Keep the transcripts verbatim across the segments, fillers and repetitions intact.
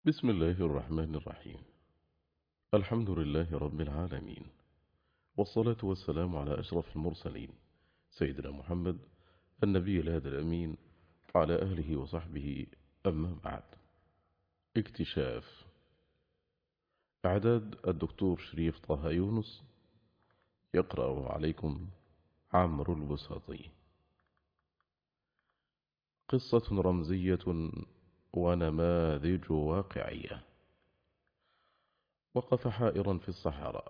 بسم الله الرحمن الرحيم. الحمد لله رب العالمين، والصلاة والسلام على أشرف المرسلين سيدنا محمد النبي الهادي الأمين على أهله وصحبه. أما بعد، اكتشاف. إعداد الدكتور شريف طه يونس، يقرأ عليكم عمرو البساطي. قصة رمزية ونماذج واقعية. وقف حائرا في الصحراء،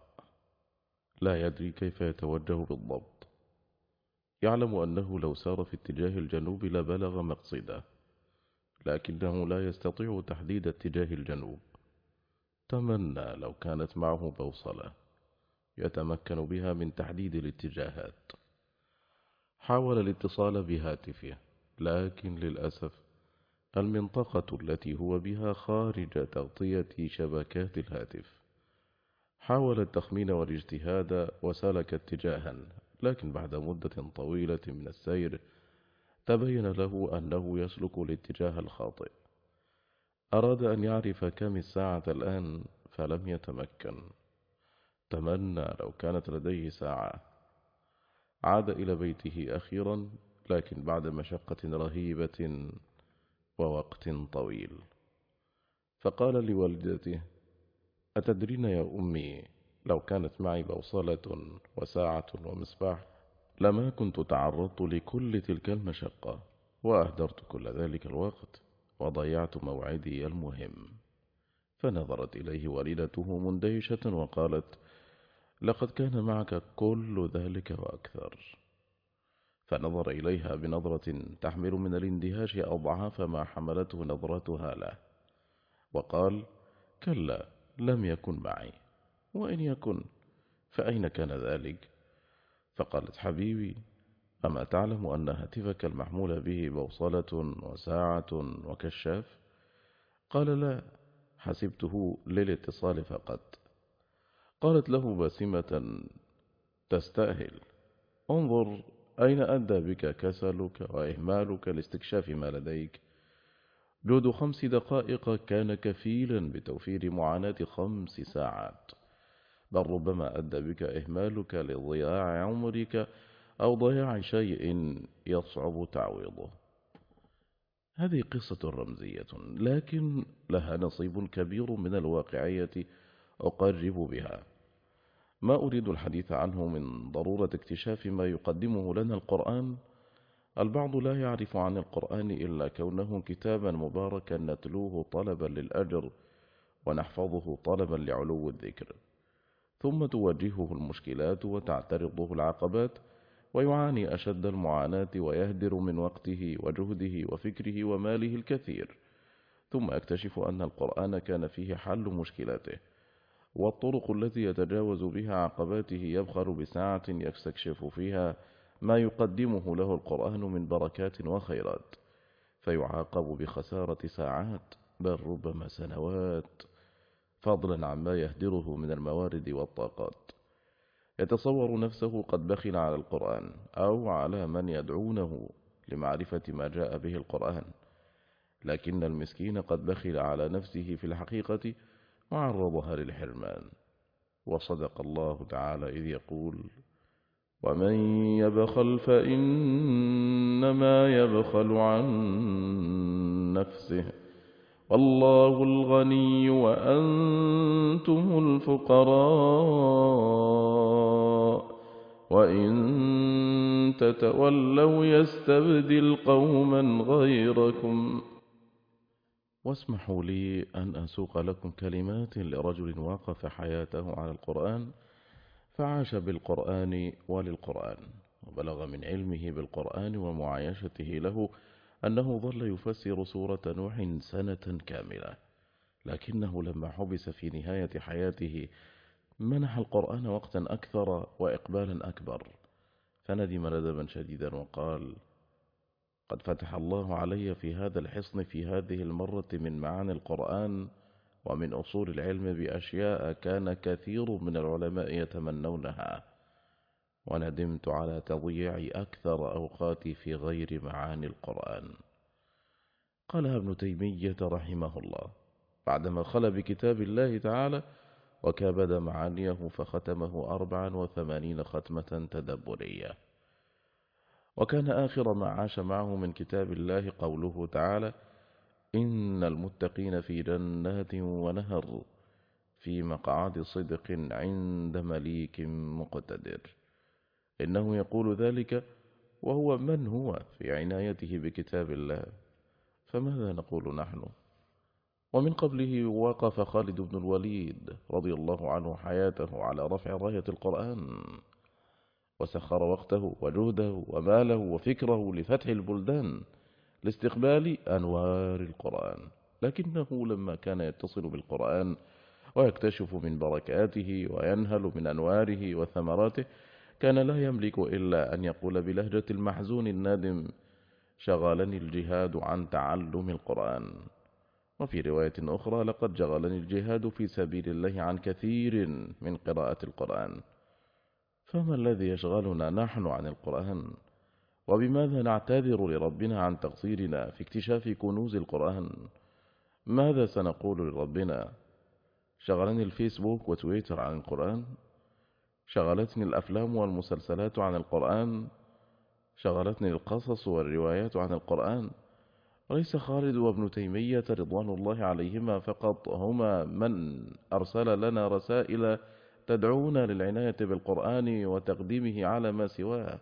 لا يدري كيف يتوجه بالضبط. يعلم أنه لو سار في اتجاه الجنوب لبلغ مقصده، لكنه لا يستطيع تحديد اتجاه الجنوب. تمنى لو كانت معه بوصلة يتمكن بها من تحديد الاتجاهات. حاول الاتصال بهاتفه، لكن للأسف المنطقة التي هو بها خارج تغطية شبكات الهاتف. حاول التخمين والاجتهاد وسلك اتجاها، لكن بعد مدة طويلة من السير تبين له أنه يسلك الاتجاه الخاطئ. أراد أن يعرف كم الساعة الآن فلم يتمكن. تمنى لو كانت لديه ساعة. عاد إلى بيته أخيرا، لكن بعد مشقة رهيبة ووقت طويل. فقال لوالدته: أتدرين يا أمي، لو كانت معي بوصلة وساعة ومصباح لما كنت تعرضت لكل تلك المشقة وأهدرت كل ذلك الوقت وضيعت موعدي المهم. فنظرت إليه والدته مندهشة وقالت: لقد كان معك كل ذلك وأكثر. فنظر إليها بنظرة تحمل من الاندهاش أضعاف ما حملته نظرتها له، وقال: كلا، لم يكن معي، وإن يكن فأين كان ذلك؟ فقالت: حبيبي، أما تعلم أن هاتفك المحمول به بوصلة وساعة وكشاف؟ قال: لا، حسبته للاتصال فقط. قالت له باسمة: تستأهل. انظر أين أدى بك كسلك وإهمالك لاستكشاف ما لديك. جهد خمس دقائق كان كفيلا بتوفير معاناة خمس ساعات، بل ربما أدى بك إهمالك لضياع عمرك أو ضياع شيء يصعب تعويضه. هذه قصة رمزية، لكن لها نصيب كبير من الواقعية أقرب بها. ما أريد الحديث عنه من ضرورة اكتشاف ما يقدمه لنا القرآن. البعض لا يعرف عن القرآن إلا كونه كتابا مباركا نتلوه طلبا للأجر ونحفظه طلبا لعلو الذكر، ثم تواجهه المشكلات وتعترضه العقبات ويعاني أشد المعاناة ويهدر من وقته وجهده وفكره وماله الكثير، ثم يكتشف أن القرآن كان فيه حل مشكلاته، والطرق التي يتجاوز بها عقباته يبخل بساعة يستكشف فيها ما يقدمه له القرآن من بركات وخيرات، فيعاقب بخسارة ساعات بل ربما سنوات، فضلا عما يهدره من الموارد والطاقات. يتصور نفسه قد بخل على القرآن أو على من يدعونه لمعرفة ما جاء به القرآن، لكن المسكين قد بخل على نفسه في الحقيقة وعرضها للحرمان. وصدق الله تعالى إذ يقول: ومن يبخل فإنما يبخل عن نفسه والله الغني وأنتم الفقراء وإن تتولوا يستبدل قوما غيركم. واسمحوا لي أن أسوق لكم كلمات لرجل وقف حياته على القرآن، فعاش بالقرآن وللقرآن، وبلغ من علمه بالقرآن ومعايشته له أنه ظل يفسر سورة نوح سنة كاملة، لكنه لما حبس في نهاية حياته منح القرآن وقتا أكثر وإقبالا أكبر، فندم ندما شديدا وقال: قد فتح الله علي في هذا الحصن في هذه المرة من معاني القرآن ومن أصول العلم بأشياء كان كثير من العلماء يتمنونها، وندمت على تضييع أكثر أوقاتي في غير معاني القرآن. قالها ابن تيمية رحمه الله: بعدما خلى بكتاب الله تعالى وكابد معانيه فختمه أربعا وثمانين ختمة تدبرية. وكان آخر ما عاش معه من كتاب الله قوله تعالى: إن المتقين في جنات ونهر في مقعد صدق عند مليك مقتدر. إنه يقول ذلك وهو من هو في عنايته بكتاب الله، فماذا نقول نحن؟ ومن قبله وقف خالد بن الوليد رضي الله عنه حياته على رفع راية القرآن، وسخر وقته وجهده وماله وفكره لفتح البلدان لاستقبال أنوار القرآن. لكنه لما كان يتصل بالقرآن ويكتشف من بركاته وينهل من أنواره وثمراته، كان لا يملك إلا أن يقول بلهجة المحزون النادم: شغلني الجهاد عن تعلم القرآن. وفي رواية أخرى: لقد شغلني الجهاد في سبيل الله عن كثير من قراءة القرآن. فما الذي يشغلنا نحن عن القرآن؟ وبماذا نعتذر لربنا عن تقصيرنا في اكتشاف كنوز القرآن؟ ماذا سنقول لربنا؟ شغلني الفيسبوك وتويتر عن القرآن؟ شغلتني الأفلام والمسلسلات عن القرآن؟ شغلتني القصص والروايات عن القرآن؟ ليس خالد وابن تيمية رضوان الله عليهما فقط هما من أرسل لنا رسائل تدعونا للعناية بالقرآن وتقديمه على ما سواه.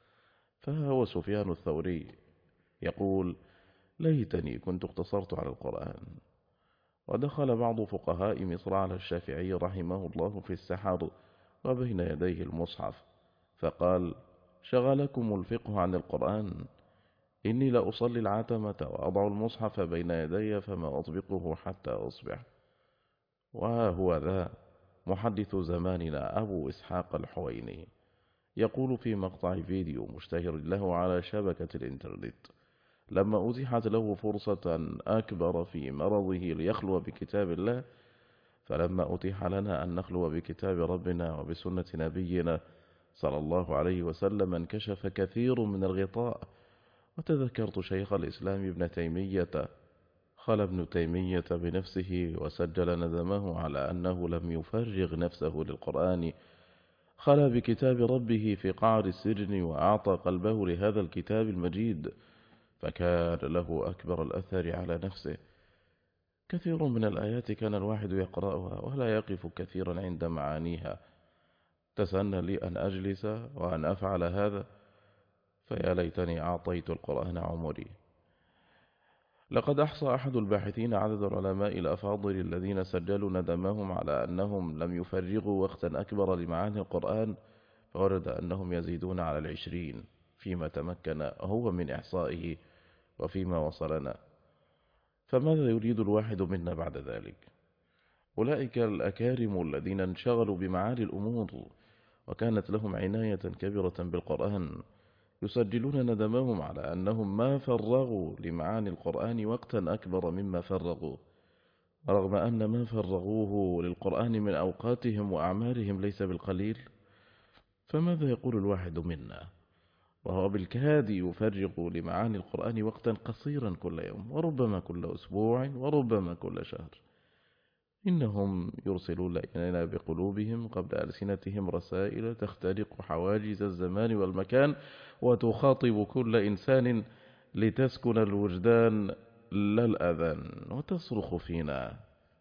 فهو سفيان الثوري يقول: ليتني كنت اقتصرت على القرآن. ودخل بعض فقهاء مصر على الشافعي رحمه الله في السحر وبين يديه المصحف، فقال: شغلكم الفقه عن القرآن؟ إني لأصلي العتمة وأضع المصحف بين يدي فما أطبقه حتى أصبح. وها هو ذا محدث زماننا أبو إسحاق الحويني يقول في مقطع فيديو مشتهر له على شبكة الإنترنت: لما أتيحت له فرصة أكبر في مرضه ليخلو بكتاب الله، فلما أتيح لنا أن نخلو بكتاب ربنا وبسنة نبينا صلى الله عليه وسلم انكشف كثير من الغطاء. وتذكرت شيخ الإسلام ابن تيمية: خلى ابن تيمية بنفسه وسجل ندمه على أنه لم يفرغ نفسه للقرآن، خلى بكتاب ربه في قعر السجن وأعطى قلبه لهذا الكتاب المجيد، فكان له أكبر الأثر على نفسه. كثير من الآيات كان الواحد يقرأها ولا يقف كثيرا عند معانيها. تسنى لي أن أجلس وأن أفعل هذا، فيا ليتني أعطيت القرآن عمري. لقد أحصى أحد الباحثين عدد العلماء الأفاضل الذين سجلوا ندمهم على أنهم لم يفرغوا وقتا أكبر لمعاني القرآن، فورد أنهم يزيدون على العشرين فيما تمكن هو من إحصائه وفيما وصلنا. فماذا يريد الواحد منا بعد ذلك؟ أولئك الأكارم الذين انشغلوا بمعالي الأمور وكانت لهم عناية كبيرة بالقرآن يسجلون ندمهم على أنهم ما فرغوا لمعاني القرآن وقتا أكبر مما فرغوا، رغم أن ما فرغوه للقرآن من أوقاتهم وأعمارهم ليس بالقليل. فماذا يقول الواحد منا وهو بالكاد يفرغ لمعاني القرآن وقتا قصيرا كل يوم، وربما كل أسبوع، وربما كل شهر؟ إنهم يرسلون إلينا بقلوبهم قبل ألسنتهم رسائل تخترق حواجز الزمان والمكان وتخاطب كل إنسان لتسكن الوجدان لا الأذان، وتصرخ فينا: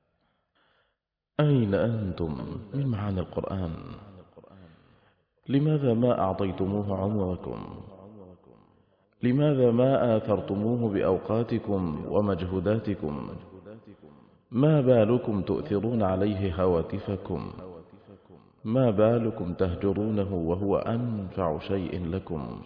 أين أنتم من معاني القرآن؟ لماذا ما أعطيتموه عمركم؟ لماذا ما آثرتموه بأوقاتكم ومجهوداتكم؟ ما بالكم تؤثرون عليه هواتفكم؟ ما بالكم تهجرونه وهو أنفع شيء لكم؟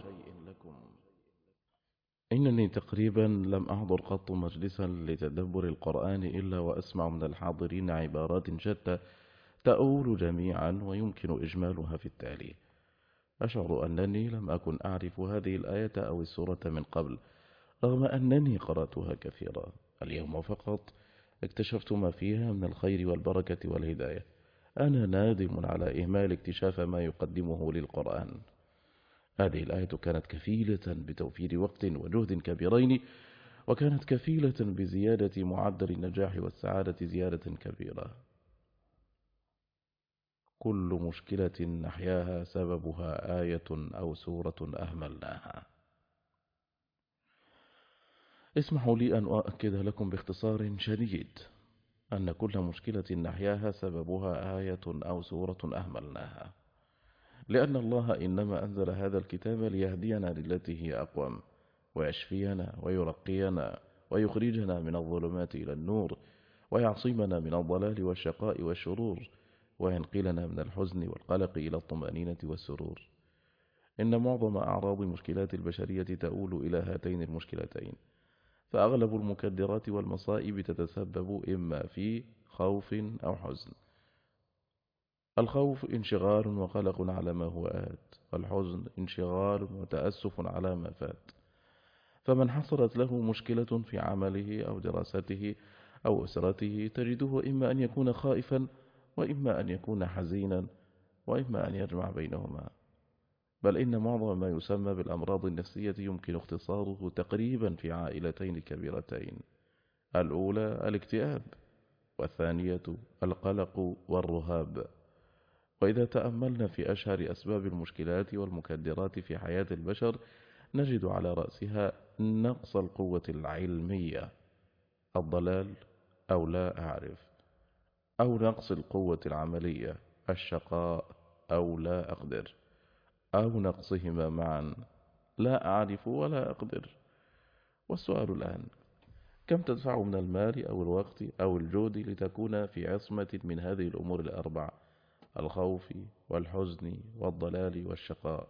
إنني تقريبا لم أحضر قط مجلسا لتدبر القرآن إلا وأسمع من الحاضرين عبارات شتى تؤول جميعا ويمكن إجمالها في التالي: أشعر أنني لم أكن أعرف هذه الآية أو السورة من قبل، رغم أنني قرأتها كثيرا. اليوم فقط اكتشفت ما فيها من الخير والبركة والهداية. أنا نادم على إهمال اكتشاف ما يقدمه للقرآن. هذه الآية كانت كفيلة بتوفير وقت وجهد كبيرين وكانت كفيلة بزيادة معدل النجاح والسعادة زيادة كبيرة. كل مشكلة نحياها سببها آية أو سورة أهملناها. اسمحوا لي أن أؤكد لكم باختصار شديد أن كل مشكلة نحياها سببها آية أو سورة أهملناها، لأن الله إنما أنزل هذا الكتاب ليهدينا للتي هي أقوم، ويشفينا ويرقينا ويخرجنا من الظلمات إلى النور، ويعصمنا من الضلال والشقاء والشرور، وينقلنا من الحزن والقلق إلى الطمأنينة والسرور. إن معظم أعراض مشكلات البشرية تؤول إلى هاتين المشكلتين، فأغلب المكدرات والمصائب تتسبب إما في خوف أو حزن. الخوف انشغال وقلق على ما هو آت، والحزن انشغال وتأسف على ما فات. فمن حصلت له مشكلة في عمله أو دراسته أو أسرته تجده إما أن يكون خائفا، وإما أن يكون حزينا، وإما أن يجمع بينهما. بل إن معظم ما يسمى بالأمراض النفسية يمكن اختصاره تقريبا في عائلتين كبيرتين: الأولى الاكتئاب، والثانية القلق والرهاب. وإذا تأملنا في أشهر أسباب المشكلات والمكدرات في حياة البشر نجد على رأسها نقص القوة العلمية، الضلال أو لا أعرف، أو نقص القوة العملية، الشقاء أو لا أقدر، أو نقصهما معا، لا أعرف ولا أقدر. والسؤال الآن: كم تدفع من المال أو الوقت أو الجهد لتكون في عصمة من هذه الأمور الأربع: الخوف والحزن والضلال والشقاء؟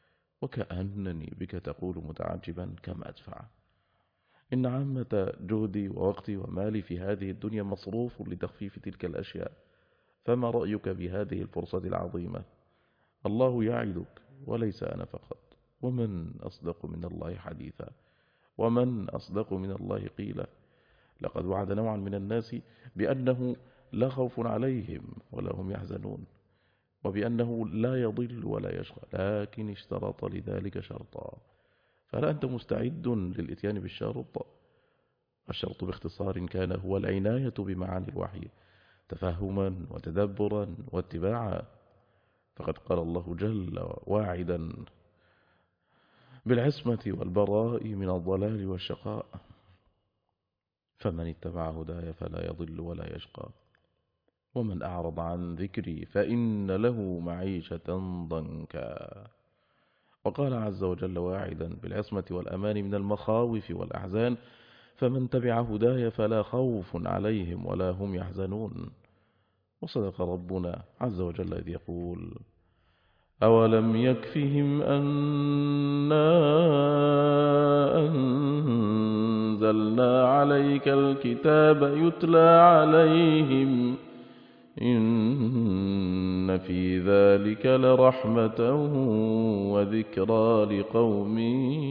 وكأنني بك تقول متعجبا: كم أدفع؟ إن عامة جهدي ووقتي ومالي في هذه الدنيا مصروف لتخفيف تلك الأشياء. فما رأيك بهذه الفرصة العظيمة؟ الله يعدك وليس أنا فقط. ومن أصدق من الله حديثا، ومن أصدق من الله قيلا. لقد وعد نوعا من الناس بأنه لا خوف عليهم ولا هم يحزنون، وبأنه لا يضل ولا يشقى، لكن اشترط لذلك شرطا. فهل أنت مستعد للإتيان بالشرط؟ الشرط باختصار كان هو العناية بمعاني الوحي تفهما وتدبرا واتباعا. فقد قال الله جل واعدا بالعصمة والبراء من الضلال والشقاء: فمن اتبع هداي فلا يضل ولا يشقى، ومن أعرض عن ذكري فإن له معيشة ضنكا. وقال عز وجل واعدا بالعصمة والأمان من المخاوف والأحزان: فمن تبع هداي فلا خوف عليهم ولا هم يحزنون. وصدق ربنا عز وجل إذ يقول: أولم يكفهم أنا أنزلنا عليك الكتاب يتلى عليهم إن في ذلك لرحمة وذكرى لقوم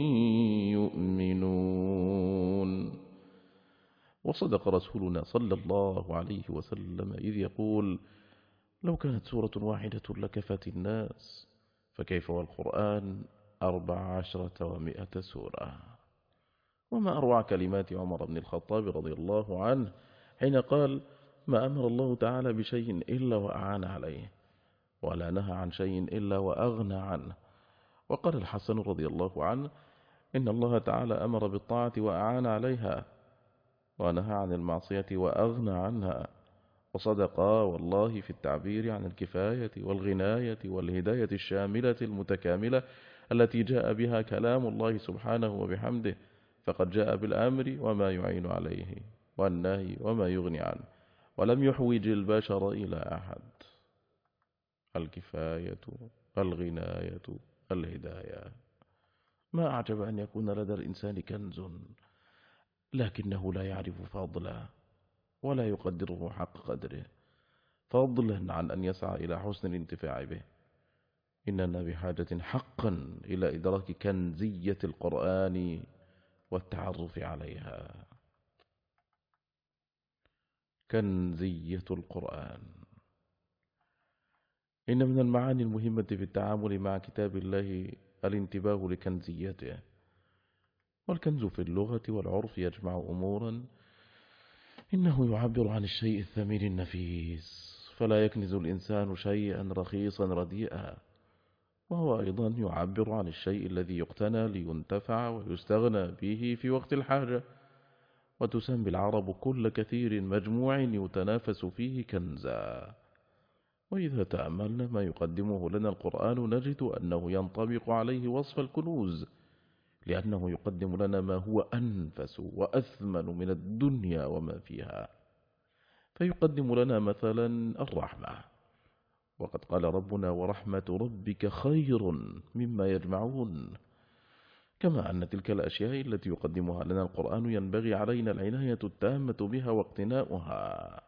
يؤمنون. وصدق رسولنا صلى الله عليه وسلم إذ يقول: لو كانت سورة واحدة لكفت الناس، فكيف والقرآن أربع عشرة ومائة سورة. وما أروع كلمات عمر بن الخطاب رضي الله عنه حين قال: ما أمر الله تعالى بشيء إلا وأعان عليه، ولا نهى عن شيء إلا وأغنى عنه. وقال الحسن رضي الله عنه: إن الله تعالى أمر بالطاعة وأعان عليها، ونهى عن المعصية وأغنى عنها. وصدقا والله في التعبير عن الكفاية والغناية والهداية الشاملة المتكاملة التي جاء بها كلام الله سبحانه وبحمده. فقد جاء بالأمر وما يعين عليه، والنهي وما يغني عنه، ولم يحوج البشر إلى أحد. الكفاية، الغناية، الهداية. ما أعجب أن يكون لدى الإنسان كنز لكنه لا يعرف فضله ولا يقدره حق قدره، فضلا عن أن يسعى إلى حسن الانتفاع به. إننا بحاجة حقا إلى إدراك كنزية القرآن والتعرف عليها. كنزية القرآن. إن من المعاني المهمة في التعامل مع كتاب الله الانتباه لكنزيته. والكنز في اللغة والعرف يجمع أمورا: إنه يعبر عن الشيء الثمين النفيس، فلا يكنز الإنسان شيئا رخيصا رديئا، وهو أيضا يعبر عن الشيء الذي يقتنى لينتفع ويستغنى به في وقت الحاجة. وتسمي العرب كل كثير مجموع يتنافس فيه كنزا. وإذا تأملنا ما يقدمه لنا القرآن نجد أنه ينطبق عليه وصف الكنوز، لأنه يقدم لنا ما هو أنفس وأثمن من الدنيا وما فيها. فيقدم لنا مثلا الرحمة، وقد قال ربنا: ورحمة ربك خير مما يجمعون. كما أن تلك الأشياء التي يقدمها لنا القرآن ينبغي علينا العناية التامة بها واقتناؤها،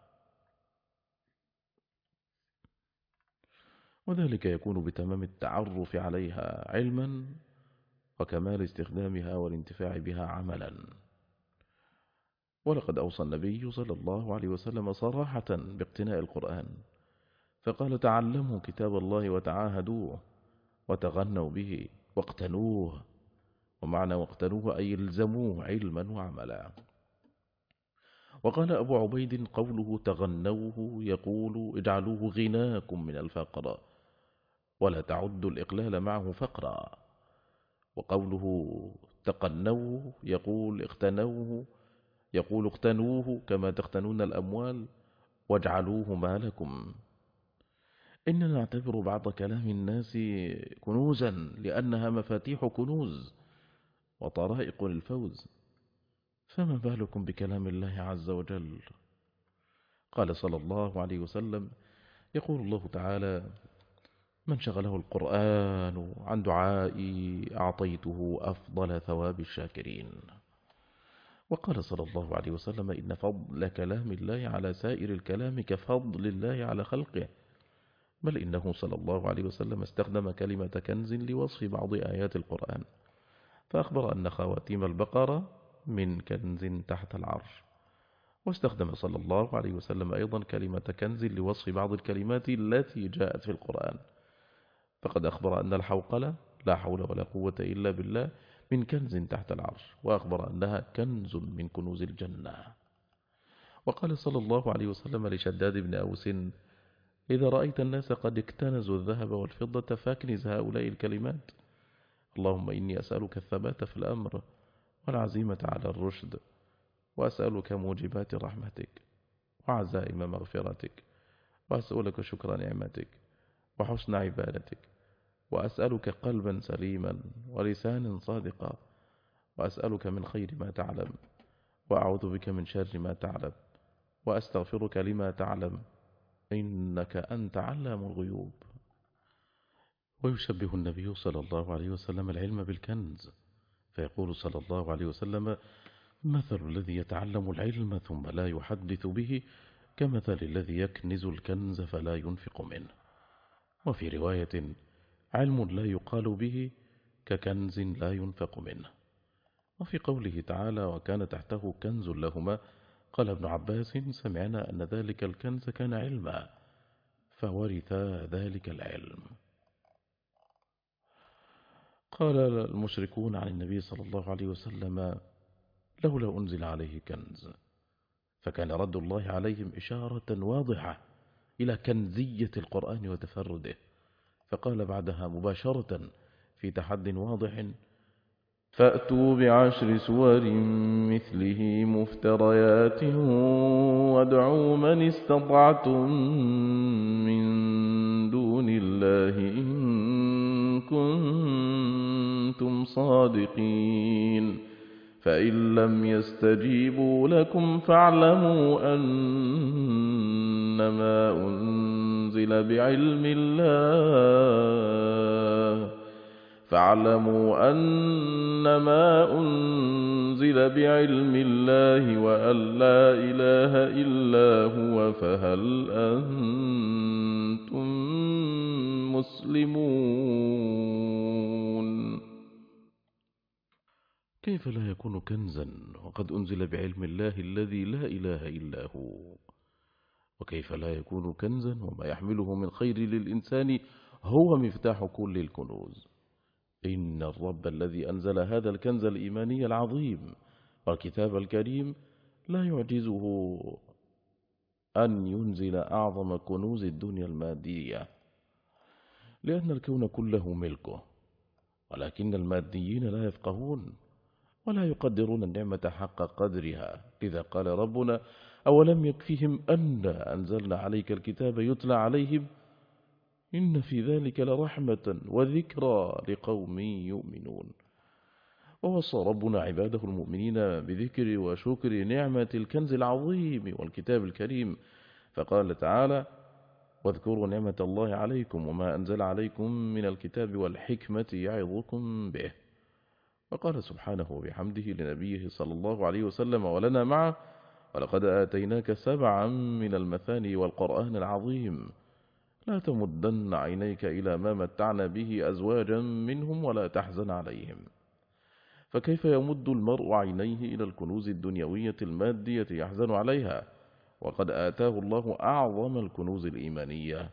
وذلك يكون بتمام التعرف عليها علما، وكمال استخدامها والانتفاع بها عملا. ولقد أوصى النبي صلى الله عليه وسلم صراحة باقتناء القرآن، فقال: تعلموا كتاب الله وتعاهدوه وتغنوا به واقتنوه. ومعنى واقتنوه أي الزموه علما وعملا. وقال أبو عبيد: قوله تغنوه يقول: اجعلوه غناكم من الفقر، ولا تعدوا الإقلال معه فقرا. وقوله تقنوه يقول اقتنوه يقول اقتنوه كما تقتنون الأموال واجعلوه مالكم. إننا نعتبر بعض كلام الناس كنوزا لأنها مفاتيح كنوز وطرائق للفوز، فما بالكم بكلام الله عز وجل؟ قال صلى الله عليه وسلم: يقول الله تعالى: من شغله القرآن عن دعائي أعطيته أفضل ثواب الشاكرين. وقال صلى الله عليه وسلم: إن فضل كلام الله على سائر الكلام كفضل الله على خلقه. بل إنه صلى الله عليه وسلم استخدم كلمة كنز لوصف بعض آيات القرآن، فأخبر أن خواتيم البقرة من كنز تحت العرش. واستخدم صلى الله عليه وسلم أيضا كلمة كنز لوصف بعض الكلمات التي جاءت في القرآن، فقد أخبر أن الحوقلة لا حول ولا قوة إلا بالله من كنز تحت العرش، وأخبر أنها كنز من كنوز الجنة. وقال صلى الله عليه وسلم لشداد بن أوس: إذا رأيت الناس قد اكتنزوا الذهب والفضة فاكنز هؤلاء الكلمات: اللهم إني أسألك الثبات في الأمر والعزيمة على الرشد، وأسألك موجبات رحمتك وعزائم مغفرتك، وأسألك شكر نعمتك وحسن عبادتك، وأسألك قلبا سليما ولسانا صادقا، وأسألك من خير ما تعلم، وأعوذ بك من شر ما تعلم، وأستغفرك لما تعلم، إنك أنت علام الغيوب. ويشبه النبي صلى الله عليه وسلم العلم بالكنز، فيقول صلى الله عليه وسلم: مثل الذي يتعلم العلم ثم لا يحدث به كمثل الذي يكنز الكنز فلا ينفق منه. وفي رواية: علم لا يقال به ككنز لا ينفق منه. وفي قوله تعالى: وكان تحته كنز لهما، قال ابن عباس: سمعنا أن ذلك الكنز كان علما فورث ذلك العلم. قال المشركون عن النبي صلى الله عليه وسلم: لولا أنزل عليه كنز، فكان رد الله عليهم إشارة واضحة إلى كنزية القرآن وتفرده، فقال بعدها مباشرة في تحد واضح: فأتوا بعشر سور مثله مفتريات وادعوا من استطعتم من دون الله إن كنتم صادقين، فإن لم يستجيبوا لكم فاعلموا أنما أنزل بعلم الله فاعلموا أنما أنزل بعلم الله وأن لا إله إلا هو فهل أنتم مسلمون. كيف لا يكون كنزا وقد أنزل بعلم الله الذي لا إله إلا هو؟ وكيف لا يكون كنزا وما يحمله من خير للإنسان هو مفتاح كل الكنوز؟ إن الرب الذي أنزل هذا الكنز الإيماني العظيم والكتاب الكريم لا يعجزه أن ينزل أعظم كنوز الدنيا المادية، لأن الكون كله ملكه، ولكن الماديين لا يفقهون ولا يقدرون النعمة حق قدرها. لذا قال ربنا: أولم يكفهم أن أنزلنا عليك الكتاب يتلى عليهم إن في ذلك لرحمة وذكرى لقوم يؤمنون. ووصى ربنا عباده المؤمنين بذكر وشكر نعمة الكنز العظيم والكتاب الكريم، فقال تعالى: واذكروا نعمة الله عليكم وما أنزل عليكم من الكتاب والحكمة يعظكم به. وقال سبحانه بحمده لنبيه صلى الله عليه وسلم ولنا معه: ولقد آتيناك سبعا من المثاني والقرآن العظيم لا تمدن عينيك إلى ما متعنا به أزواجا منهم ولا تحزن عليهم. فكيف يمد المرء عينيه إلى الكنوز الدنيوية المادية يحزن عليها وقد آتاه الله أعظم الكنوز الإيمانية؟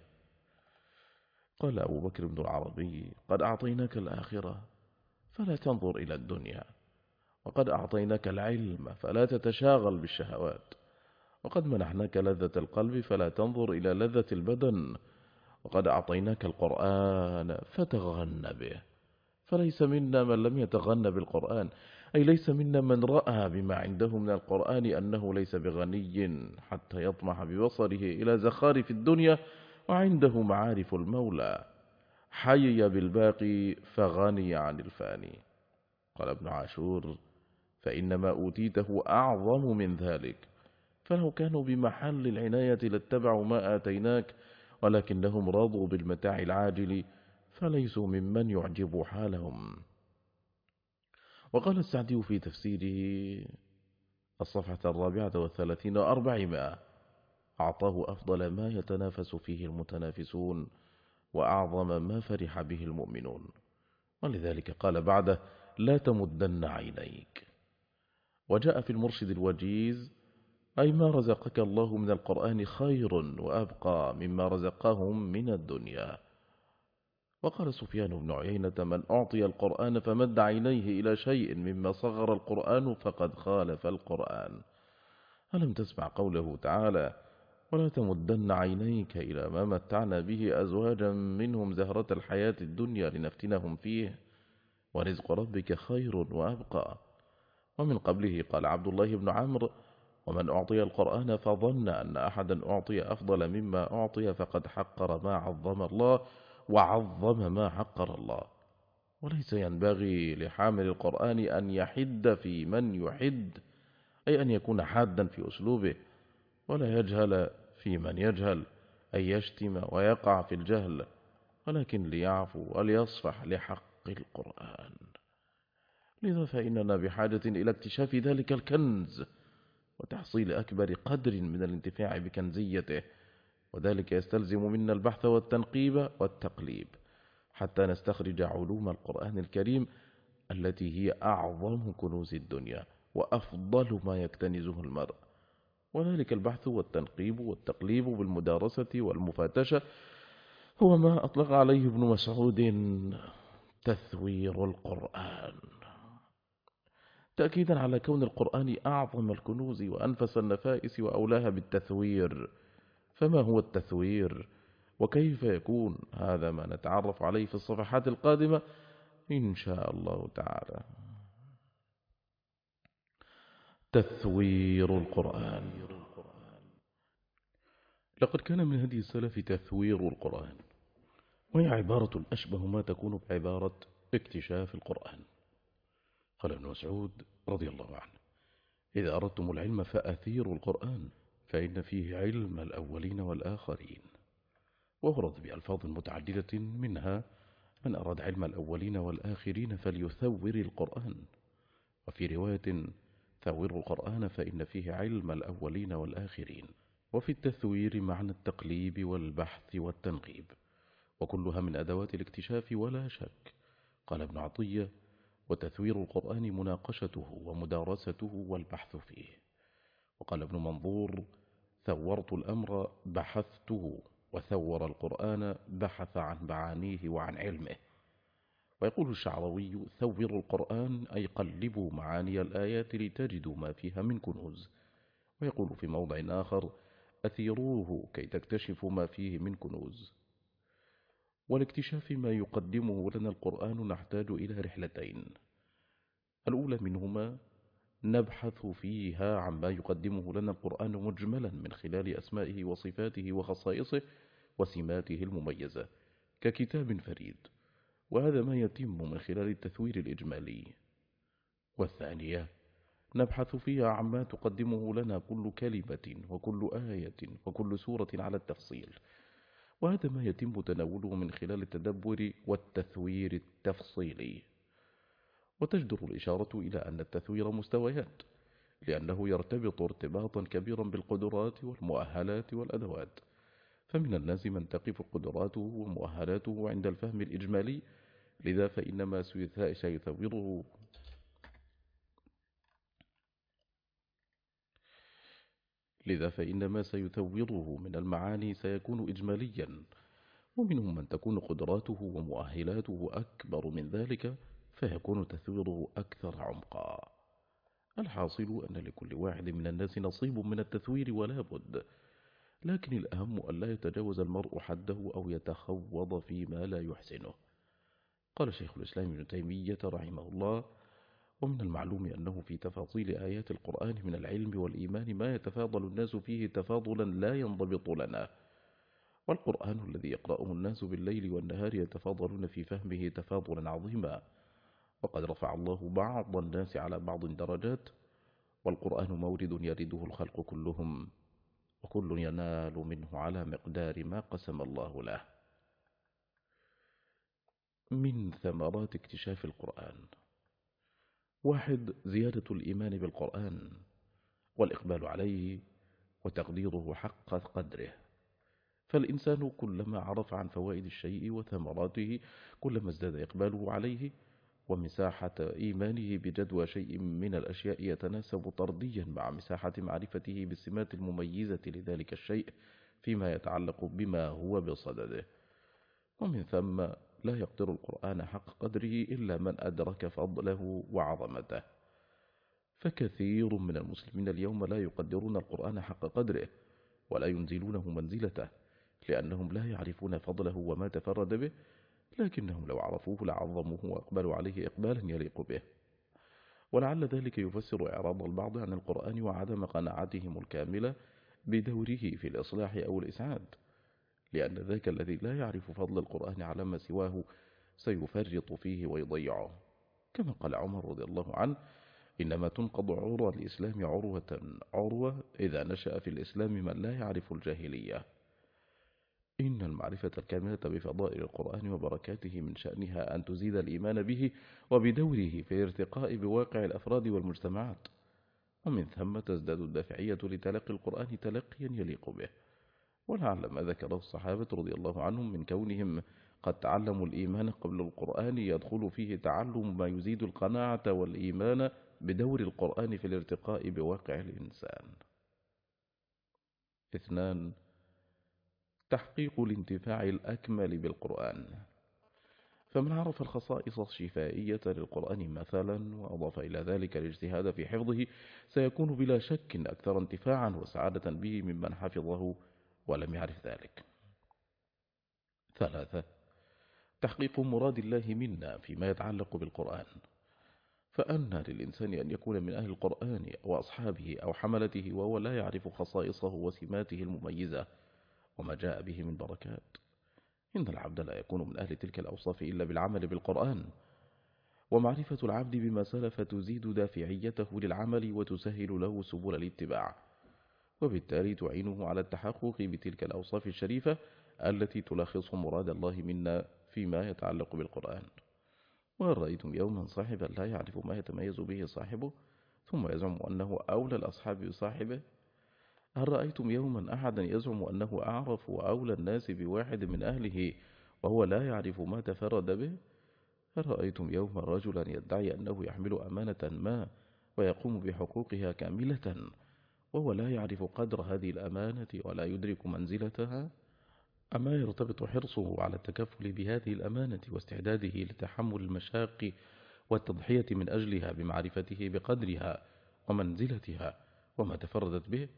قال أبو بكر بن العربي: قد أعطيناك الآخرة فلا تنظر إلى الدنيا، وقد أعطيناك العلم فلا تتشاغل بالشهوات، وقد منحناك لذة القلب فلا تنظر إلى لذة البدن، وقد أعطيناك القرآن فتغن به، فليس منا من لم يتغن بالقرآن، أي ليس منا من رأى بما عنده من القرآن أنه ليس بغني حتى يطمح ببصره إلى زخارف الدنيا وعنده معارف المولى. حي بالباقي فغني عن الفاني. قال ابن عاشور: فإنما أوتيته أعظم من ذلك، فلو كانوا بمحل العناية لاتبعوا ما آتيناك، ولكنهم رضوا بالمتاع العاجل فليسوا ممن يعجب حالهم. وقال السعدي في تفسيره الصفحة الرابعة والثلاثين وأربعمائة: أعطاه أفضل ما يتنافس فيه المتنافسون وأعظم ما فرح به المؤمنون. ولذلك قال بعده: لا تمدن عينيك. وجاء في المرشد الوجيز: أي ما رزقك الله من القرآن خير وأبقى مما رزقهم من الدنيا. وقال سفيان بن عيينة: من أعطي القرآن فمد عينيه إلى شيء مما صغر القرآن فقد خالف القرآن. ألم تسمع قوله تعالى: ولا تمدن عينيك إلى ما متعنا به أزواجا منهم زهرة الحياة الدنيا لنفتنهم فيه ورزق ربك خير وأبقى. ومن قبله قال عبد الله بن عمرو: ومن أعطي القرآن فظن أن أحدا أعطي أفضل مما أعطي فقد حقر ما عظم الله وعظم ما حقر الله. وليس ينبغي لحامل القرآن أن يحد في من يحد، أي أن يكون حادا في أسلوبه، ولا يجهل في من يجهل، أي يشتم ويقع في الجهل، ولكن ليعفو وليصفح لحق القرآن. لذا فإننا بحاجة إلى اكتشاف ذلك الكنز وتحصيل أكبر قدر من الانتفاع بكنزيته، وذلك يستلزم منا البحث والتنقيب والتقليب حتى نستخرج علوم القرآن الكريم التي هي أعظم كنوز الدنيا وأفضل ما يكتنزه المرء. وذلك البحث والتنقيب والتقليب بالمدارسة والمفاتشة هو ما أطلق عليه ابن مسعود تثوير القرآن، تأكيدا على كون القرآن أعظم الكنوز وأنفس النفائس وأولاها بالتثوير. فما هو التثوير وكيف يكون؟ هذا ما نتعرف عليه في الصفحات القادمة إن شاء الله تعالى. تثوير القرآن. لقد كان من هدي السلف تثوير القرآن، وهي عبارة أشبه ما تكون بعبارة اكتشاف القرآن. قال ابن مسعود رضي الله عنه: إذا أردتم العلم فأثيروا القرآن فإن فيه علم الأولين والآخرين. وورد بألفاظ متعددة، منها: من أراد علم الأولين والآخرين فليثور القرآن. وفي رواية: ثوروا القرآن فإن فيه علم الأولين والآخرين. وفي التثوير معنى التقليب والبحث والتنقيب، وكلها من أدوات الاكتشاف ولا شك. قال ابن عطية: وتثوير القرآن مناقشته ومدارسته والبحث فيه. وقال ابن منظور: ثورت الأمر بحثته، وثور القرآن بحث عن معانيه وعن علمه. ويقول الشعراوي: ثوروا القرآن أي قلبوا معاني الآيات لتجدوا ما فيها من كنوز. ويقول في موضع آخر: أثيروه كي تكتشفوا ما فيه من كنوز. ولاكتشاف ما يقدمه لنا القرآن نحتاج إلى رحلتين. الأولى منهما نبحث فيها عما يقدمه لنا القرآن مجملا من خلال أسمائه وصفاته وخصائصه وسماته المميزة ككتاب فريد، وهذا ما يتم من خلال التثوير الإجمالي. والثانية نبحث فيها عما تقدمه لنا كل كلمة وكل آية وكل سورة على التفصيل، وهذا ما يتم تناوله من خلال التدبر والتثوير التفصيلي. وتجدر الإشارة إلى أن التثوير مستويات، لأنه يرتبط ارتباطا كبيرا بالقدرات والمؤهلات والأدوات، فمن الناس من تقف قدراته ومؤهلاته عند الفهم الإجمالي، لذا فإنما سيثوره لذا فإنما سيثوره من المعاني سيكون إجماليا، ومنهم من تكون قدراته ومؤهلاته أكبر من ذلك فيكون تثويره أكثر عمقا. الحاصل أن لكل واحد من الناس نصيب من التثوير ولا بد، لكن الأهم أن لا يتجاوز المرء حده أو يتخوض فيما لا يحسنه. قال شيخ الإسلام ابن تيمية رحمه الله: ومن المعلوم أنه في تفاصيل آيات القرآن من العلم والإيمان ما يتفاضل الناس فيه تفاضلا لا ينضبط لنا، والقرآن الذي يقرأه الناس بالليل والنهار يتفاضلون في فهمه تفاضلا عظيما، وقد رفع الله بعض الناس على بعض درجات، والقرآن مورد يرده الخلق كلهم، وكل ينال منه على مقدار ما قسم الله له. من ثمرات اكتشاف القرآن: واحد، زيادة الإيمان بالقرآن والإقبال عليه وتقديره حق قدره، فالإنسان كلما عرف عن فوائد الشيء وثمراته كلما ازداد إقباله عليه، ومساحة إيمانه بجدوى شيء من الأشياء يتناسب طرديا مع مساحة معرفته بالسمات المميزة لذلك الشيء فيما يتعلق بما هو بصدده. ومن ثم لا يقدر القرآن حق قدره إلا من أدرك فضله وعظمته، فكثير من المسلمين اليوم لا يقدرون القرآن حق قدره ولا ينزلونه منزلته، لأنهم لا يعرفون فضله وما تفرد به، لكنهم لو عرفوه لعظموه وأقبلوا عليه إقبالا يليق به. ولعل ذلك يفسر إعراض البعض عن القرآن وعدم قناعتهم الكاملة بدوره في الإصلاح أو الإسعاد، لأن ذاك الذي لا يعرف فضل القرآن على ما سواه سيفرط فيه ويضيعه، كما قال عمر رضي الله عنه: إنما تنقض عروة الإسلام عروة عروة إذا نشأ في الإسلام من لا يعرف الجاهلية. إن المعرفة الكاملة بفضائل القرآن وبركاته من شأنها أن تزيد الإيمان به وبدوره في الارتقاء بواقع الأفراد والمجتمعات، ومن ثم تزداد الدافعية لتلقي القرآن تلقيا يليق به. ولعل ما ذكره الصحابة رضي الله عنهم من كونهم قد تعلموا الإيمان قبل القرآن يدخل فيه تعلم ما يزيد القناعة والإيمان بدور القرآن في الارتقاء بواقع الإنسان. اثنان، تحقيق الانتفاع الأكمل بالقرآن، فمن عرف الخصائص الشفائية للقرآن مثلا وأضاف إلى ذلك الاجتهاد في حفظه سيكون بلا شك أكثر انتفاعا وسعادة به ممن حفظه ولم يعرف ذلك. ثلاثة، تحقيق مراد الله منا فيما يتعلق بالقرآن، فأنى للإنسان أن يكون من أهل القرآن أو أصحابه أو حملته وهو لا يعرف خصائصه وسماته المميزة وما جاء به من بركات. إن العبد لا يكون من أهل تلك الأوصاف إلا بالعمل بالقرآن، ومعرفة العبد بما سلف تزيد دافعيته للعمل وتسهل له سبل الاتباع، وبالتالي تعينه على التحقق بتلك الأوصاف الشريفة التي تلخص مراد الله منا فيما يتعلق بالقرآن. وهل رأيتم يوما صاحبا لا يعرف ما يتميز به صاحبه ثم يزعم أنه أولى الأصحاب بصاحبه؟ هل رأيتم يوما أحدا يزعم أنه أعرف وأولى الناس بواحد من أهله وهو لا يعرف ما تفرد به؟ هل رأيتم يوما رجلا يدعي أنه يحمل أمانة ما ويقوم بحقوقها كاملة وهو لا يعرف قدر هذه الأمانة ولا يدرك منزلتها؟ أما يرتبط حرصه على التكفل بهذه الأمانة واستعداده لتحمل المشاق والتضحية من أجلها بمعرفته بقدرها ومنزلتها وما تفردت به.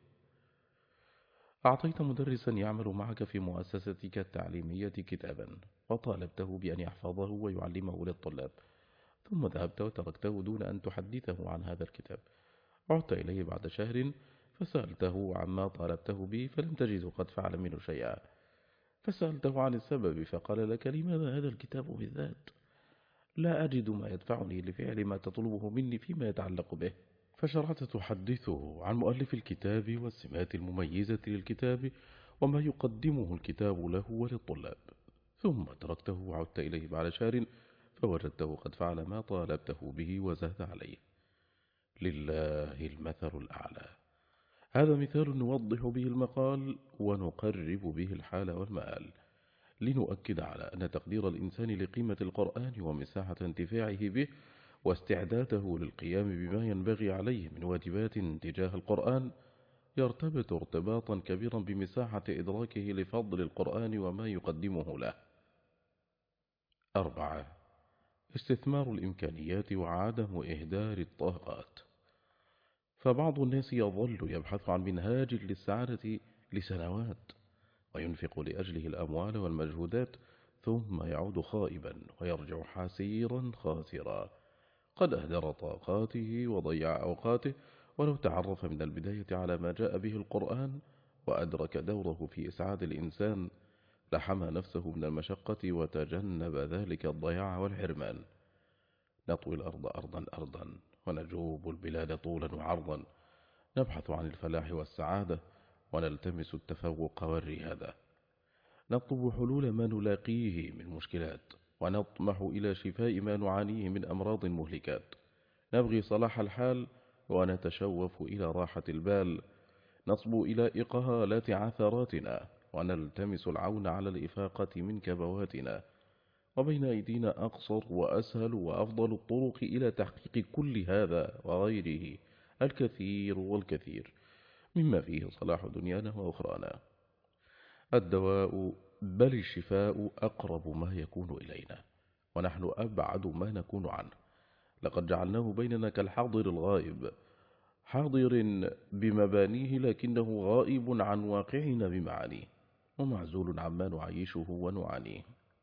أعطيت مدرسا يعمل معك في مؤسستك التعليمية كتابا وطالبته بأن يحفظه ويعلمه للطلاب، ثم ذهبت وتركته دون أن تحدثه عن هذا الكتاب. عدت إليه بعد شهر فسألته عما طالبته به فلم تجده قد فعل منه شيئا، فسألته عن السبب فقال لك: لماذا هذا الكتاب بالذات؟ لا أجد ما يدفعني لفعل ما تطلبه مني فيما يتعلق به. فشرعت تحدثه عن مؤلف الكتاب والسمات المميزة للكتاب وما يقدمه الكتاب له وللطلاب، ثم تركته وعدت إليه بعد شهر فوجدته قد فعل ما طالبته به وزاد عليه. لله المثل الأعلى. هذا مثال نوضح به المقال ونقرب به الحال والمآل، لنؤكد على أن تقدير الإنسان لقيمة القرآن ومساحة انتفاعه به واستعداده للقيام بما ينبغي عليه من واجبات تجاه القرآن يرتبط ارتباطا كبيرا بمساحة إدراكه لفضل القرآن وما يقدمه له. أربعة: استثمار الإمكانيات وعدم إهدار الطاقات. فبعض الناس يظل يبحث عن منهاج للسعادة لسنوات وينفق لأجله الأموال والمجهودات، ثم يعود خائبا ويرجع حسيرا خاسرا، قد أهدر طاقاته وضيع أوقاته، ولو تعرف من البداية على ما جاء به القرآن وأدرك دوره في إسعاد الإنسان لحمى نفسه من المشقة وتجنب ذلك الضياع والحرمان. نطوي الأرض أرضا أرضا ونجوب البلاد طولا وعرضا، نبحث عن الفلاح والسعادة ونلتمس التفوق والريادة، نطلب حلول ما نلاقيه من مشكلات ونطمح إلى شفاء ما نعانيه من أمراض مهلكات، نبغي صلاح الحال ونتشوف إلى راحة البال، نصبو إلى إقهالات عثراتنا ونلتمس العون على الإفاقة من كبواتنا، وبين أيدينا أقصر وأسهل وأفضل الطرق إلى تحقيق كل هذا وغيره الكثير والكثير مما فيه صلاح دنيانا وأخرانا. الدواء بل الشفاء أقرب ما يكون إلينا ونحن أبعد ما نكون عنه، لقد جعلناه بيننا كالحاضر الغائب، حاضر بمبانيه لكنه غائب عن واقعنا بمعانيه، ومعزول عما نعيشه ونعانيه.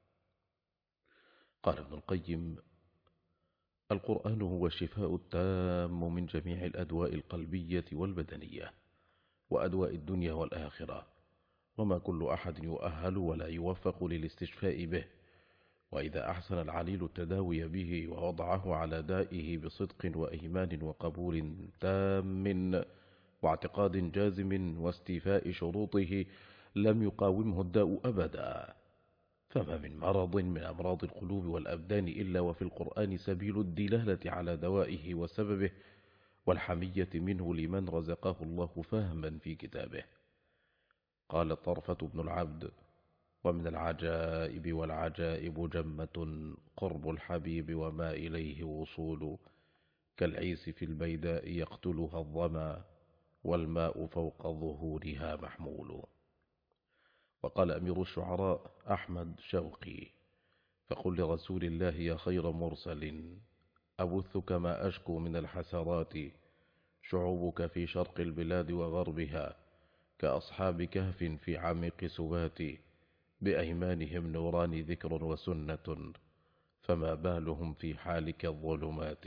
قال ابن القيم: القرآن هو الشفاء التام من جميع الأدواء القلبية والبدنية وأدواء الدنيا والآخرة، وما كل أحد يؤهل ولا يوفق للاستشفاء به، وإذا أحسن العليل التداوي به ووضعه على دائه بصدق وإيمان وقبول تام واعتقاد جازم واستيفاء شروطه لم يقاومه الداء أبدا. فما من مرض من أمراض القلوب والأبدان إلا وفي القرآن سبيل الدلالة على دوائه وسببه والحمية منه لمن رزقه الله فهما في كتابه. قال طرفة بن العبد: ومن العجائب والعجائب جمة قرب الحبيب وما إليه وصول، كالعيس في البيداء يقتلها الظما والماء فوق ظهورها محمول. وقال أمير الشعراء أحمد شوقي: فقل لرسول الله يا خير مرسل أبثك ما أشكو من الحسرات، شعوبك في شرق البلاد وغربها كأصحاب كهف في عميق سبات، بأيمانهم نوران ذكر وسنة، فما بالهم في حالك الظلمات.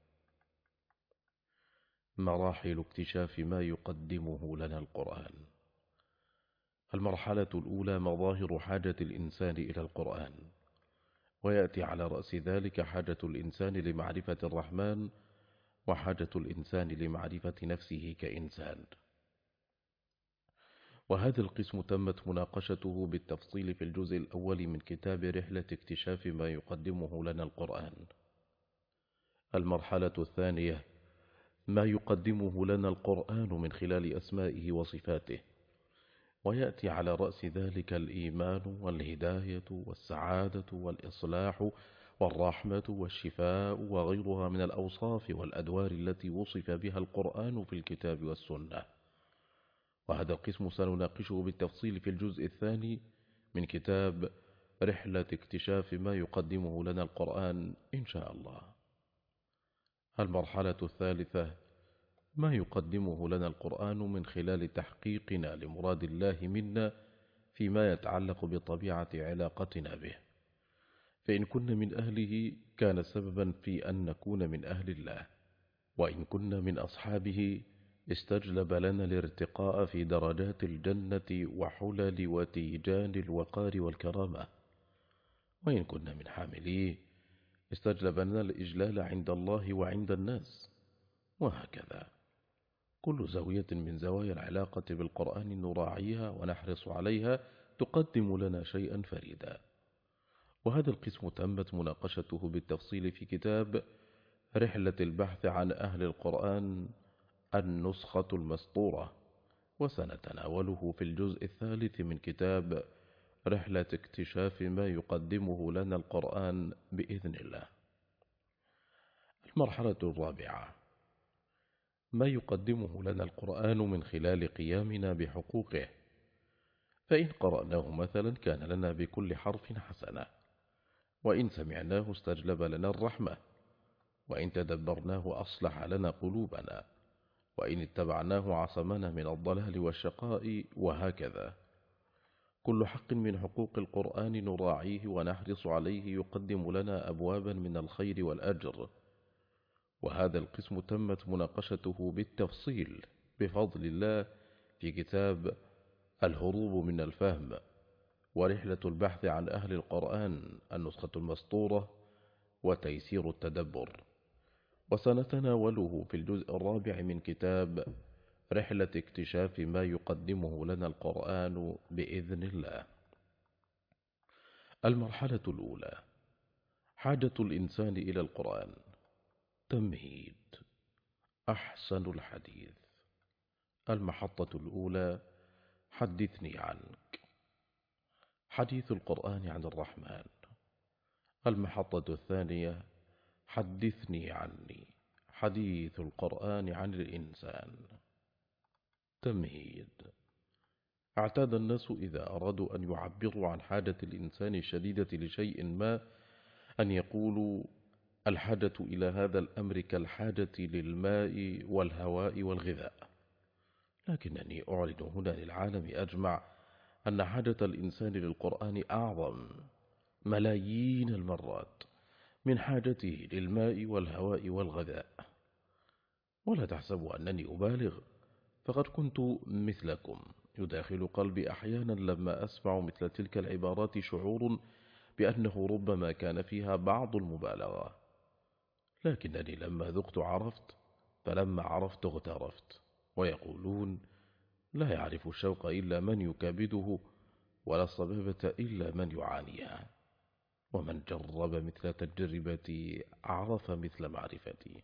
مراحل اكتشاف ما يقدمه لنا القرآن. المرحلة الأولى مظاهر حاجة الإنسان إلى القرآن، ويأتي على رأس ذلك حاجة الإنسان لمعرفة الرحمن وحاجة الإنسان لمعرفة نفسه كإنسان. وهذا القسم تمت مناقشته بالتفصيل في الجزء الأول من كتاب رحلة اكتشاف ما يقدمه لنا القرآن. المرحلة الثانية ما يقدمه لنا القرآن من خلال أسمائه وصفاته، ويأتي على رأس ذلك الإيمان والهداية والسعادة والإصلاح والرحمة والشفاء وغيرها من الأوصاف والأدوار التي وصف بها القرآن في الكتاب والسنة. وهذا القسم سنناقشه بالتفصيل في الجزء الثاني من كتاب رحلة اكتشاف ما يقدمه لنا القرآن إن شاء الله. المرحلة الثالثة: ما يقدمه لنا القرآن من خلال تحقيقنا لمراد الله منا فيما يتعلق بطبيعة علاقتنا به، فإن كنا من أهله كان سببا في أن نكون من أهل الله، وإن كنا من أصحابه استجلب لنا الارتقاء في درجات الجنة وحلل وتيجان الوقار والكرامة، وإن كنا من حامليه استجلب لنا الإجلال عند الله وعند الناس، وهكذا. كل زاوية من زوايا العلاقة بالقرآن نراعيها ونحرص عليها تقدم لنا شيئا فريدا. وهذا القسم تمت مناقشته بالتفصيل في كتاب رحلة البحث عن أهل القرآن النسخة المسطورة، وسنتناوله في الجزء الثالث من كتاب رحلة اكتشاف ما يقدمه لنا القرآن بإذن الله. المرحلة الرابعة: ما يقدمه لنا القرآن من خلال قيامنا بحقوقه، فإن قرأناه مثلا كان لنا بكل حرف حسنة، وإن سمعناه استجلب لنا الرحمة، وإن تدبرناه أصلح لنا قلوبنا، وإن اتبعناه عصمنا من الضلال والشقاء، وهكذا. كل حق من حقوق القرآن نراعيه ونحرص عليه يقدم لنا أبوابا من الخير والأجر، وهذا القسم تمت مناقشته بالتفصيل بفضل الله في كتاب الهروب من الفهم ورحلة البحث عن أهل القرآن النسخة المسطورة وتيسير التدبر، وسنتناوله في الجزء الرابع من كتاب رحلة اكتشاف ما يقدمه لنا القرآن بإذن الله. المرحلة الأولى: حاجة الإنسان إلى القرآن. تمهيد: أحسن الحديث. المحطة الأولى: حدثني عنك. حديث القرآن عن الرحمن. المحطة الثانية: حدثني عني. حديث القرآن عن الإنسان. تمهيد: اعتاد الناس إذا أرادوا أن يعبروا عن حاجة الإنسان الشديدة لشيء ما أن يقولوا الحاجة إلى هذا الأمر كالحاجة للماء والهواء والغذاء، لكنني أعلن هنا للعالم أجمع أن حاجة الإنسان للقرآن أعظم ملايين المرات من حاجته للماء والهواء والغذاء. ولا تحسبوا أنني أبالغ، فقد كنت مثلكم يداخل قلبي أحيانا لما أسمع مثل تلك العبارات شعور بأنه ربما كان فيها بعض المبالغة، لكنني لما ذقت عرفت، فلما عرفت اغترفت. ويقولون لا يعرف الشوق إلا من يكابده، ولا الصبابة إلا من يعانيها، ومن جرب مثل تجربتي عرف مثل معرفتي.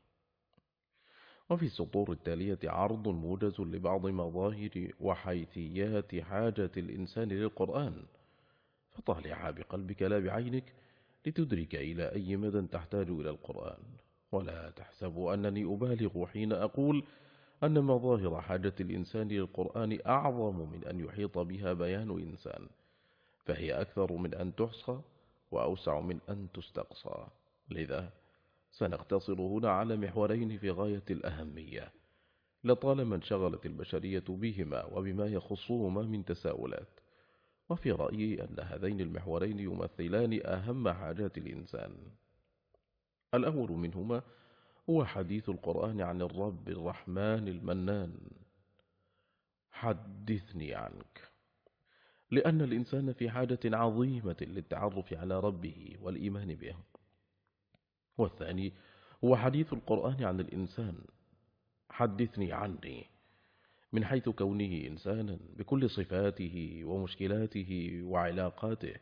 وفي السطور التالية عرض موجز لبعض مظاهر وحيثيات حاجة الإنسان للقرآن، فطالعها بقلبك لا بعينك لتدرك إلى أي مدى تحتاج إلى القرآن. ولا تحسبوا أنني أبالغ حين أقول أن مظاهر حاجة الإنسان للقرآن أعظم من أن يحيط بها بيان إنسان، فهي أكثر من أن تحصى وأوسع من أن تستقصى. لذا سنقتصر هنا على محورين في غاية الأهمية، لطالما انشغلت البشرية بهما وبما يخصهما من تساؤلات، وفي رأيي أن هذين المحورين يمثلان أهم حاجات الإنسان. الأول منهما هو حديث القرآن عن الرب الرحمن المنان. حدثني عنك، لأن الإنسان في حاجة عظيمة للتعرف على ربه والإيمان به. والثاني هو حديث القرآن عن الإنسان. حدثني عني، من حيث كونه إنسانا بكل صفاته ومشكلاته وعلاقاته.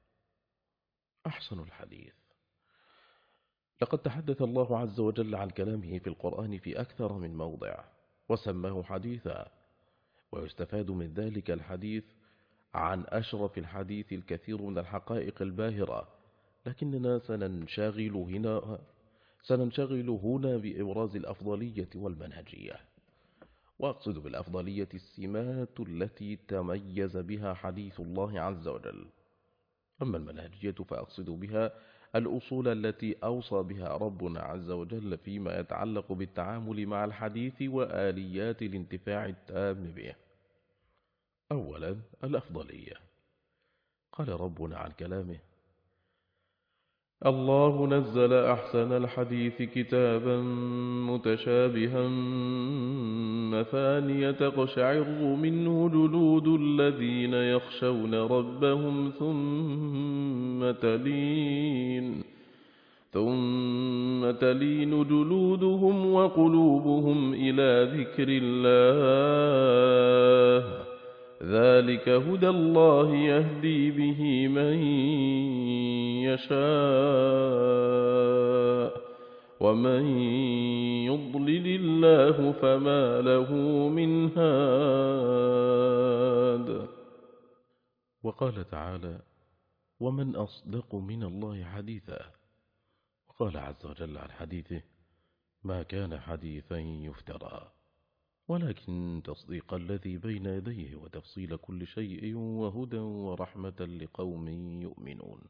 أحسن الحديث. لقد تحدث الله عز وجل عن كلامه في القرآن في أكثر من موضع وسماه حديثا، ويستفاد من ذلك الحديث عن أشرف الحديث الكثير من الحقائق الباهرة، لكننا سننشغل هنا سننشغل هنا بإبراز الأفضلية والمنهجية. وأقصد بالأفضلية السمات التي تميز بها حديث الله عز وجل. أما المنهجية فأقصد بها الأصول التي أوصى بها ربنا عز وجل فيما يتعلق بالتعامل مع الحديث وآليات الانتفاع التام به. أولا، الأفضلية. قال ربنا عن كلامه: الله نزل أحسن الحديث كتابا متشابها مثانية تقشعر منه جلود الذين يخشون ربهم ثم تلين ثم تلين جلودهم وقلوبهم إلى ذكر الله ذلك هدى الله يهدي به من يشاء ومن يضلل الله فما له من هاد. وقال تعالى: ومن أصدق من الله حديثا. وقال عز وجل عن حديثه: ما كان حديثا يفترى ولكن تصديق الذي بين يديه وتفصيل كل شيء وهدى ورحمة لقوم يؤمنون.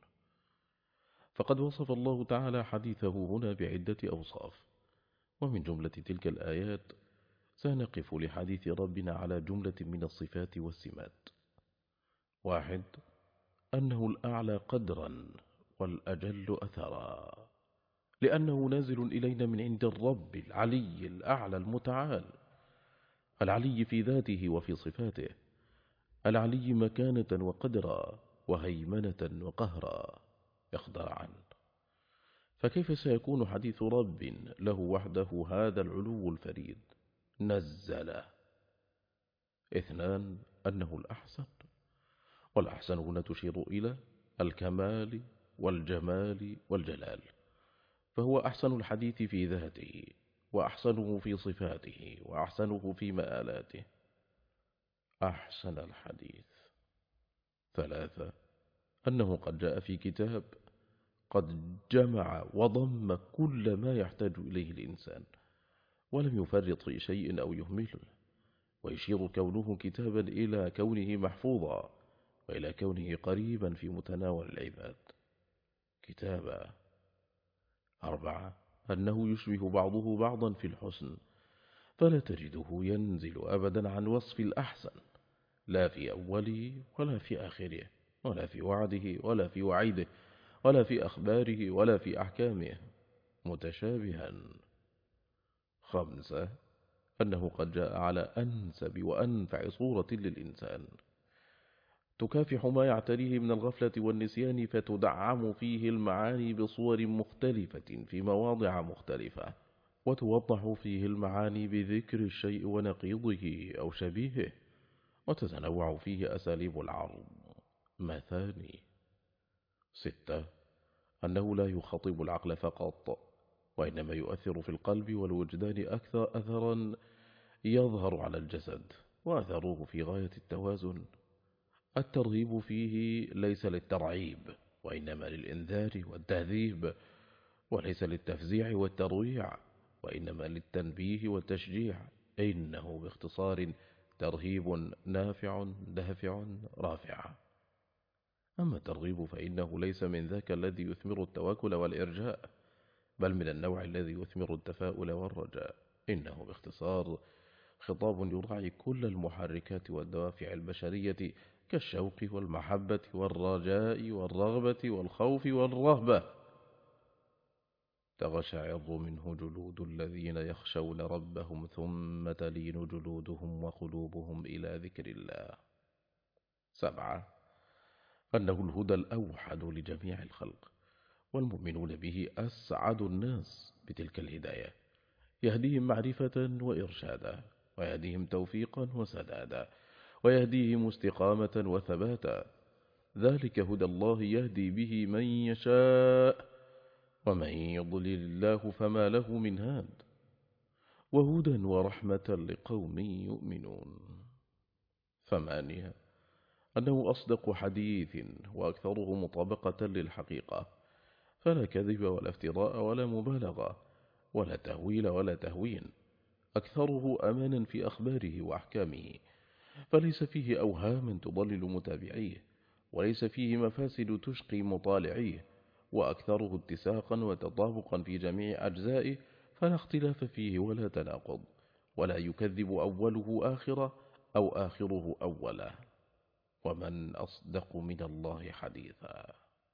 فقد وصف الله تعالى حديثه هنا بعدة أوصاف، ومن جملة تلك الآيات سنقف لحديث ربنا على جملة من الصفات والسمات. واحد، أنه الأعلى قدرا والأجل أثرا، لأنه نازل إلينا من عند الرب العلي الأعلى المتعال، العلي في ذاته وفي صفاته، العلي مكانة وقدرا وهيمنة وقهرا يخضع عنه. فكيف سيكون حديث رب له وحده هذا العلو الفريد؟ نزل. اثنان، أنه الأحسن، والأحسن هنا تشير إلى الكمال والجمال والجلال، فهو أحسن الحديث في ذاته، وأحسنه في صفاته، وأحسنه في مآلاته. أحسن الحديث. ثلاثة، أنه قد جاء في كتاب قد جمع وضم كل ما يحتاج إليه الإنسان، ولم يفرط في شيء أو يهمله، ويشير كونه كتابا إلى كونه محفوظا، وإلى كونه قريبا في متناول العباد. كتابا. أربعة، أنه يشبه بعضه بعضا في الحسن، فلا تجده ينزل أبدا عن وصف الأحسن، لا في أوله ولا في آخره، ولا في وعده ولا في وعيده، ولا في أخباره ولا في أحكامه، متشابها. خمسة، أنه قد جاء على أنسب وأنفع صورة للإنسان، تكافح ما يعتريه من الغفلة والنسيان، فتدعم فيه المعاني بصور مختلفة في مواضع مختلفة، وتوضح فيه المعاني بذكر الشيء ونقيضه أو شبيهه، وتتنوع فيه أساليب العرض. مثاني. ستة، أنه لا يخاطب العقل فقط، وإنما يؤثر في القلب والوجدان أكثر أثرا يظهر على الجسد، وأثره في غاية التوازن. الترغيب فيه ليس للترعيب، وإنما للإنذار والتهذيب، وليس للتفزيع والترويع، وإنما للتنبيه والتشجيع. إنه باختصار ترهيب نافع دافع رافع. أما الترغيب فإنه ليس من ذاك الذي يثمر التواكل والإرجاء، بل من النوع الذي يثمر التفاؤل والرجاء. إنه باختصار خطاب يراعي كل المحركات والدوافع البشرية، كالشوق والمحبة والرجاء والرغبة والخوف والرهبة. تقشعر منه جلود الذين يخشون ربهم ثم تلين جلودهم وقلوبهم إلى ذكر الله. سبعة، أنه الهدى الأوحد لجميع الخلق، والمؤمنون به أسعد الناس بتلك الهداية، يهديهم معرفة وإرشادا، ويهديهم توفيقا وسدادا، ويهديهم استقامة وثباتا. ذلك هدى الله يهدي به من يشاء ومن يضلل الله فما له من هاد. وهدى ورحمة لقوم يؤمنون. ثمانية، أنه أصدق حديث وأكثره مطابقة للحقيقة، فلا كذب ولا افتراء ولا مبالغة ولا تهويل ولا تهوين، أكثره أمانا في أخباره وأحكامه، فليس فيه أوهام تضلل متابعيه، وليس فيه مفاسد تشقي مطالعيه، وأكثره اتساقا وتطابقا في جميع أجزائه، فلا اختلاف فيه ولا تناقض، ولا يكذب أوله آخره أو آخره أوله. ومن أصدق من الله حديثا.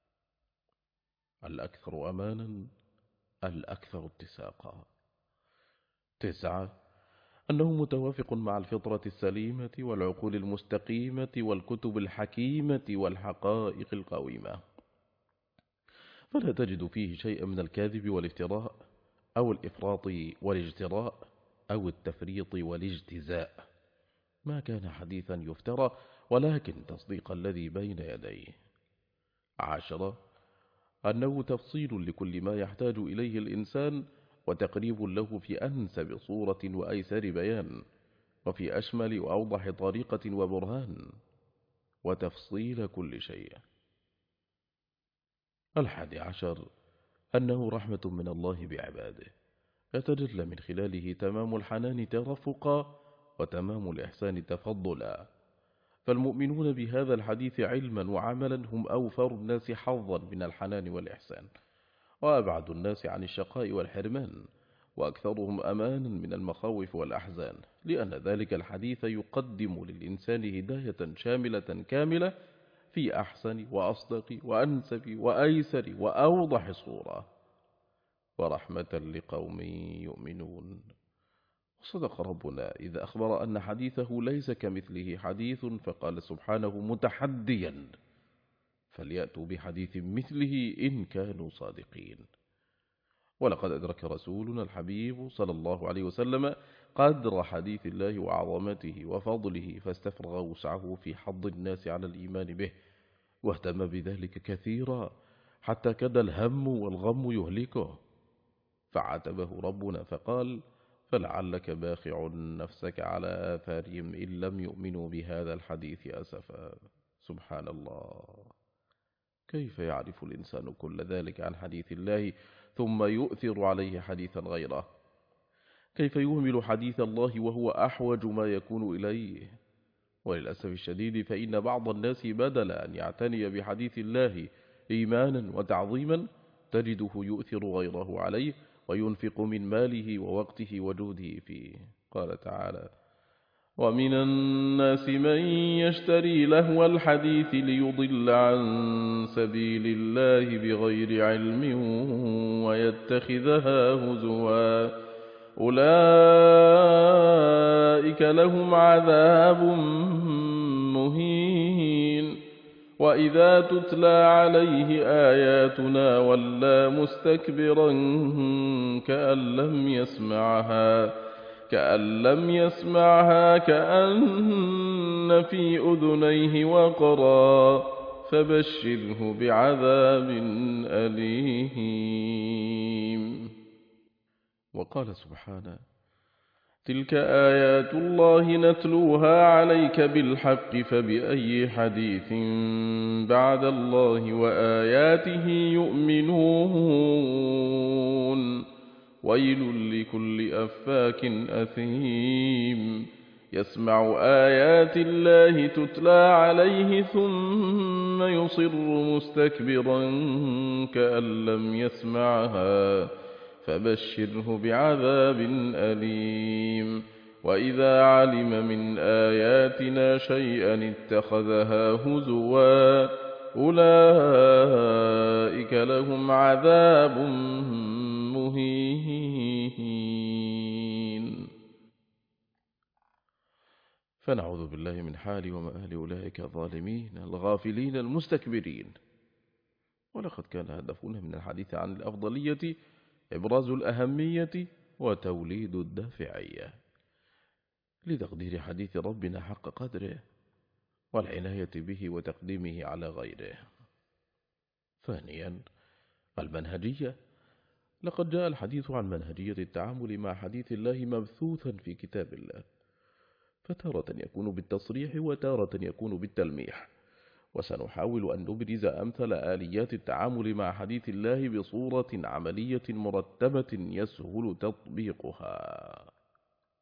الأكثر أمانا، الأكثر اتساقا. تسعة، أنه متوافق مع الفطرة السليمة والعقول المستقيمة والكتب الحكيمة والحقائق القويمة، فلا تجد فيه شيئا من الكاذب والافتراء أو الإفراط والاجتراء أو التفريط والاجتزاء. ما كان حديثا يفترى، ولكن تصديق الذي بين يديه. عشرة، أنه تفصيل لكل ما يحتاج إليه الإنسان، وتقريب له في أنسب صورة وأيسر بيان، وفي أشمل وأوضح طريقة وبرهان، وتفصيل كل شيء. الحادي عشر، أنه رحمة من الله بعباده، يتجلى من خلاله تمام الحنان ترفقا، وتمام الإحسان تفضلا. فالمؤمنون بهذا الحديث علما وعملا هم أوفر الناس حظا من الحنان والإحسان، وأبعد الناس عن الشقاء والحرمان، وأكثرهم أمانا من المخاوف والأحزان، لأن ذلك الحديث يقدم للإنسان هداية شاملة كاملة في أحسن وأصدق وأنسب وأيسر وأوضح صورة، ورحمة لقوم يؤمنون. صدق ربنا إذا أخبر أن حديثه ليس كمثله حديث، فقال سبحانه متحديا: فليأتوا بحديث مثله إن كانوا صادقين. ولقد أدرك رسولنا الحبيب صلى الله عليه وسلم قدر حديث الله وعظمته وفضله، فاستفرغ وسعه في حض الناس على الإيمان به، واهتم بذلك كثيرا حتى كاد الهم والغم يهلكه، فعاتبه ربنا فقال: فلعلك باخع نفسك على آثارهم إن لم يؤمنوا بهذا الحديث أسفا. سبحان الله، كيف يعرف الإنسان كل ذلك عن حديث الله ثم يؤثر عليه حديثا غيره؟ كيف يهمل حديث الله وهو أحوج ما يكون إليه؟ وللأسف الشديد فإن بعض الناس بدل أن يعتني بحديث الله إيمانا وتعظيما، تجده يؤثر غيره عليه، وينفق من ماله ووقته وجهده فيه. قال تعالى: ومن الناس من يشتري لهو الحديث ليضل عن سبيل الله بغير علم ويتخذها هزوا، أولئك لهم عذاب مهين. وإذا تتلى عليه آياتنا ولى مستكبرا كأن لم يسمعها كأن لم يسمعها كأن في أذنيه وقرا، فبشره بعذاب أليم. وقال سبحانه: تلك آيات الله نتلوها عليك بالحق، فبأي حديث بعد الله وآياته يؤمنون. ويل لكل أفاك أثيم، يسمع آيات الله تتلى عليه ثم يصر مستكبرا كأن لم يسمعها، فبشره بعذاب أليم. وإذا علم من آياتنا شيئا اتخذها هزوا، أولئك لهم عذاب مهين. فنعوذ بالله من حال ومآل أولئك الظالمين الغافلين المستكبرين. ولقد كان هدفنا من الحديث عن الأفضلية إبراز الأهمية وتوليد الدافعية لتقدير حديث ربنا حق قدره، والعناية به وتقديمه على غيره. ثانيا، المنهجية. لقد جاء الحديث عن منهجية التعامل مع حديث الله مبثوثا في كتاب الله، فتارة يكون بالتصريح وتارة يكون بالتلميح، وسنحاول أن نبرز أمثل آليات التعامل مع حديث الله بصورة عملية مرتبة يسهل تطبيقها.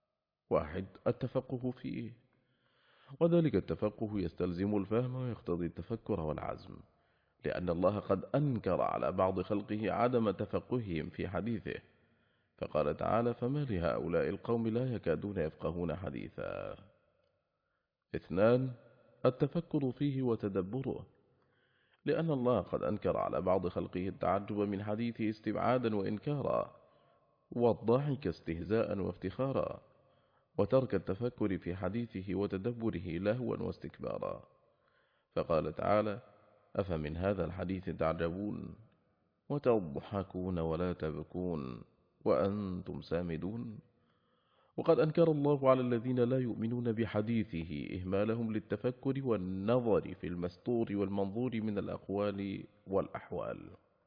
واحد التفقه فيه، وذلك التفقه يستلزم الفهم ويقتضي التفكر والعزم، لأن الله قد أنكر على بعض خلقه عدم تفقههم في حديثه، فقال تعالى: فما لهؤلاء القوم لا يكادون يفقهون حديثا. اثنان التفكر فيه وتدبره، لأن الله قد أنكر على بعض خلقه التعجب من حديثه استبعادا وإنكارا، والضحك استهزاء وافتخارا، وترك التفكر في حديثه وتدبره لهوا واستكبارا، فقال تعالى: أفمن هذا الحديث تعجبون وتضحكون ولا تبكون وأنتم سامدون. وقد أنكر الله على الذين لا يؤمنون بحديثه إهمالهم للتفكر والنظر في المستور والمنظور من الأقوال والأحوال،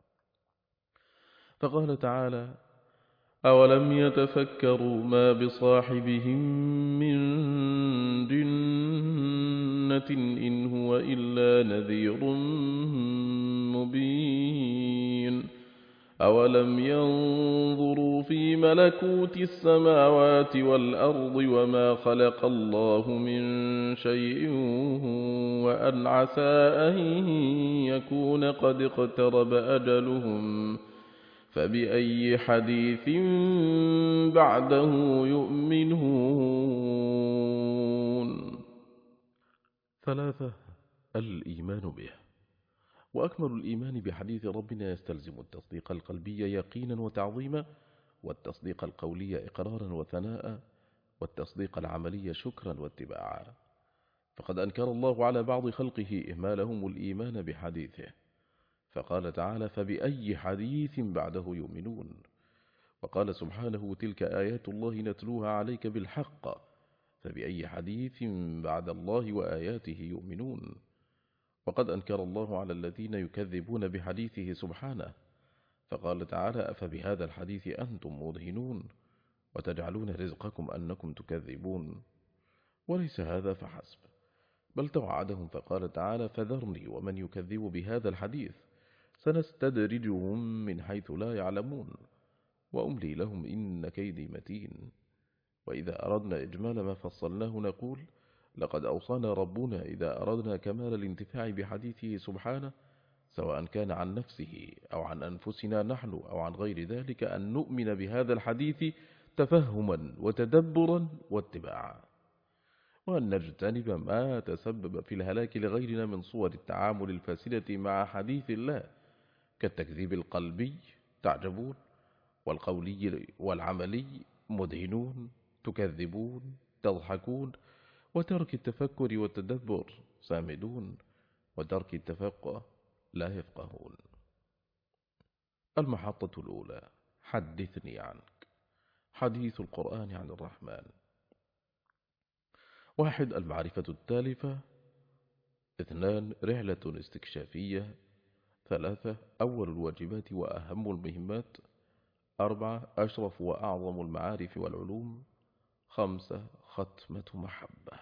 فقال تعالى: أولم يتفكروا ما بصاحبهم من جنة إن هو إلا نذير مبين. أولم ينظروا في ملكوت السماوات والأرض وما خلق الله من شيء وأن عسى أن يكون قد اقترب أجلهم فبأي حديث بعده يؤمنون. ثلاثة الإيمان به، وأكمل الإيمان بحديث ربنا يستلزم التصديق القلبي يقينا وتعظيما، والتصديق القولي إقرارا وثناء، والتصديق العملي شكرا واتباعا، فقد أنكر الله على بعض خلقه إهمالهم الإيمان بحديثه، فقال تعالى: فبأي حديث بعده يؤمنون. وقال سبحانه: تلك آيات الله نتلوها عليك بالحق فبأي حديث بعد الله وآياته يؤمنون. وقد أنكر الله على الذين يكذبون بحديثه سبحانه، فقال تعالى: أفبهذا الحديث أنتم مدهنون وتجعلون رزقكم أنكم تكذبون. وليس هذا فحسب، بل توعدهم فقال تعالى: فذرني ومن يكذب بهذا الحديث سنستدرجهم من حيث لا يعلمون وأملي لهم إن كيدي متين. وإذا أردنا إجمال ما فصلناه نقول: لقد أوصانا ربنا إذا أردنا كمال الانتفاع بحديثه سبحانه، سواء كان عن نفسه أو عن أنفسنا نحن أو عن غير ذلك، أن نؤمن بهذا الحديث تفهما وتدبرا واتباعا، وأن نجتنب ما تسبب في الهلاك لغيرنا من صور التعامل الفاسدة مع حديث الله، كالتكذيب القلبي تعجبون، والقولي والعملي مدهنون تكذبون تضحكون، وترك التفكر والتدبر سامدون، وترك التفقه لا يفقهون. المحطة الأولى: حدثني عنك، حديث القرآن عن الرحمن. واحد المعرفة التالفة. اثنان رحلة استكشافية. ثلاثة أول الواجبات وأهم المهمات. أربعة أشرف وأعظم المعارف والعلوم. خمسة ختمة محبة.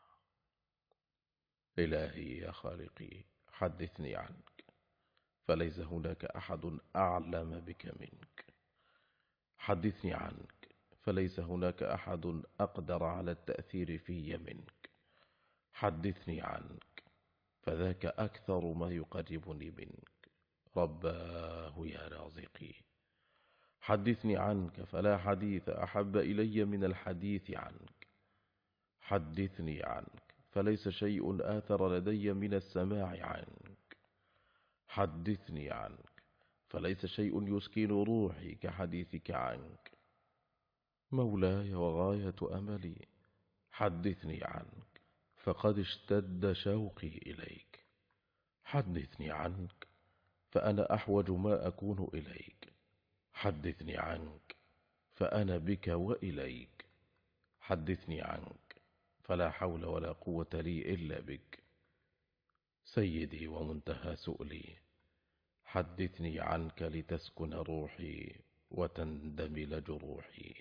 إلهي يا خالقي، حدثني عنك، فليس هناك أحد أعلم بك منك. حدثني عنك، فليس هناك أحد أقدر على التأثير في منك. حدثني عنك، فذاك أكثر ما يقربني منك. رباه يا رازقي. حدثني عنك، فلا حديث أحب إلي من الحديث عنك. حدثني عنك، فليس شيء آثر لدي من السماع عنك. حدثني عنك، فليس شيء يسكن روحي كحديثك عنك. مولاي وغاية أملي، حدثني عنك، فقد اشتد شوقي إليك. حدثني عنك، فأنا أحوج ما أكون إليك. حدثني عنك، فأنا بك وإليك. حدثني عنك، فلا حول ولا قوة لي إلا بك. سيدي ومنتهى سؤلي، حدثني عنك لتسكن روحي وتندمل جروحي.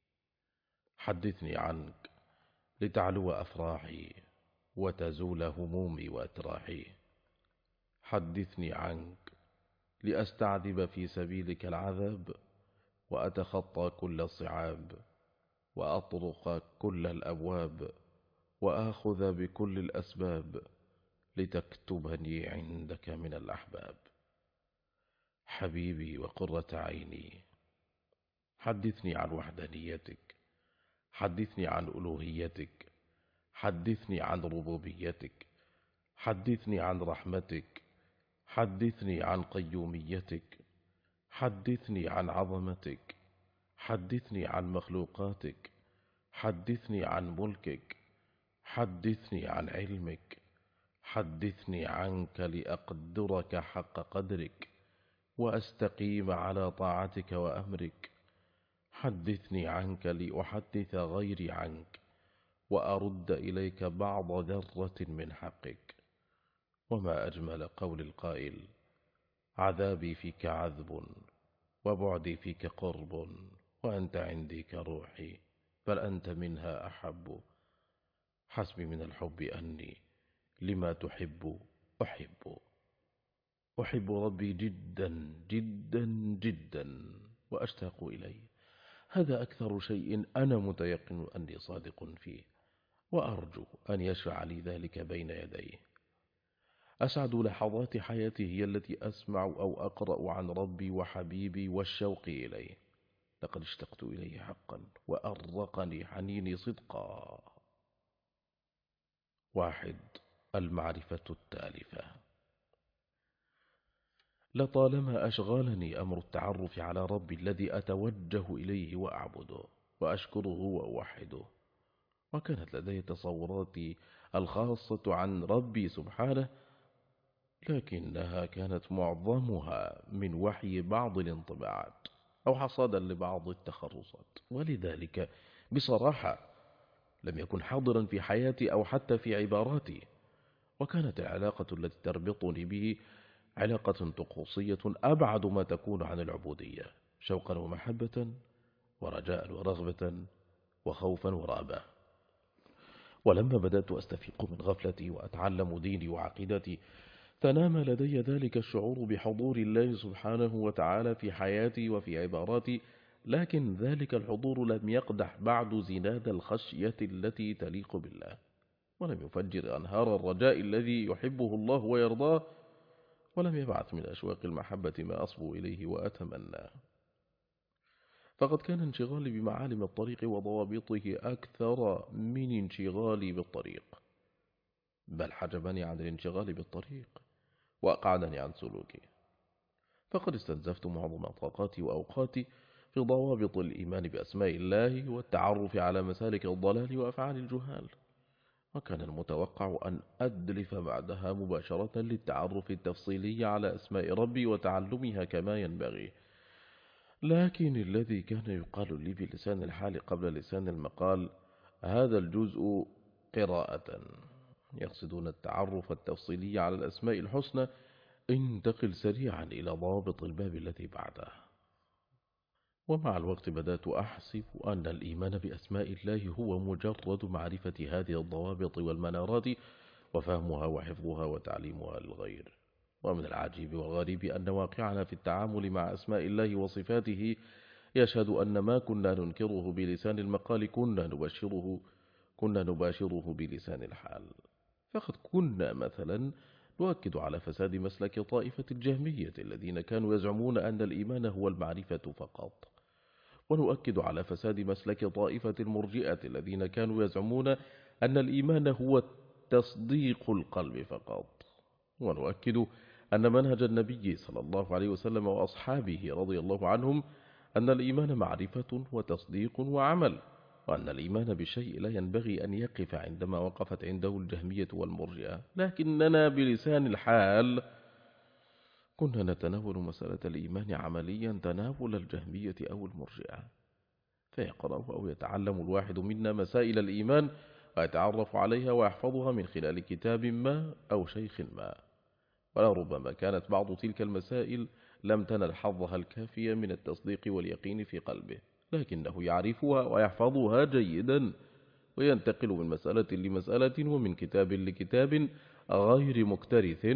حدثني عنك لتعلو أفراحي وتزول همومي وأتراحي. حدثني عنك لأستعذب في سبيلك العذاب وأتخطى كل الصعاب وأطرق كل الأبواب وآخذ بكل الأسباب لتكتبني عندك من الأحباب. حبيبي وقرة عيني، حدثني عن وحدانيتك، حدثني عن ألوهيتك، حدثني عن ربوبيتك، حدثني عن رحمتك، حدثني عن قيوميتك، حدثني عن عظمتك، حدثني عن مخلوقاتك، حدثني عن ملكك، حدثني عن علمك، حدثني عنك لأقدرك حق قدرك وأستقيم على طاعتك وأمرك. حدثني عنك لأحدث غيري عنك وأرد إليك بعض ذرة من حقك. وما أجمل قول القائل: عذابي فيك عذب وبعدي فيك قرب وأنت عندي كروحي بل أنت منها أحب. حسبي من الحب أني لما تحب أحب. أحب ربي جدا جدا جدا وأشتاق إليه. هذا أكثر شيء أنا متيقن أني صادق فيه، وأرجو أن يشفع لي ذلك بين يديه. أسعد لحظات حياتي هي التي أسمع أو أقرأ عن ربي وحبيبي والشوق إليه. لقد اشتقت إليه حقا وأرقني حنيني صدقا. واحد، المعرفة التالفة. لطالما أشغلني أمر التعرف على ربي الذي أتوجه إليه وأعبده وأشكره وأوحده، وكانت لدي تصوراتي الخاصة عن ربي سبحانه، لكنها كانت معظمها من وحي بعض الانطباعات أو حصادا لبعض التخرصات، ولذلك بصراحة لم يكن حاضرا في حياتي أو حتى في عباراتي. وكانت العلاقة التي تربطني به علاقة طقوسية أبعد ما تكون عن العبودية، شوقا ومحبة ورجاء ورغبة وخوفا ورهبة. ولما بدأت أستفيق من غفلتي وأتعلم ديني وعقيدتي، تنام لدي ذلك الشعور بحضور الله سبحانه وتعالى في حياتي وفي عباراتي، لكن ذلك الحضور لم يقدح بعد زناد الخشية التي تليق بالله، ولم يفجر أنهار الرجاء الذي يحبه الله ويرضاه، ولم يبعث من أشواق المحبة ما أصبو إليه وأتمناه. فقد كان انشغالي بمعالم الطريق وضوابطه أكثر من انشغالي بالطريق، بل حجبني عن الانشغال بالطريق وأقعدني عن سلوكه. فقد استنزفت معظم طاقاتي وأوقاتي في ضوابط الإيمان بأسماء الله والتعرف على مسالك الضلال وأفعال الجهال، وكان المتوقع أن أدلف بعدها مباشرة للتعرف التفصيلي على أسماء ربي وتعلمها كما ينبغي. لكن الذي كان يقال لي بلسان الحال قبل لسان المقال: هذا الجزء قراءة، يقصدون التعرف التفصيلي على الأسماء الحسنى، انتقل سريعا إلى ضابط الباب الذي بعده. ومع الوقت بدأت أحسب أن الإيمان بأسماء الله هو مجرد معرفة هذه الضوابط والمنارات وفهمها وحفظها وتعليمها للغير. ومن العجيب والغريب أن واقعنا في التعامل مع أسماء الله وصفاته يشهد أن ما كنا ننكره بلسان المقال كنا نباشره كنا نباشره بلسان الحال. فقد كنا مثلا نؤكد على فساد مسلك طائفة الجهمية الذين كانوا يزعمون أن الإيمان هو المعرفة فقط، ونؤكد على فساد مسلك طائفة المرجئة الذين كانوا يزعمون أن الإيمان هو تصديق القلب فقط، ونؤكد أن منهج النبي صلى الله عليه وسلم وأصحابه رضي الله عنهم أن الإيمان معرفة وتصديق وعمل، وأن الإيمان بشيء لا ينبغي أن يقف عندما وقفت عنده الجهمية والمرجئة. لكننا بلسان الحال كنا نتناول مسألة الإيمان عمليا تناول الجهمية أو المرجئة، فيقرأ أو يتعلم الواحد منا مسائل الإيمان ويتعرف عليها ويحفظها من خلال كتاب ما أو شيخ ما، ولربما كانت بعض تلك المسائل لم تنل حظها الكافية من التصديق واليقين في قلبه، لكنه يعرفها ويحفظها جيدا، وينتقل من مسألة لمسألة ومن كتاب لكتاب غير مكترث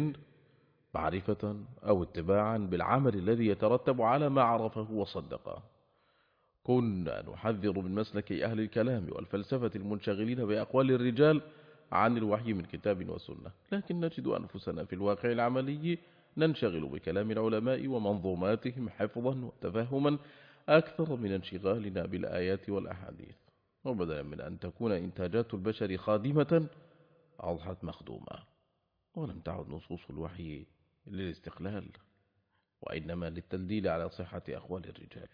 معرفة أو اتباعا بالعمل الذي يترتب على ما عرفه وصدقه. كنا نحذر من مسلك أهل الكلام والفلسفة المنشغلين بأقوال الرجال عن الوحي من كتاب وسنة، لكن نجد أنفسنا في الواقع العملي ننشغل بكلام العلماء ومنظوماتهم حفظا وتفهما أكثر من انشغالنا بالآيات والأحاديث، وبدلا من أن تكون إنتاجات البشر خادمة أضحت مخدومة، ولم تعد نصوص الوحي للاستقلال، وإنما للتدليل على صحة أقوال الرجال.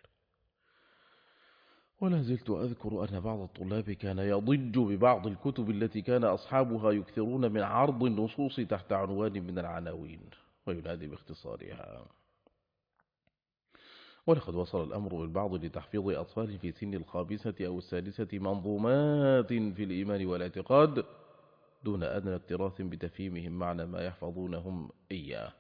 ولا زلت أذكر أن بعض الطلاب كان يضج ببعض الكتب التي كان أصحابها يكثرون من عرض النصوص تحت عنوان من العناوين وينادي باختصارها. ولقد وصل الأمر بالبعض لتحفيظ أطفال في سن الخامسة أو السادسة منظومات في الإيمان والاعتقاد دون أدنى اكتراث بتفهيمهم معنى ما يحفظونهم إياه،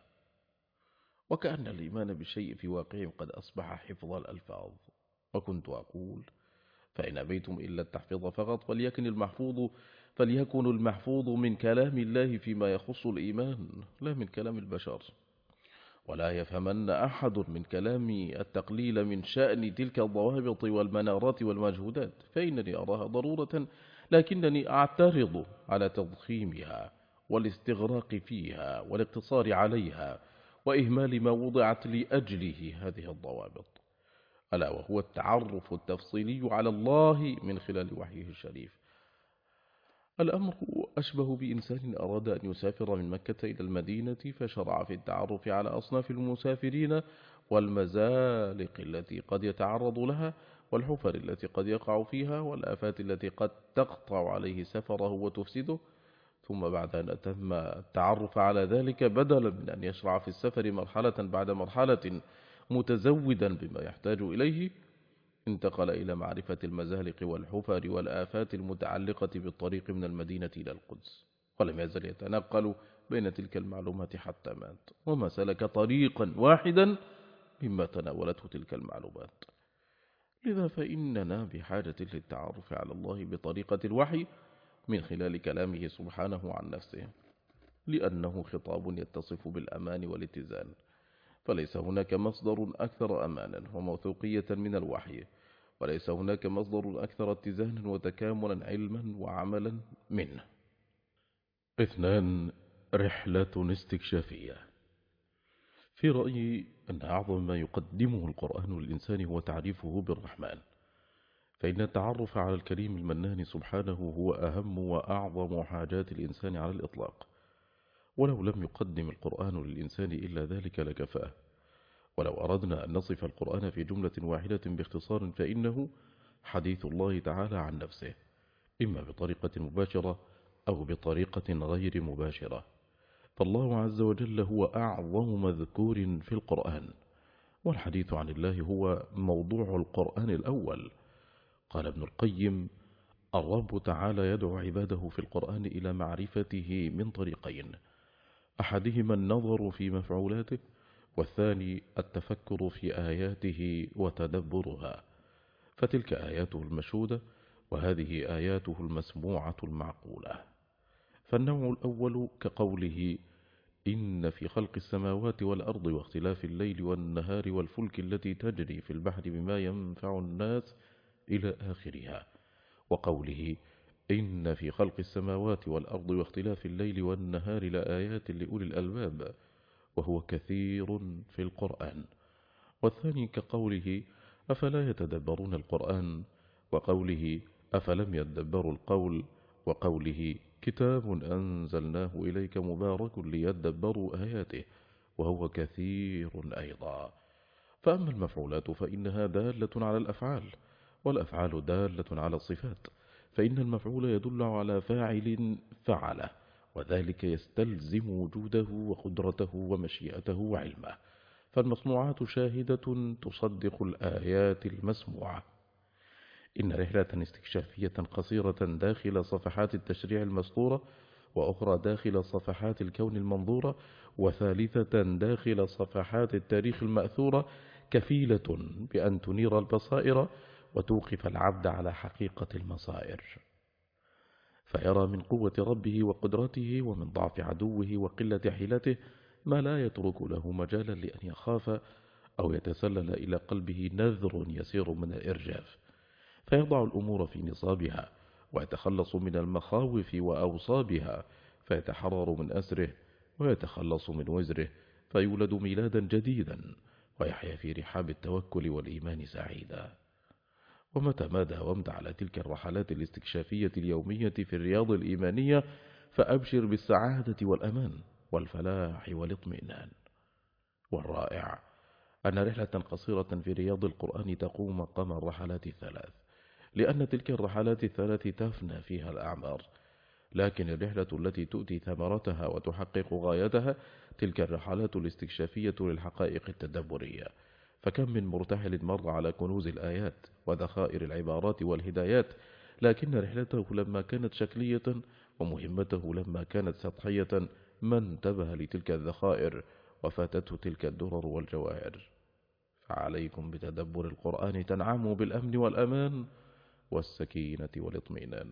وكأن الإيمان بالشيء في واقعهم قد أصبح حفظ الألفاظ. وكنت أقول: فإن أبيتم إلا التحفيظ فقط فليكن المحفوظ فليكن المحفوظ من كلام الله فيما يخص الإيمان لا من كلام البشر، ولا يفهمن أحد من كلامي التقليل من شأن تلك الضوابط والمنارات والمجهودات، فإنني أراها ضرورة، لكنني أعترض على تضخيمها والاستغراق فيها والاقتصار عليها وإهمال ما وضعت لأجله هذه الضوابط، ألا وهو التعرف التفصيلي على الله من خلال وحيه الشريف. الأمر أشبه بإنسان أراد أن يسافر من مكة إلى المدينة فشرع في التعرف على أصناف المسافرين والمزالق التي قد يتعرض لها والحفر التي قد يقع فيها والآفات التي قد تقطع عليه سفره وتفسده، ثم بعد أن أتم التعرف على ذلك بدلا من أن يشرع في السفر مرحلة بعد مرحلة متزودا بما يحتاج إليه، انتقل إلى معرفة المزالق والحفر والآفات المتعلقة بالطريق من المدينة إلى القدس، ولم يزل يتنقل بين تلك المعلومات حتى مات، وما سلك طريقا واحدا مما تناولته تلك المعلومات. لذا فإننا بحاجة للتعرف على الله بطريقة الوحي من خلال كلامه سبحانه عن نفسه، لأنه خطاب يتصف بالأمان والاتزان، فليس هناك مصدر أكثر أمانا وموثوقية من الوحي، وليس هناك مصدر أكثر اتزانا وتكاملا علما وعملا منه. اثنان: رحلة استكشافية. في رأيي أن أعظم ما يقدمه القرآن للإنسان هو تعريفه بالرحمن، فإن التعرف على الكريم المنان سبحانه هو أهم وأعظم حاجات الإنسان على الإطلاق، ولو لم يقدم القرآن للإنسان إلا ذلك لكفاه. ولو أردنا أن نصف القرآن في جملة واحدة باختصار فإنه حديث الله تعالى عن نفسه، إما بطريقة مباشرة أو بطريقة غير مباشرة، فالله عز وجل هو أعظم مذكور في القرآن، والحديث عن الله هو موضوع القرآن الأول. قال ابن القيم: الرب تعالى يدعو عباده في القرآن إلى معرفته من طريقين، أحدهما النظر في مفعولاته، والثاني التفكر في آياته وتدبرها، فتلك آياته المشهودة وهذه آياته المسموعة المعقولة. فالنوع الأول كقوله: إن في خلق السماوات والأرض واختلاف الليل والنهار والفلك التي تجري في البحر بما ينفع الناس إلى آخرها، وقوله: إن في خلق السماوات والأرض واختلاف الليل والنهار لآيات لأولي الألباب، وهو كثير في القرآن. والثاني كقوله: أفلا يتدبرون القرآن، وقوله: أفلم يدبروا القول، وقوله: كتاب أنزلناه إليك مبارك ليدبروا آياته، وهو كثير أيضا. فأما المفعولات فإنها دالة على الأفعال، والأفعال دالة على الصفات، فإن المفعول يدل على فاعل فعله، وذلك يستلزم وجوده وقدرته ومشيئته وعلمه، فالمصنوعات شاهدة تصدق الآيات المسموعة. إن رحلة استكشافية قصيرة داخل صفحات التشريع المسطورة، وأخرى داخل صفحات الكون المنظورة، وثالثة داخل صفحات التاريخ المأثورة، كفيلة بأن تنير البصائر وتوقف العبد على حقيقة المصائر، فيرى من قوة ربه وقدرته ومن ضعف عدوه وقلة حيلته ما لا يترك له مجالا لأن يخاف أو يتسلل إلى قلبه نذر يسير من الإرجاف، فيضع الأمور في نصابها، ويتخلص من المخاوف وأوصابها، فيتحرر من أسره، ويتخلص من وزره، فيولد ميلادا جديدا، ويحيا في رحاب التوكل والإيمان سعيدا. ومتى ما داومت على تلك الرحلات الاستكشافية اليومية في الرياض الإيمانية، فأبشر بالسعادة والأمان والفلاح والاطمئنان. والرائع أن رحلة قصيرة في رياض القرآن تقوم مقام الرحلات الثلاث، لأن تلك الرحلات الثلاث تفنى فيها الأعمار، لكن الرحلة التي تؤتي ثمرتها وتحقق غايتها تلك الرحلات الاستكشافية للحقائق التدبرية. فكم من مرتحل مر على كنوز الآيات وذخائر العبارات والهدايات، لكن رحلته لما كانت شكلية ومهمته لما كانت سطحية ما انتبه لتلك الذخائر وفاتته تلك الدرر والجواهر. فعليكم بتدبر القرآن تنعموا بالأمن والأمان والسكينة والاطمئنان.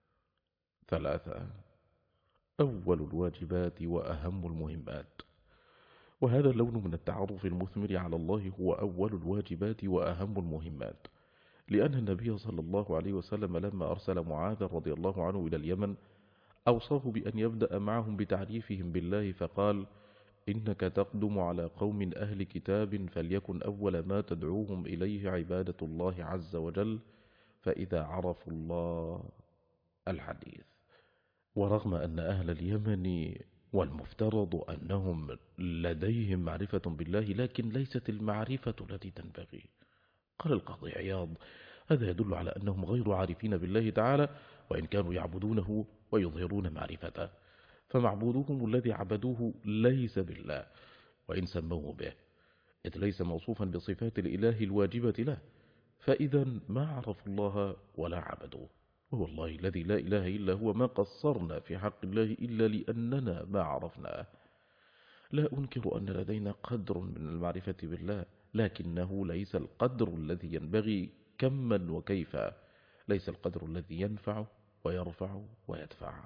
ثلاثة: أول الواجبات وأهم المهمات. وهذا اللون من التعرف المثمر على الله هو أول الواجبات وأهم المهمات، لأن النبي صلى الله عليه وسلم لما أرسل معاذ رضي الله عنه إلى اليمن أوصاه بأن يبدأ معهم بتعريفهم بالله، فقال: إنك تقدم على قوم أهل كتاب، فليكن أول ما تدعوهم إليه عبادة الله عز وجل، فإذا عرفوا الله الحديث. ورغم أن أهل اليمن والمفترض أنهم لديهم معرفة بالله، لكن ليست المعرفة التي تنبغي. قال القاضي عياض: هذا يدل على أنهم غير عارفين بالله تعالى، وإن كانوا يعبدونه ويظهرون معرفته، فمعبودهم الذي عبدوه ليس بالله وإن سموه به، إذ ليس موصوفا بصفات الإله الواجبة له، فإذا ما عرفوا الله ولا عبدوه. والله الذي لا إله إلا هو ما قصرنا في حق الله إلا لأننا ما عرفناه. لا أنكر أن لدينا قدر من المعرفة بالله، لكنه ليس القدر الذي ينبغي كما وكيفا، ليس القدر الذي ينفع ويرفع ويدفع.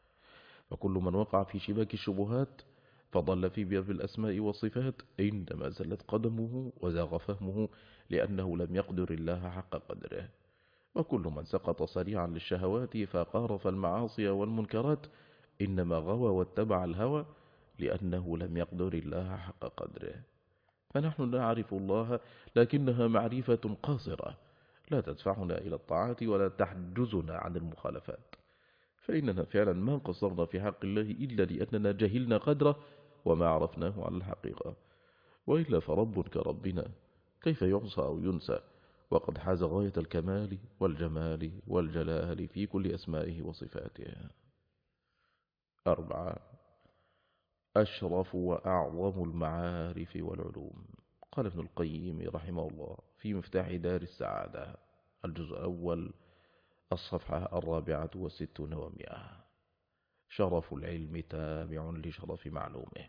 فكل من وقع في شباك الشبهات فضل في باب الأسماء والصفات إنما زلت قدمه وزاغ فهمه، لأنه لم يقدر الله حق قدره. وكل من سقط صريعا للشهوات فقارف المعاصي والمنكرات إنما غوى واتبع الهوى، لأنه لم يقدر الله حق قدره. فنحن نعرف الله، لكنها معرفة قاصرة لا تدفعنا إلى الطاعات ولا تحجزنا عن المخالفات، فإننا فعلا ما قصرنا في حق الله إلا لأننا جهلنا قدره وما عرفناه على الحقيقة. وإلا فرب كربنا كيف يعصى أو ينسى، وقد حاز غاية الكمال والجمال والجلال في كل أسمائه وصفاته. أربعة: أشرف وأعظم المعارف والعلوم. قال ابن القيم رحمه الله في مفتاح دار السعادة الجزء الأول الصفحة الرابعة والستون ومئة: شرف العلم تابع لشرف معلومه،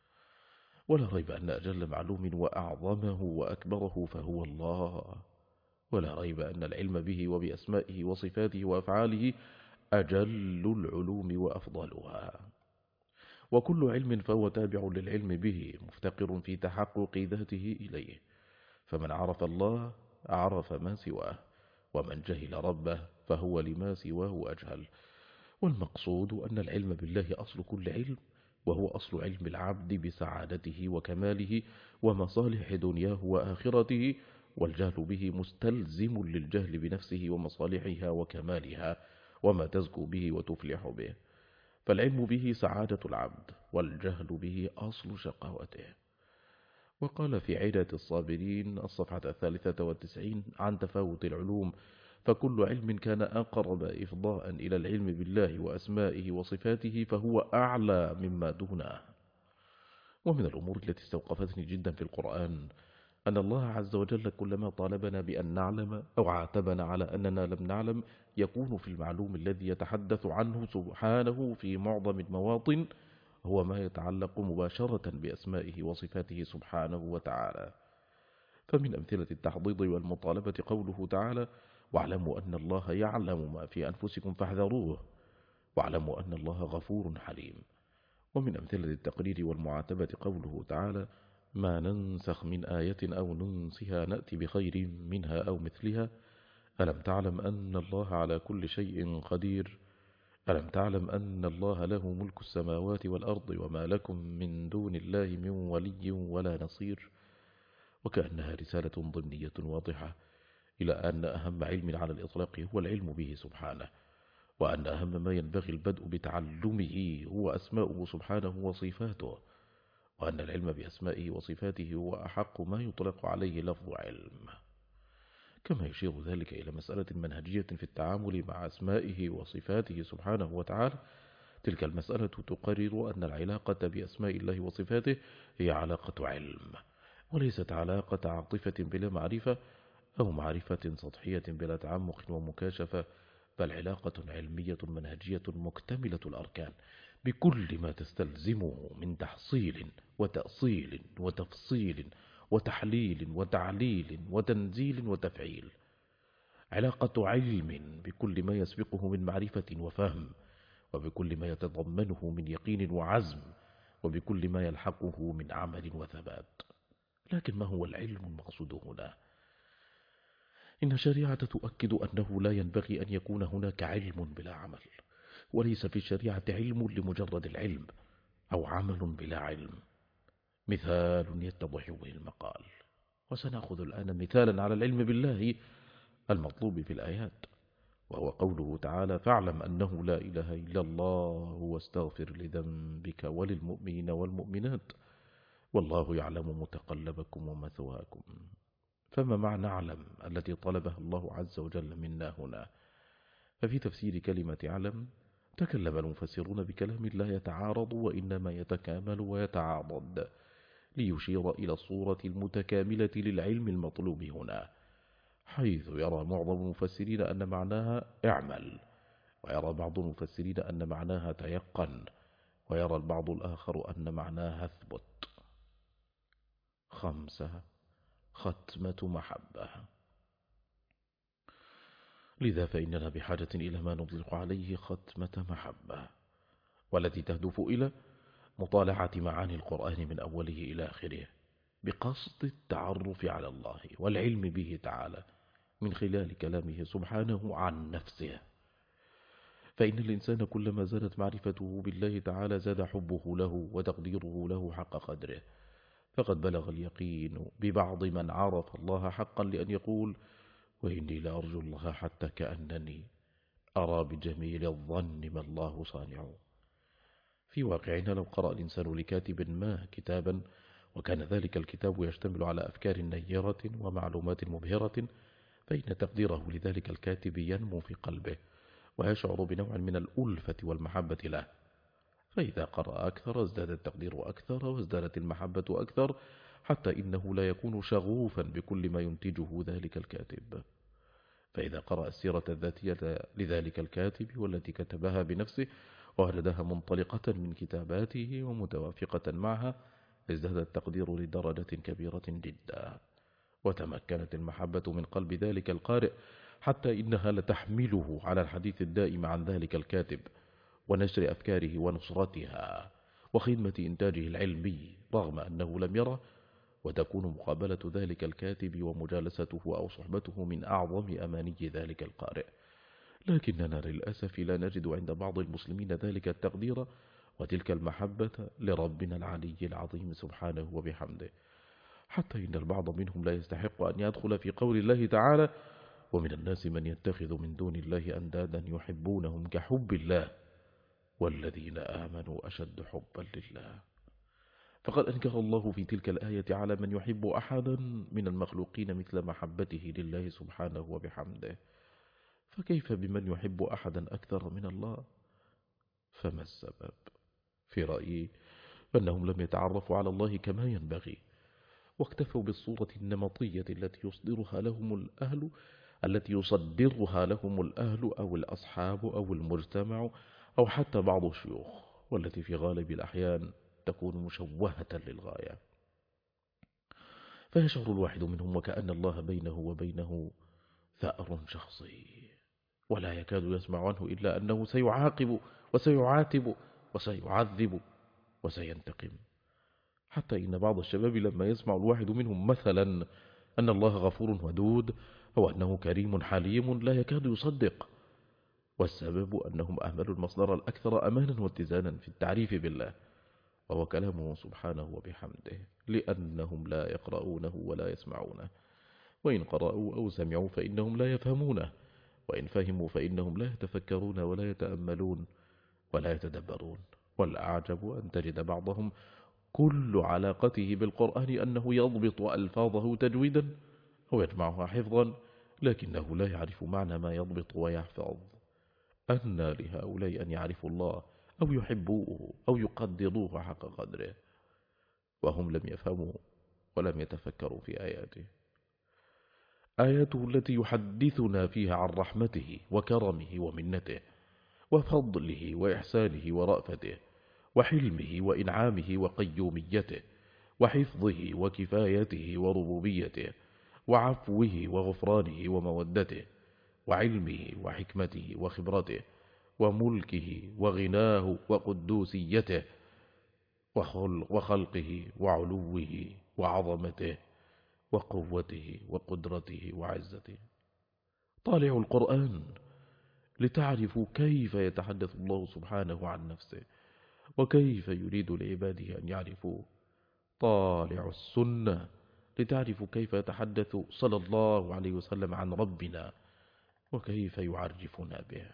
ولا ريب أن أجل معلوم وأعظمه وأكبره فهو الله، ولا ريب أن العلم به وبأسمائه وصفاته وأفعاله أجل العلوم وأفضلها. وكل علم فهو تابع للعلم به، مفتقر في تحقق ذاته إليه، فمن عرف الله عرف ما سواه، ومن جهل ربه فهو لما سواه أجهل. والمقصود أن العلم بالله أصل كل علم، وهو أصل علم العبد بسعادته وكماله ومصالح دنياه وآخرته، والجهل به مستلزم للجهل بنفسه ومصالحها وكمالها وما تزكو به وتفلح به. فالعلم به سعادة العبد، والجهل به أصل شقاوته. وقال في عدة الصابرين الصفحة الثالثة والتسعين عن تفاوت العلوم: فكل علم كان أقرب إفضاء إلى العلم بالله وأسمائه وصفاته فهو أعلى مما دونه. ومن الأمور التي استوقفتني جدا في القرآن أن الله عز وجل كلما طالبنا بأن نعلم أو عاتبنا على أننا لم نعلم يكون في المعلوم الذي يتحدث عنه سبحانه في معظم المواطن هو ما يتعلق مباشرة بأسمائه وصفاته سبحانه وتعالى. فمن أمثلة التحضيض والمطالبة قوله تعالى: واعلموا أن الله يعلم ما في أنفسكم فاحذروه، واعلموا أن الله غفور حليم. ومن أمثلة التقرير والمعاتبة قوله تعالى: ما ننسخ من آية أو ننسها نأتي بخير منها أو مثلها. ألم تعلم أن الله على كل شيء قدير؟ ألم تعلم أن الله له ملك السماوات والأرض وما لكم من دون الله من ولي ولا نصير؟ وكأنها رسالة ضمنية واضحة إلى أن أهم علم على الإطلاق هو العلم به سبحانه، وأن أهم ما ينبغي البدء بتعلمه هو أسماؤه سبحانه وصفاته، وأن العلم بأسمائه وصفاته هو أحق ما يطلق عليه لفظ علم، كما يشير ذلك إلى مسألة منهجية في التعامل مع أسمائه وصفاته سبحانه وتعالى. تلك المسألة تقرر أن العلاقة بأسماء الله وصفاته هي علاقة علم، وليست علاقة عاطفة بلا معرفة أو معرفة سطحية بلا تعمق ومكاشفة، بل علاقة علمية منهجية مكتملة الأركان بكل ما تستلزمه من تحصيل وتأصيل وتفصيل وتحليل وتعليل وتنزيل وتفعيل. علاقة علم بكل ما يسبقه من معرفة وفهم، وبكل ما يتضمنه من يقين وعزم، وبكل ما يلحقه من عمل وثبات. لكن ما هو العلم المقصود هنا؟ إن الشريعة تؤكد أنه لا ينبغي أن يكون هناك علم بلا عمل، وليس في الشريعة علم لمجرد العلم أو عمل بلا علم. مثال يتضح به المقال، وسنأخذ الآن مثالا على العلم بالله المطلوب في الآيات، وهو قوله تعالى: فاعلم أنه لا إله إلا الله واستغفر لذنبك وللمؤمنين والمؤمنات والله يعلم متقلبكم ومثواكم. فما معنى اعلم التي طلبها الله عز وجل منا هنا؟ ففي تفسير كلمة علم تكلم المفسرون بكلام لا يتعارض وإنما يتكامل ويتعاضد، ليشير إلى الصورة المتكاملة للعلم المطلوب هنا، حيث يرى معظم المفسرين أن معناها اعمل، ويرى بعض المفسرين أن معناها تيقن، ويرى البعض الآخر أن معناها اثبت. خمسة: ختمة محبة. لذا فإننا بحاجة إلى ما نطلق عليه ختمة محبة، والتي تهدف إلى مطالعة معاني القرآن من أوله إلى آخره، بقصد التعرف على الله والعلم به تعالى من خلال كلامه سبحانه عن نفسه. فإن الإنسان كلما زادت معرفته بالله تعالى زاد حبه له وتقديره له حق قدره، فقد بلغ اليقين ببعض من عرف الله حقا لأن يقول: وإني لأرجو الله حتى كأنني أرى بجميل الظن ما الله صانع. في واقعنا لو قرأ الإنسان لكاتب ما كتابا، وكان ذلك الكتاب يشتمل على أفكار نيرة ومعلومات مبهرة، فإن تقديره لذلك الكاتب ينمو في قلبه، ويشعر بنوع من الألفة والمحبة له. فإذا قرأ أكثر ازداد التقدير أكثر، وازدادت المحبة أكثر، حتى إنه لا يكون شغوفا بكل ما ينتجه ذلك الكاتب. فإذا قرأ السيرة الذاتية لذلك الكاتب والتي كتبها بنفسه ووجدها منطلقة من كتاباته ومتوافقة معها، ازداد التقدير لدرجة كبيرة جدا، وتمكنت المحبة من قلب ذلك القارئ، حتى إنها لتحمله على الحديث الدائم عن ذلك الكاتب ونشر أفكاره ونصرتها وخدمة إنتاجه العلمي رغم أنه لم يره، وتكون مقابلة ذلك الكاتب ومجالسته أو صحبته من أعظم أماني ذلك القارئ. لكننا للأسف لا نجد عند بعض المسلمين ذلك التقدير وتلك المحبة لربنا العلي العظيم سبحانه وبحمده، حتى إن البعض منهم لا يستحق أن يدخل في قول الله تعالى: ومن الناس من يتخذ من دون الله أندادا يحبونهم كحب الله والذين آمنوا أشد حبا لله. فقد أنكر الله في تلك الآية على من يحب أحدا من المخلوقين مثل محبته لله سبحانه وبحمده، فكيف بمن يحب أحدا أكثر من الله؟ فما السبب؟ في رأيي أنهم لم يتعرفوا على الله كما ينبغي، واكتفوا بالصورة النمطية التي يصدرها لهم الأهل التي يصدرها لهم الأهل أو الأصحاب أو المجتمع أو حتى بعض الشيوخ، والتي في غالب الأحيان تكون مشوهة للغاية. فيشعر الواحد منهم وكأن الله بينه وبينه ثأر شخصي، ولا يكاد يسمع عنه إلا أنه سيعاقب وسيعاتب وسيعذب وسينتقم. حتى إن بعض الشباب لما يسمع الواحد منهم مثلا أن الله غفور ودود أو أنه كريم حليم لا يكاد يصدق، والسبب أنهم أهملوا المصدر الأكثر أمانا واتزانا في التعريف بالله، وهو كلامه سبحانه وبحمده، لأنهم لا يقرؤونه ولا يسمعونه، وإن قرأوا أو سمعوا فإنهم لا يفهمونه، وإن فهموا فإنهم لا يتفكرون ولا يتأملون ولا يتدبرون. والأعجب أن تجد بعضهم كل علاقته بالقرآن أنه يضبط ألفاظه تجويدا أو يجمعها حفظا، لكنه لا يعرف معنى ما يضبط ويحفظ. أنى لهؤلاء أن يعرفوا الله أو يحبوه أو يقدروه حق قدره وهم لم يفهموا ولم يتفكروا في آياته، آياته التي يحدثنا فيها عن رحمته وكرمه ومنته وفضله وإحسانه ورأفته وحلمه وإنعامه وقيوميته وحفظه وكفايته وربوبيته وعفوه وغفرانه ومودته وعلمه وحكمته وخبرته وملكه وغناه وقدوسيته وخلقه وعلوه وعظمته وقوته وقدرته وعزته. طالعوا القرآن لتعرفوا كيف يتحدث الله سبحانه عن نفسه وكيف يريد لعباده أن يعرفوه. طالعوا السنة لتعرفوا كيف يتحدث صلى الله عليه وسلم عن ربنا وكيف يعرفنا به.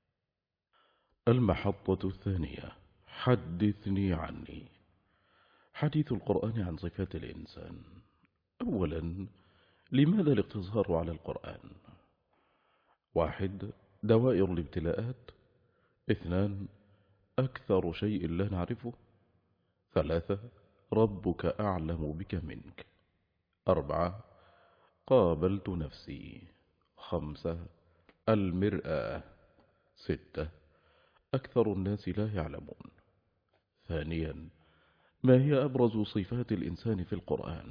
المحطة الثانية: حدثني عني. حديث القرآن عن صفات الإنسان. أولا، لماذا الاقتصار على القرآن؟ واحد، دوائر الابتلاءات. اثنان، أكثر شيء لا نعرفه. ثلاثة، ربك أعلم بك منك. أربعة، قابلت نفسي. خمسة، المرآة. ستة، أكثر الناس لا يعلمون. ثانيا، ما هي أبرز صفات الإنسان في القرآن؟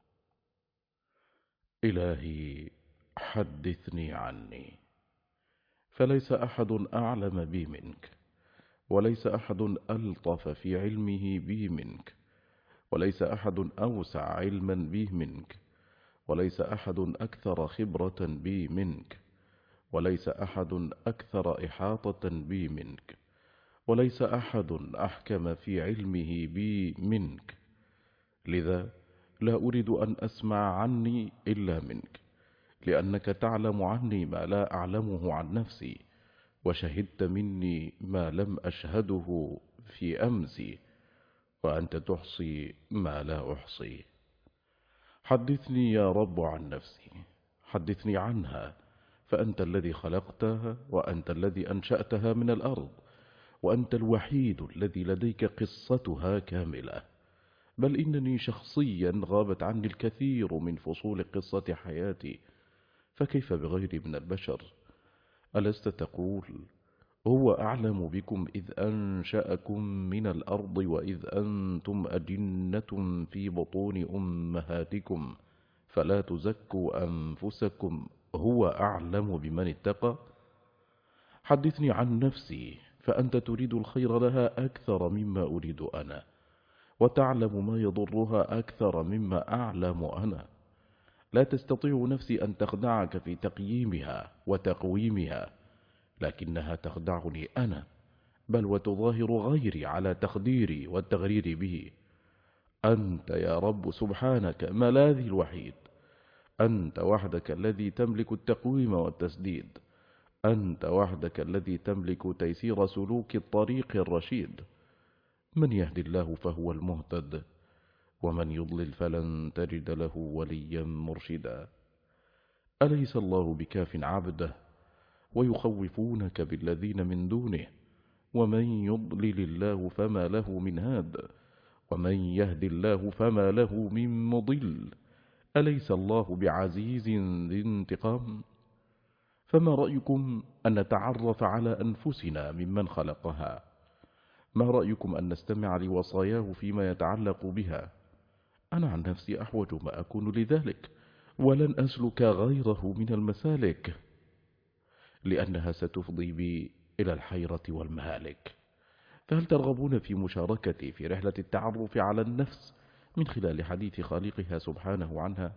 إلهي حدثني عني، فليس أحد أعلم بي منك، وليس أحد ألطف في علمه بي منك، وليس أحد أوسع علما بي منك، وليس أحد أكثر خبرة بي منك، وليس أحد أكثر إحاطة بي منك، وليس أحد أحكم في علمه بي منك. لذا لا أريد أن أسمع عني إلا منك، لأنك تعلم عني ما لا أعلمه عن نفسي، وشهدت مني ما لم أشهده في أمسي، وأنت تحصي ما لا أحصي. حدثني يا رب عن نفسي، حدثني عنها، فأنت الذي خلقتها، وأنت الذي أنشأتها من الأرض، وأنت الوحيد الذي لديك قصتها كاملة. بل إنني شخصيا غابت عني الكثير من فصول قصة حياتي، فكيف بغيري من البشر؟ ألست تقول: هو أعلم بكم إذ أنشأكم من الأرض وإذ أنتم أجنة في بطون أمهاتكم فلا تزكوا أنفسكم هو أعلم بمن اتقى؟ حدثني عن نفسي، فأنت تريد الخير لها أكثر مما أريد أنا، وتعلم ما يضرها أكثر مما أعلم أنا. لا تستطيع نفسي أن تخدعك في تقييمها وتقويمها، لكنها تخدعني أنا، بل وتظاهر غيري على تخديري والتغرير به. أنت يا رب سبحانك ملاذي الوحيد، أنت وحدك الذي تملك التقويم والتسديد، أنت وحدك الذي تملك تيسير سلوك الطريق الرشيد. من يهدي الله فهو المهتد، ومن يضلل فلن تجد له وليا مرشدا. أليس الله بكاف عبده؟ ويخوفونك بالذين من دونه، ومن يضلل الله فما له من هاد، ومن يهد الله فما له من مضل. أليس الله بعزيز ذي انتقام؟ فما رأيكم أن نتعرف على أنفسنا ممن خلقها؟ ما رأيكم أن نستمع لوصاياه فيما يتعلق بها؟ أنا عن نفسي أحوج ما أكون لذلك، ولن أسلك غيره من المسالك، لأنها ستفضي بي إلى الحيرة والمهالك. فهل ترغبون في مشاركتي في رحلة التعرف على النفس من خلال حديث خالقها سبحانه عنها.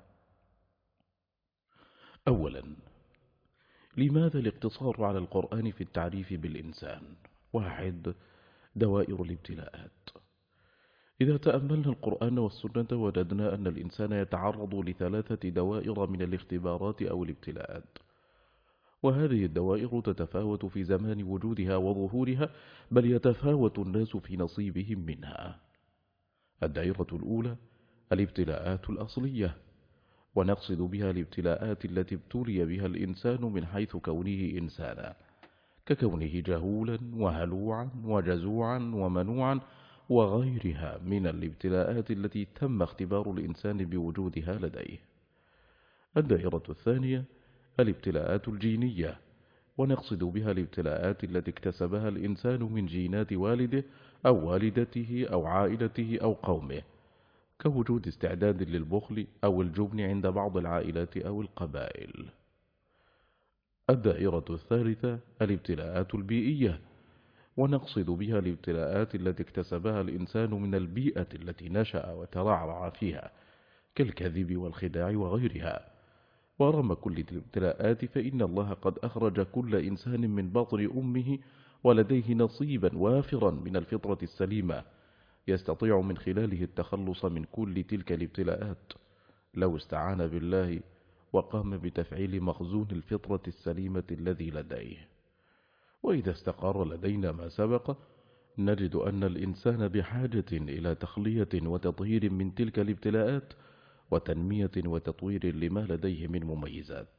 أولا، لماذا الاقتصار على القرآن في التعريف بالإنسان؟ واحد، دوائر الابتلاءات. إذا تأملنا القرآن والسنة وجدنا أن الإنسان يتعرض لثلاثة دوائر من الاختبارات أو الابتلاءات، وهذه الدوائر تتفاوت في زمان وجودها وظهورها، بل يتفاوت الناس في نصيبهم منها. الدائرة الأولى الابتلاءات الأصلية، ونقصد بها الابتلاءات التي ابتلي بها الإنسان من حيث كونه إنسانا، ككونه جهولا وهلوعا وجزوعا ومنوعا وغيرها من الابتلاءات التي تم اختبار الإنسان بوجودها لديه. الدائرة الثانية الابتلاءات الجينية، ونقصد بها الابتلاءات التي اكتسبها الإنسان من جينات والده أو والدته أو عائلته أو قومه، كوجود استعداد للبخل أو الجبن عند بعض العائلات أو القبائل. الدائرة الثالثة الابتلاءات البيئية، ونقصد بها الابتلاءات التي اكتسبها الإنسان من البيئة التي نشأ وترعرع فيها، كالكذب والخداع وغيرها. ورغم كل الابتلاءات فإن الله قد أخرج كل إنسان من بطن أمه ولديه نصيبا وافرا من الفطرة السليمة، يستطيع من خلاله التخلص من كل تلك الابتلاءات لو استعان بالله وقام بتفعيل مخزون الفطرة السليمة الذي لديه. وإذا استقر لدينا ما سبق، نجد أن الإنسان بحاجة إلى تخلية وتطهير من تلك الابتلاءات وتنمية وتطوير لما لديه من مميزات.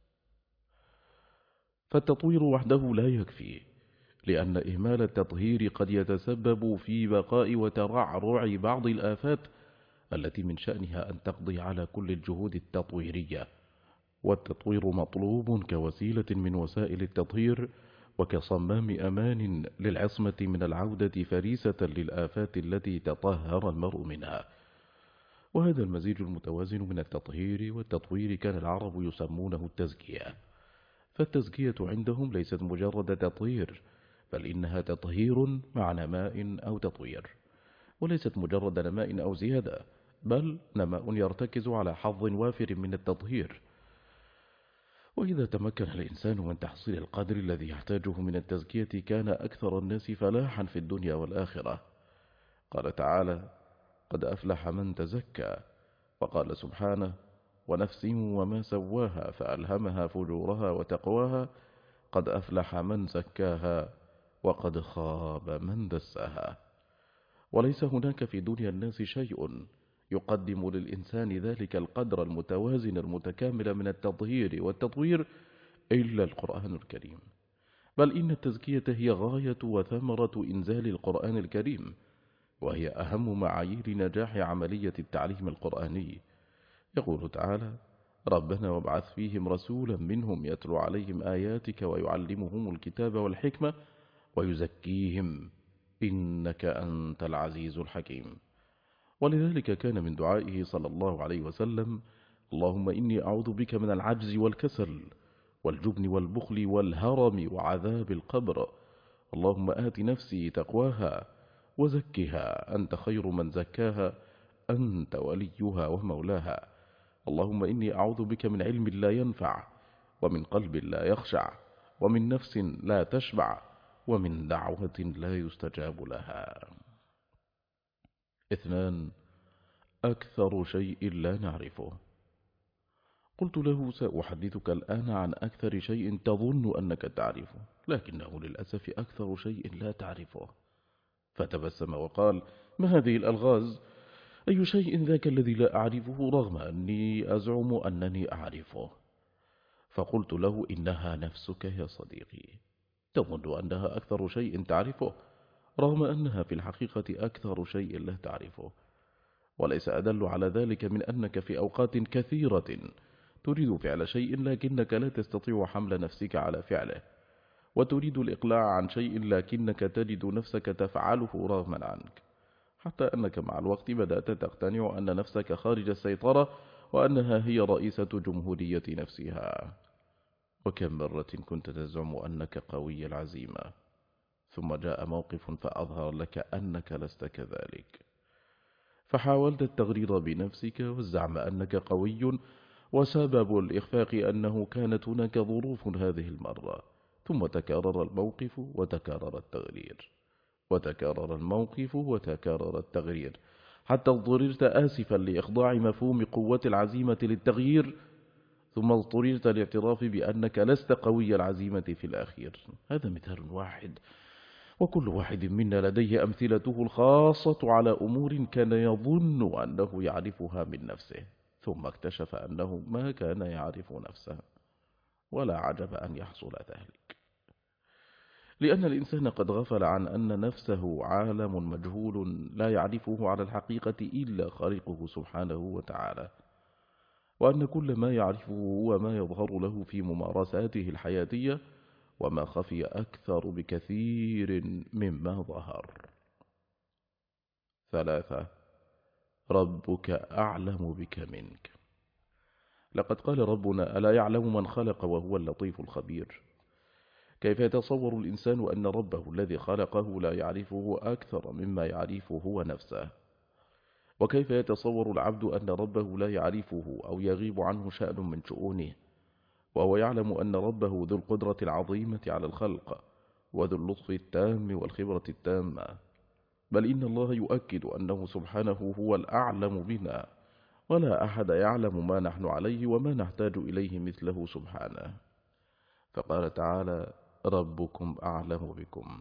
فالتطوير وحده لا يكفي، لأن إهمال التطهير قد يتسبب في بقاء وترعرع بعض الآفات التي من شأنها أن تقضي على كل الجهود التطويرية. والتطوير مطلوب كوسيلة من وسائل التطهير، وكصمام أمان للعصمة من العودة فريسة للآفات التي تطهر المرء منها. وهذا المزيج المتوازن من التطهير والتطوير كان العرب يسمونه التزكية. فالتزكية عندهم ليست مجرد تطهير، بل إنها تطهير مع نماء أو تطوير، وليست مجرد نماء أو زيادة، بل نماء يرتكز على حظ وافر من التطهير. وإذا تمكن الإنسان من تحصيل القدر الذي يحتاجه من التزكية كان أكثر الناس فلاحا في الدنيا والآخرة. قال تعالى: قد أفلح من تزكى. وقال سبحانه: ونفس وما سواها فألهمها فجورها وتقواها قد أفلح من زكاها وقد خاب من دساها. وليس هناك في دنيا الناس شيء يقدم للإنسان ذلك القدر المتوازن المتكامل من التطهير والتطوير إلا القرآن الكريم، بل إن التزكية هي غاية وثمرة إنزال القرآن الكريم، وهي أهم معايير نجاح عملية التعليم القرآني. يقول تعالى: ربنا وابعث فيهم رسولا منهم يتلو عليهم آياتك ويعلمهم الكتاب والحكمة ويزكيهم إنك أنت العزيز الحكيم. ولذلك كان من دعائه صلى الله عليه وسلم: اللهم إني أعوذ بك من العجز والكسل والجبن والبخل والهرم وعذاب القبر. اللهم آت نفسي تقواها وزكها أنت خير من زكاها أنت وليها ومولاها. اللهم إني أعوذ بك من علم لا ينفع، ومن قلب لا يخشع، ومن نفس لا تشبع، ومن دعوة لا يستجاب لها. اثنان، أكثر شيء لا نعرفه. قلت له: سأحدثك الآن عن أكثر شيء تظن أنك تعرفه، لكنه للأسف أكثر شيء لا تعرفه. فتبسم وقال: ما هذه الألغاز؟ أي شيء ذاك الذي لا أعرفه رغم أني أزعم أنني أعرفه؟ فقلت له: إنها نفسك يا صديقي، تظن أنها أكثر شيء تعرفه رغم أنها في الحقيقة أكثر شيء لا تعرفه. وليس أدل على ذلك من أنك في أوقات كثيرة تريد فعل شيء لكنك لا تستطيع حمل نفسك على فعله، وتريد الإقلاع عن شيء لكنك تجد نفسك تفعله رغما عنك، حتى أنك مع الوقت بدأت تقتنع أن نفسك خارج السيطرة وأنها هي رئيسة جمهورية نفسها. وكم مرة كنت تزعم أنك قوي العزيمة، ثم جاء موقف فأظهر لك أنك لست كذلك. فحاولت التغرير بنفسك والزعم أنك قوي، وسبب الإخفاق أنه كانت هناك ظروف هذه المرة. ثم تكرر الموقف وتكرر التغرير، وتكرر الموقف وتكرر التغرير، حتى اضطررت آسفا لإخضاع مفهوم قوة العزيمة للتغيير، ثم اضطررت لاعتراف بأنك لست قوي العزيمة في الأخير. هذا مثال واحد، وكل واحد منا لديه أمثلته الخاصة على أمور كان يظن أنه يعرفها من نفسه، ثم اكتشف أنه ما كان يعرف نفسه. ولا عجب أن يحصل ذلك، لأن الإنسان قد غفل عن أن نفسه عالم مجهول لا يعرفه على الحقيقة إلا خالقه سبحانه وتعالى، وأن كل ما يعرفه هو ما يظهر له في ممارساته الحياتية، وما خفي أكثر بكثير مما ظهر. ثلاثة، ربك أعلم بك منك. لقد قال ربنا: ألا يعلم من خلق وهو اللطيف الخبير. كيف يتصور الإنسان أن ربه الذي خلقه لا يعرفه أكثر مما يعرفه هو نفسه؟ وكيف يتصور العبد أن ربه لا يعرفه أو يغيب عنه شأن من شؤونه، وهو يعلم أن ربه ذو القدرة العظيمة على الخلق، وذو اللطف التام والخبرة التامة؟ بل إن الله يؤكد أنه سبحانه هو الأعلم بنا، ولا أحد يعلم ما نحن عليه وما نحتاج إليه مثله سبحانه. فقال تعالى: ربكم أعلم بكم.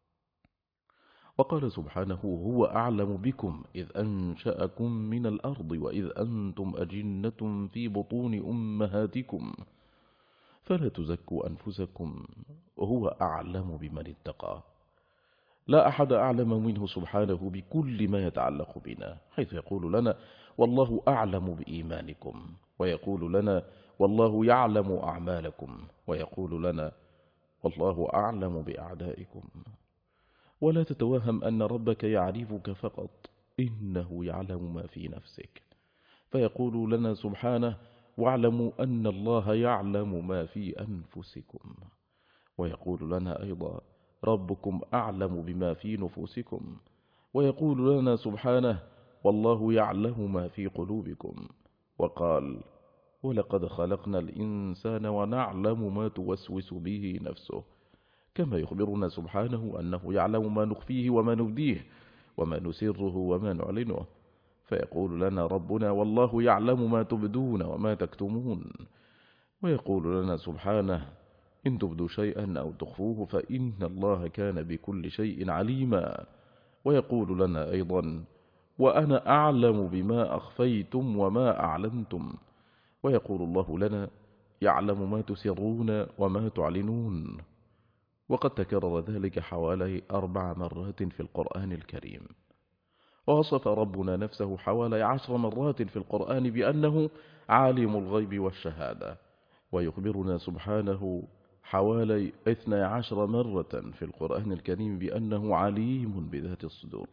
وقال سبحانه: هو أعلم بكم إذ أنشأكم من الأرض وإذ أنتم أجنة في بطون أمهاتكم فلا تزكوا أنفسكم وهو أعلم بمن اتقى. لا أحد أعلم منه سبحانه بكل ما يتعلق بنا، حيث يقول لنا: والله أعلم بإيمانكم، ويقول لنا: والله يعلم أعمالكم، ويقول لنا: والله أعلم بأعدائكم. ولا تتوهم أن ربك يعرفك فقط، إنه يعلم ما في نفسك، فيقول لنا سبحانه: واعلموا أن الله يعلم ما في أنفسكم. ويقول لنا أيضا: ربكم أعلم بما في نفوسكم. ويقول لنا سبحانه: والله يعلم ما في قلوبكم. وقال: ولقد خلقنا الإنسان ونعلم ما توسوس به نفسه، كما يخبرنا سبحانه أنه يعلم ما نخفيه وما نبديه وما نسره وما نعلنه. فيقول لنا ربنا: والله يعلم ما تبدون وما تكتمون. ويقول لنا سبحانه: إن تبدوا شيئا أو تخفوه فإن الله كان بكل شيء عليما. ويقول لنا أيضا: وأنا أعلم بما أخفيتم وما أعلنتم. ويقول الله لنا: يعلم ما تسرون وما تعلنون. وقد تكرر ذلك حوالي أربع مرات في القرآن الكريم. ووصف ربنا نفسه حوالي عشر مرات في القرآن بأنه عالم الغيب والشهادة، ويخبرنا سبحانه حوالي اثنى عشر مرة في القرآن الكريم بأنه عليم بذات الصدور.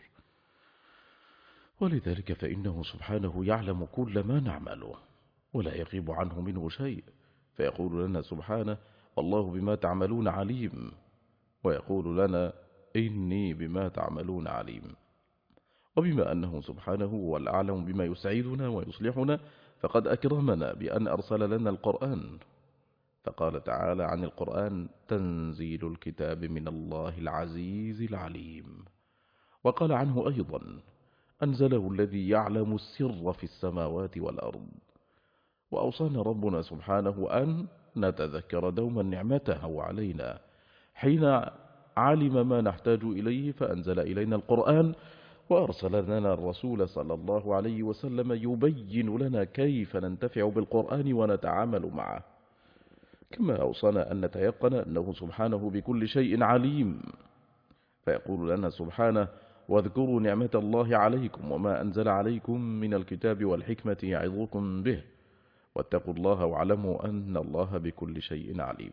ولذلك فإنه سبحانه يعلم كل ما نعمله، ولا يغيب عنه منه شيء. فيقول لنا سبحانه: والله بما تعملون عليم. ويقول لنا: إني بما تعملون عليم. وبما أنه سبحانه هو الأعلم بما يسعدنا ويصلحنا، فقد أكرمنا بأن أرسل لنا القرآن. فقال تعالى عن القرآن: تنزيل الكتاب من الله العزيز العليم. وقال عنه أيضا: أنزله الذي يعلم السر في السماوات والأرض. وأوصانا ربنا سبحانه أن نتذكر دوما نعمته علينا حين علم ما نحتاج إليه فأنزل إلينا القرآن، وأرسل لنا الرسول صلى الله عليه وسلم يبين لنا كيف ننتفع بالقرآن ونتعامل معه. كما أوصانا أن نتيقن أنه سبحانه بكل شيء عليم، فيقول لنا سبحانه: واذكروا نعمة الله عليكم وما أنزل عليكم من الكتاب والحكمة يعظكم به واتقوا الله واعلموا أن الله بكل شيء عليم.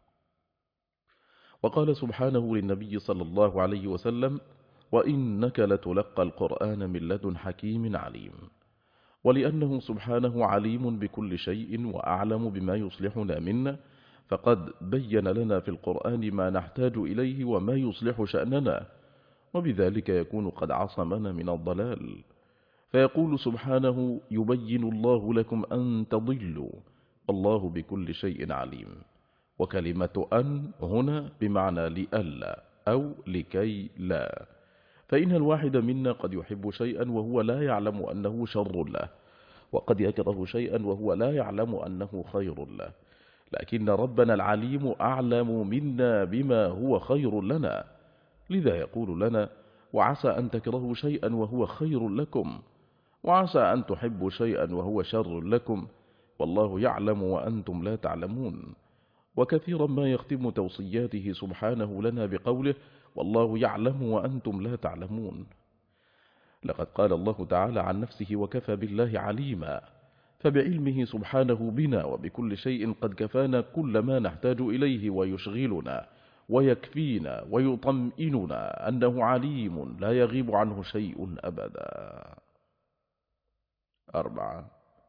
وقال سبحانه للنبي صلى الله عليه وسلم: وإنك لتلقى القرآن من لدن حكيم عليم. ولأنه سبحانه عليم بكل شيء وأعلم بما يصلحنا منا، فقد بين لنا في القرآن ما نحتاج إليه وما يصلح شأننا، وبذلك يكون قد عصمنا من الضلال. فيقول سبحانه: يبين الله لكم أن تضلوا والله بكل شيء عليم. وكلمة أن هنا بمعنى لئلا أو لكي لا، فإن الواحد منا قد يحب شيئا وهو لا يعلم أنه شر له، وقد يكره شيئا وهو لا يعلم أنه خير له، لكن ربنا العليم أعلم منا بما هو خير لنا، لذا يقول لنا: وعسى أن تكرهوا شيئا وهو خير لكم، وعسى أن تحبوا شيئا وهو شر لكم، والله يعلم وأنتم لا تعلمون. وكثيرا ما يختم توصياته سبحانه لنا بقوله: والله يعلم وأنتم لا تعلمون. لقد قال الله تعالى عن نفسه: وكفى بالله عليما، فبعلمه سبحانه بنا وبكل شيء قد كفانا كل ما نحتاج إليه ويشغلنا ويكفينا ويطمئننا أنه عليم لا يغيب عنه شيء أبدا. أربعة.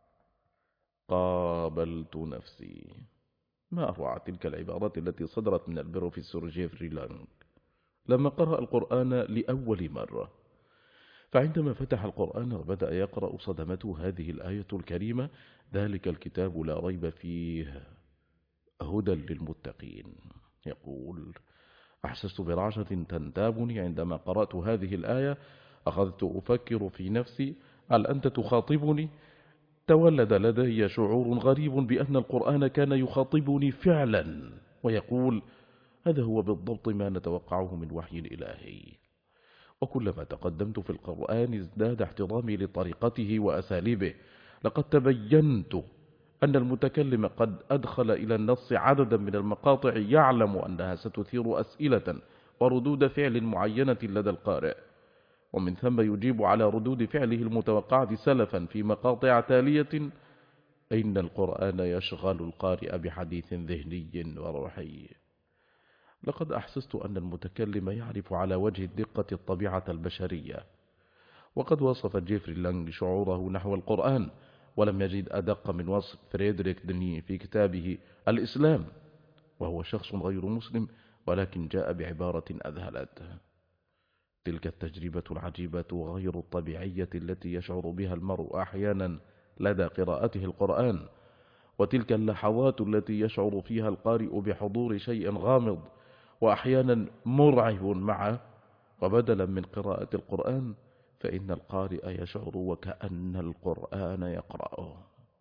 قابلت نفسي. ما أروع تلك العبارات التي صدرت من البروفيسور جيفري لانغ لما قرأ القرآن لأول مرة، فعندما فتح القرآن وبدأ يقرأ صدمته هذه الآية الكريمة: ذلك الكتاب لا ريب فيه هدى للمتقين. يقول: أحسست برعشة تنتابني عندما قرأت هذه الآية، أخذت أفكر في نفسي: هل أنت تخاطبني؟ تولد لدي شعور غريب بأن القرآن كان يخاطبني فعلا ويقول: هذا هو بالضبط ما نتوقعه من وحي إلهي. وكلما تقدمت في القرآن ازداد احترامي لطريقته وأساليبه. لقد تبينت أن المتكلم قد أدخل إلى النص عددا من المقاطع يعلم أنها ستثير أسئلة وردود فعل معينة لدى القارئ، ومن ثم يجيب على ردود فعله المتوقعة سلفا في مقاطع تالية. إن القرآن يشغل القارئ بحديث ذهني وروحي. لقد أحسست أن المتكلم يعرف على وجه الدقة الطبيعة البشرية. وقد وصف جيفري لانغ شعوره نحو القرآن، ولم يجد أدق من وصف فريدريك دني في كتابه الإسلام، وهو شخص غير مسلم ولكن جاء بعبارة أذهلته: تلك التجربة العجيبة غير الطبيعية التي يشعر بها المرء أحيانا لدى قراءته القرآن، وتلك اللحظات التي يشعر فيها القارئ بحضور شيء غامض وأحيانا مرعب معه، وبدلا من قراءة القرآن فإن القارئ يشعر وكأن القرآن يقرأه.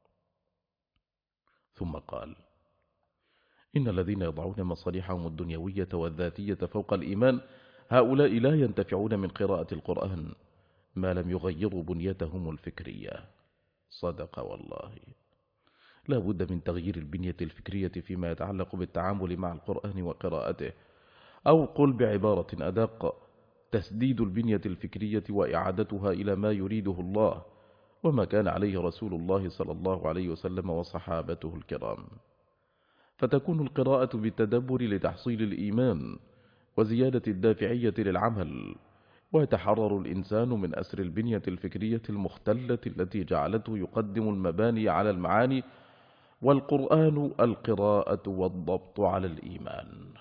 ثم قال: إن الذين يضعون مصالحهم الدنيوية والذاتية فوق الإيمان، هؤلاء لا ينتفعون من قراءة القرآن ما لم يغيروا بنيتهم الفكرية. صدق والله. لا بد من تغيير البنية الفكرية فيما يتعلق بالتعامل مع القرآن وقراءته، أو قل بعبارة أدق: تسديد البنية الفكرية وإعادتها إلى ما يريده الله وما كان عليه رسول الله صلى الله عليه وسلم وصحابته الكرام. فتكون القراءة بالتدبر لتحصيل الإيمان وزيادة الدافعية للعمل، ويتحرر الإنسان من أسر البنية الفكرية المختلة التي جعلته يقدم المباني على المعاني، والقرآن القراءة والضبط على الإيمان.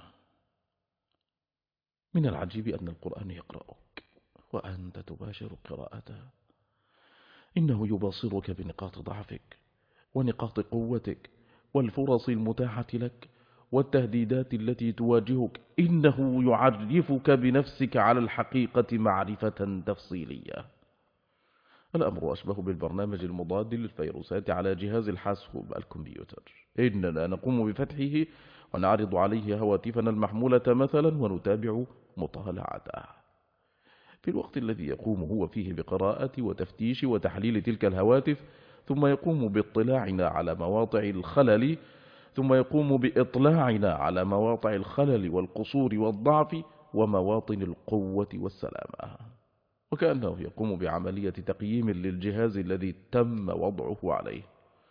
من العجيب أن القرآن يقرأك وأنت تباشر قراءته. إنه يبصرك بنقاط ضعفك ونقاط قوتك والفرص المتاحة لك والتهديدات التي تواجهك. إنه يعرفك بنفسك على الحقيقة معرفة تفصيلية. الأمر أشبه بالبرنامج المضاد للفيروسات على جهاز الحاسوب الكمبيوتر. إننا نقوم بفتحه ونعرض عليه هواتفنا المحمولة مثلا ونتابع مطالعته، في الوقت الذي يقوم هو فيه بقراءة وتفتيش وتحليل تلك الهواتف، ثم يقوم باطلاعنا على مواضع الخلل ثم يقوم بإطلاعنا على مواضع الخلل والقصور والضعف ومواطن القوة والسلامة، وكأنه يقوم بعملية تقييم للجهاز الذي تم وضعه عليه.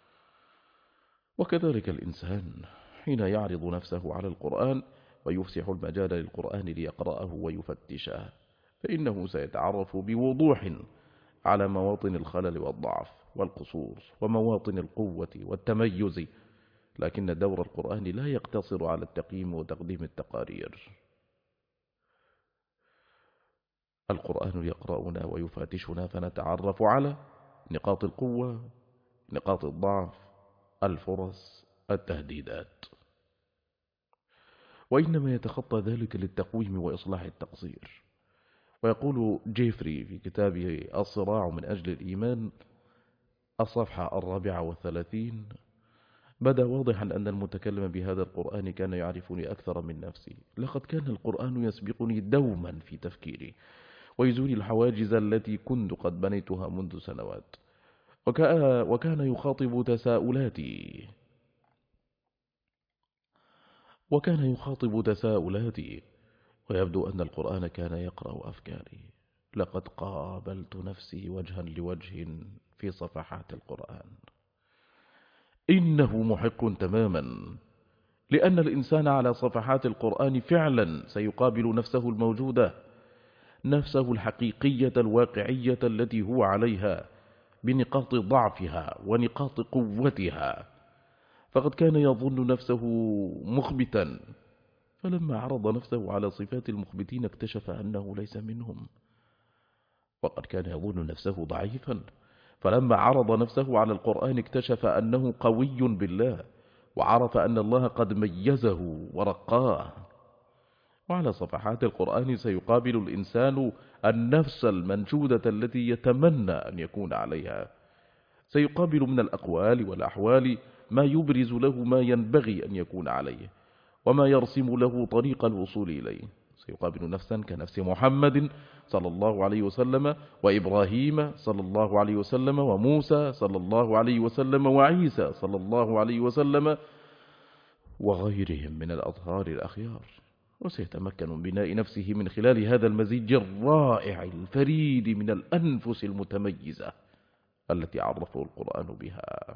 وكذلك الإنسان حين يعرض نفسه على القرآن ويفسح المجال للقرآن ليقرأه ويفتشه، فإنه سيتعرف بوضوح على مواطن الخلل والضعف والقصور ومواطن القوة والتميز، لكن دور القرآن لا يقتصر على التقييم وتقديم التقارير. القرآن يقرأنا ويفاتشنا فنتعرف على نقاط القوة، نقاط الضعف، الفرص، التهديدات، وإنما يتخطى ذلك للتقويم وإصلاح التقصير. ويقول جيفري في كتابه الصراع من أجل الإيمان الصفحة الرابعة والثلاثين: بدا واضحا أن المتكلم بهذا القرآن كان يعرفني أكثر من نفسي. لقد كان القرآن يسبقني دوما في تفكيري ويزول الحواجز التي كنت قد بنيتها منذ سنوات، وكان يخاطب تساؤلاتي وكان يخاطب تساؤلاتي ويبدو أن القرآن كان يقرأ أفكاري. لقد قابلت نفسي وجها لوجه في صفحات القرآن. إنه محق تماما، لأن الإنسان على صفحات القرآن فعلا سيقابل نفسه الموجودة، نفسه الحقيقية الواقعية التي هو عليها، بنقاط ضعفها ونقاط قوتها. فقد كان يظن نفسه مخبتا، فلما عرض نفسه على صفات المخبتين اكتشف أنه ليس منهم. وقد كان يظن نفسه ضعيفا، فلما عرض نفسه على القرآن اكتشف أنه قوي بالله، وعرف أن الله قد ميزه ورقاه. وعلى صفحات القرآن سيقابل الإنسان النفس المنشودة التي يتمنى أن يكون عليها. سيقابل من الأقوال والأحوال ما يبرز له ما ينبغي أن يكون عليه، وما يرسم له طريق الوصول إليه. سيقابل نفسا كنفس محمد صلى الله عليه وسلم، وإبراهيم صلى الله عليه وسلم، وموسى صلى الله عليه وسلم، وعيسى صلى الله عليه وسلم، وغيرهم من الأطهار الأخيار. وسيتمكن من بناء نفسه من خلال هذا المزيج الرائع الفريد من الأنفس المتميزة التي عرفه القرآن بها.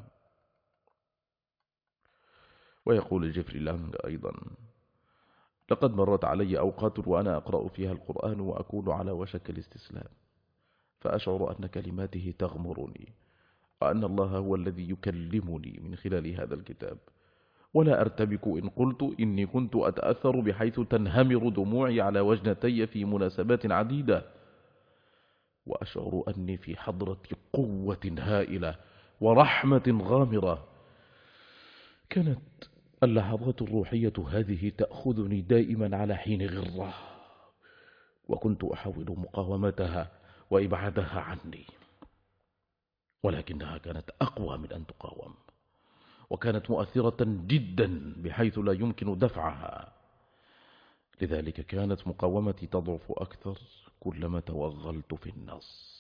ويقول جيفري لانغ أيضا: لقد مرت علي أوقات وأنا أقرأ فيها القرآن وأكون على وشك الاستسلام، فأشعر أن كلماته تغمرني، وأن الله هو الذي يكلمني من خلال هذا الكتاب، ولا أرتبك إن قلت إني كنت أتأثر بحيث تنهمر دموعي على وجنتي في مناسبات عديدة، وأشعر أني في حضرة قوة هائلة ورحمة غامرة. كانت اللحظات الروحية هذه تأخذني دائما على حين غرة، وكنت أحاول مقاومتها وإبعادها عني، ولكنها كانت أقوى من أن تقاوم، وكانت مؤثرة جدا بحيث لا يمكن دفعها. لذلك كانت مقاومتي تضعف أكثر كلما توغلت في النص.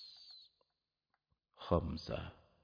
خمسة: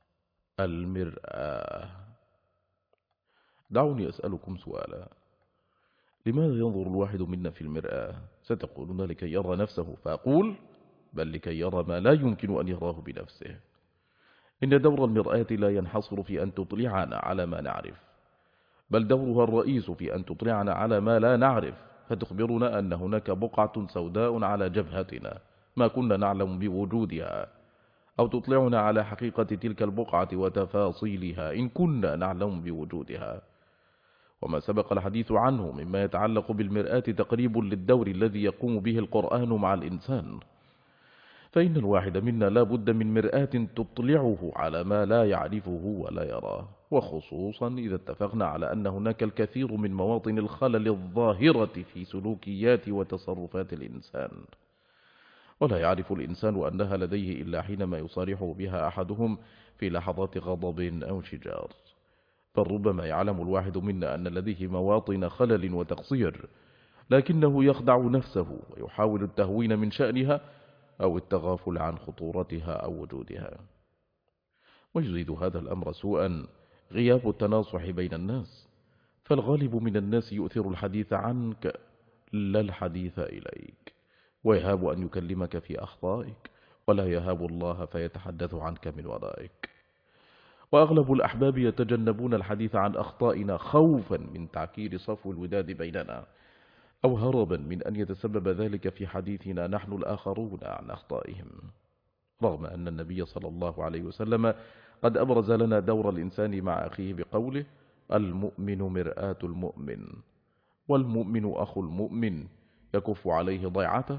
المرآة. دعوني أسألكم سؤالا: لماذا ينظر الواحد منا في المرآة؟ ستقولون لكي يرى نفسه، فأقول بل لكي يرى ما لا يمكن أن يراه بنفسه. إن دور المرآة لا ينحصر في أن تطلعنا على ما نعرف، بل دورها الرئيس في أن تطلعنا على ما لا نعرف، فتخبرنا أن هناك بقعة سوداء على جبهتنا ما كنا نعلم بوجودها، أو تطلعنا على حقيقة تلك البقعة وتفاصيلها إن كنا نعلم بوجودها. وما سبق الحديث عنه مما يتعلق بالمرآة تقريب للدور الذي يقوم به القرآن مع الإنسان. فإن الواحد منا لا بد من مرآة تطلعه على ما لا يعرفه ولا يراه، وخصوصا إذا اتفقنا على أن هناك الكثير من مواطن الخلل الظاهرة في سلوكيات وتصرفات الإنسان، ولا يعرف الإنسان أنها لديه إلا حينما يصارحه بها أحدهم في لحظات غضب أو شجار. فربما يعلم الواحد منا أن لديه مواطن خلل وتقصير، لكنه يخدع نفسه ويحاول التهوين من شأنها أو التغافل عن خطورتها أو وجودها. ويزيد هذا الأمر سوءا غياب التناصح بين الناس، فالغالب من الناس يؤثر الحديث عنك لا الحديث إليك، ويهاب أن يكلمك في أخطائك، ولا يهاب الله فيتحدث عنك من ورائك. وأغلب الأحباب يتجنبون الحديث عن أخطائنا خوفا من تعكير صفو الوداد بيننا، أو هربا من أن يتسبب ذلك في حديثنا نحن الآخرون عن أخطائهم، رغم أن النبي صلى الله عليه وسلم قد أبرز لنا دور الإنسان مع أخيه بقوله: المؤمن مرآة المؤمن، والمؤمن أخو المؤمن، يكف عليه ضيعته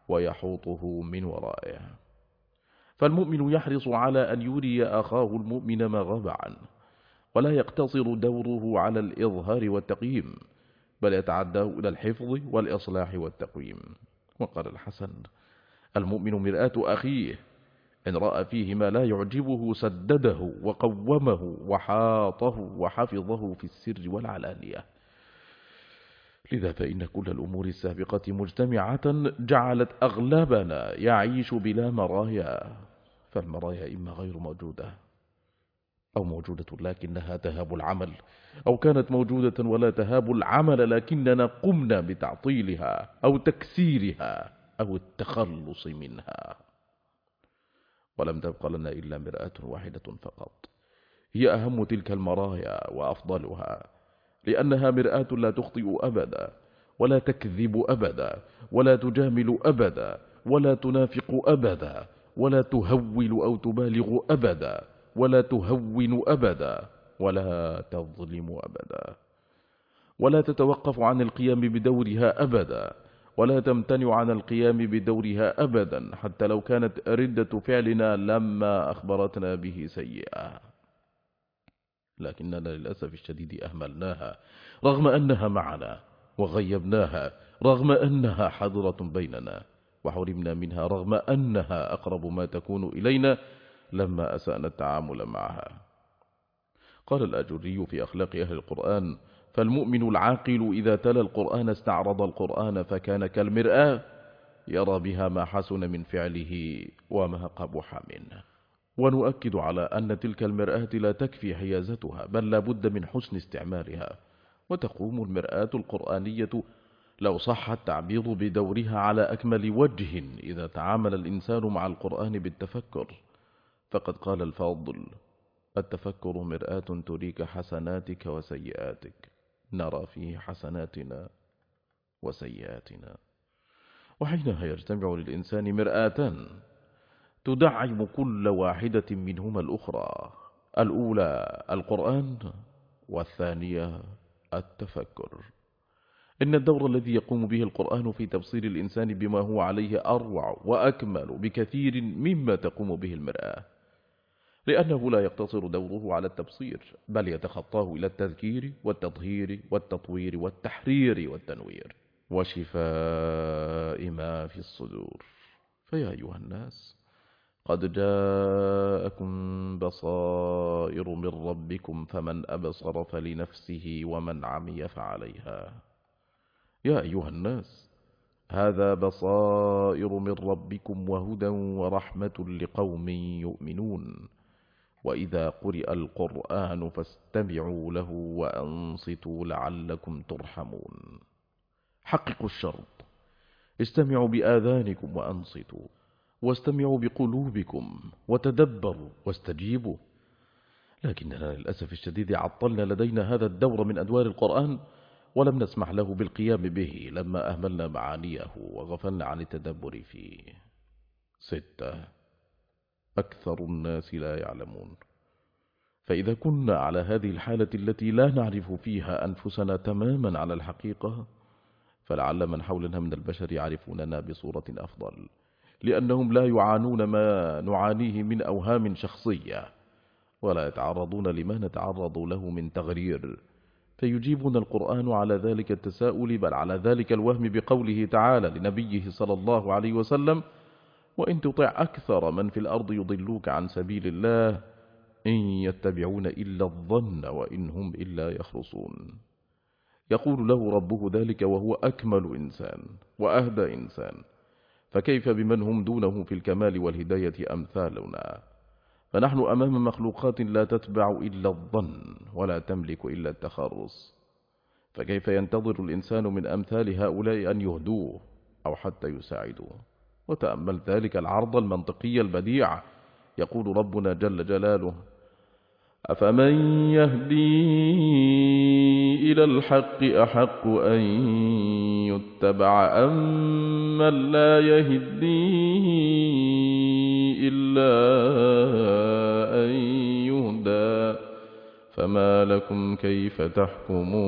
ويحوطه من ورائه. فالمؤمن يحرص على أن يري أخاه المؤمن ما غاب عنه، ولا يقتصر دوره على الإظهار والتقييم، بل يتعداه إلى الحفظ والإصلاح والتقويم. وقال الحسن: المؤمن مرآة أخيه، إن رأى فيه ما لا يعجبه سدده وقومه وحاطه وحفظه في السر والعلانية. لذا فإن كل الأمور السابقة مجتمعة جعلت أغلبنا يعيش بلا مرايا، فالمرايا إما غير موجودة أو موجودة لكنها تهاب العمل، أو كانت موجودة ولا تهاب العمل لكننا قمنا بتعطيلها أو تكسيرها أو التخلص منها. ولم تبق لنا إلا مرآة واحدة فقط، هي أهم تلك المرايا وأفضلها، لأنها مرآة لا تخطئ أبدا، ولا تكذب أبدا، ولا تجامل أبدا، ولا تنافق أبدا، ولا تهول أو تبالغ أبدا، ولا تهون أبدا، ولا تظلم أبدا، ولا تتوقف عن القيام بدورها أبدا، ولا تمتنع عن القيام بدورها أبدا، حتى لو كانت ردة فعلنا لما أخبرتنا به سيئة. لكننا للأسف الشديد أهملناها رغم أنها معنا، وغيبناها رغم أنها حاضرة بيننا، وحرمنا منها رغم أنها أقرب ما تكون إلينا لما أسأنا التعامل معها. قال الآجري في أخلاق أهل القرآن: فالمؤمن العاقل إذا تلا القرآن استعرض القرآن فكان كالمرآة، يرى بها ما حسن من فعله وما قبح منه. ونؤكد على أن تلك المرآة لا تكفي حيازتها، بل لا بد من حسن استعمالها. وتقوم المرآة القرآنية لو صح التعبير بدورها على أكمل وجه إذا تعامل الإنسان مع القرآن بالتفكر. فقد قال الفاضل: التفكر مرآة تريك حسناتك وسيئاتك، نرى فيه حسناتنا وسيئاتنا. وحينها يجتمع للإنسان مرآتان تدعم كل واحدة منهما الأخرى، الأولى القرآن، والثانية التفكر. إن الدور الذي يقوم به القرآن في تبصير الإنسان بما هو عليه أروع وأكمل بكثير مما تقوم به المرآة، لأنه لا يقتصر دوره على التبصير، بل يتخطاه إلى التذكير والتطهير والتطوير والتحرير والتنوير وشفاء ما في الصدور. فيا أيها الناس، قد جاءكم بصائر من ربكم، فمن أبصر فلنفسه ومن عمي فعليها. يا أيها الناس، هذا بصائر من ربكم وهدى ورحمة لقوم يؤمنون. وإذا قرئ القرآن فاستمعوا له وأنصتوا لعلكم ترحمون. حققوا الشرط، استمعوا بآذانكم وأنصتوا، واستمعوا بقلوبكم وتدبروا واستجيبوا. لكننا للأسف الشديد عطلنا لدينا هذا الدور من أدوار القرآن، ولم نسمح له بالقيام به لما أهملنا معانيه وغفلنا عن التدبر فيه. ستة، أكثر الناس لا يعلمون. فإذا كنا على هذه الحالة التي لا نعرف فيها أنفسنا تماما على الحقيقة، فلعل من حولنا من البشر يعرفوننا بصورة أفضل، لأنهم لا يعانون ما نعانيه من أوهام شخصية، ولا يتعرضون لما نتعرض له من تغرير، فيجيبون القرآن على ذلك التساؤل بل على ذلك الوهم بقوله تعالى لنبيه صلى الله عليه وسلم: وإن تطع أكثر من في الأرض يضلوك عن سبيل الله إن يتبعون إلا الظن وإن هم إلا يخرصون. يقول له ربه ذلك وهو أكمل إنسان وأهدى إنسان، فكيف بمن هم دونه في الكمال والهداية أمثالنا؟ فنحن أمام مخلوقات لا تتبع إلا الظن ولا تملك إلا التخرص، فكيف ينتظر الإنسان من أمثال هؤلاء أن يهدوه أو حتى يساعدوه؟ وتأمل ذلك العرض المنطقي البديع. يقول ربنا جل جلاله: أفمن يهدي إلى الحق أحق أن يتبع أم من لا يهدي إلا أن يهدى فما لكم كيف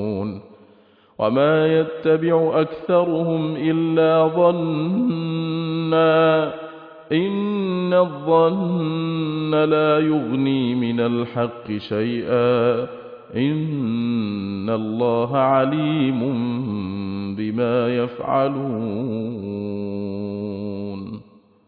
تحكمون وما يتبع أكثرهم إلا ظنا إن الظن لا يغني من الحق شيئا إن الله عليم بما يفعلون.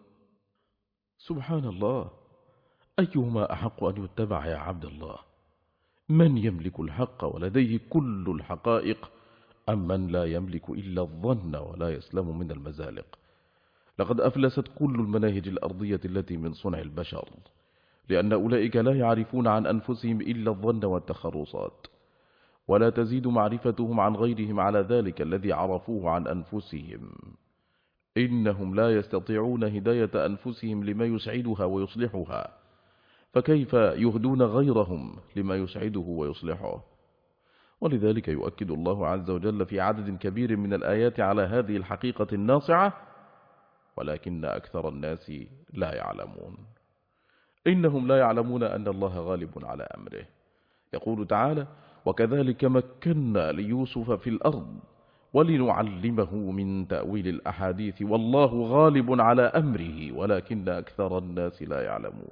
سبحان الله، أيهما أحق أن يتبع يا عبد الله؟ من يملك الحق ولديه كل الحقائق أم من لا يملك إلا الظن ولا يسلم من المزالق؟ لقد أفلست كل المناهج الأرضية التي من صنع البشر، لأن أولئك لا يعرفون عن أنفسهم إلا الظن والتخرصات، ولا تزيد معرفتهم عن غيرهم على ذلك الذي عرفوه عن أنفسهم. إنهم لا يستطيعون هداية أنفسهم لما يسعدها ويصلحها، فكيف يهدون غيرهم لما يسعده ويصلحه؟ ولذلك يؤكد الله عز وجل في عدد كبير من الآيات على هذه الحقيقة الناصعة، ولكن أكثر الناس لا يعلمون. إنهم لا يعلمون أن الله غالب على أمره. يقول تعالى: وكذلك مكنا ليوسف في الأرض ولنعلمه من تأويل الأحاديث والله غالب على أمره ولكن أكثر الناس لا يعلمون.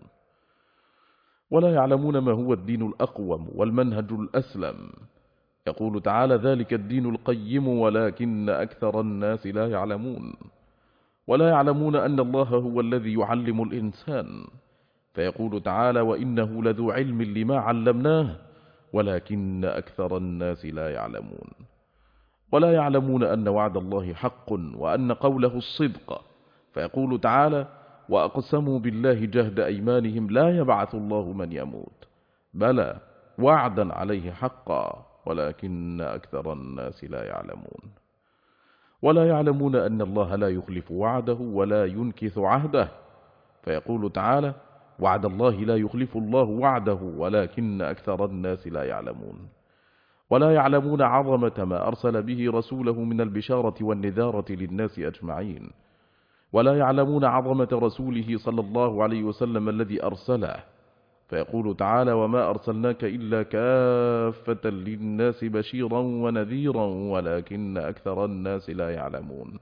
ولا يعلمون ما هو الدين الأقوم والمنهج الأسلم. يقول تعالى: ذلك الدين القيم ولكن أكثر الناس لا يعلمون. ولا يعلمون أن الله هو الذي يعلم الإنسان، فيقول تعالى: وإنه لذو علم لما علمناه ولكن أكثر الناس لا يعلمون. ولا يعلمون أن وعد الله حق وأن قوله الصدق، فيقول تعالى: وأقسموا بالله جهد أيمانهم لا يبعث الله من يموت بلى وعدا عليه حقا ولكن أكثر الناس لا يعلمون. ولا يعلمون أن الله لا يخلف وعده ولا ينكث عهده، فيقول تعالى: وعد الله لا يخلف الله وعده ولكن أكثر الناس لا يعلمون. ولا يعلمون عظمة ما أرسل به رسوله من البشارة والنذارة للناس أجمعين. ولا يعلمون عظمة رسوله صلى الله عليه وسلم الذي أرسله، فيقول تعالى: وما أرسلناك إلا كافة للناس بشيرا ونذيرا ولكن أكثر الناس لا يعلمون.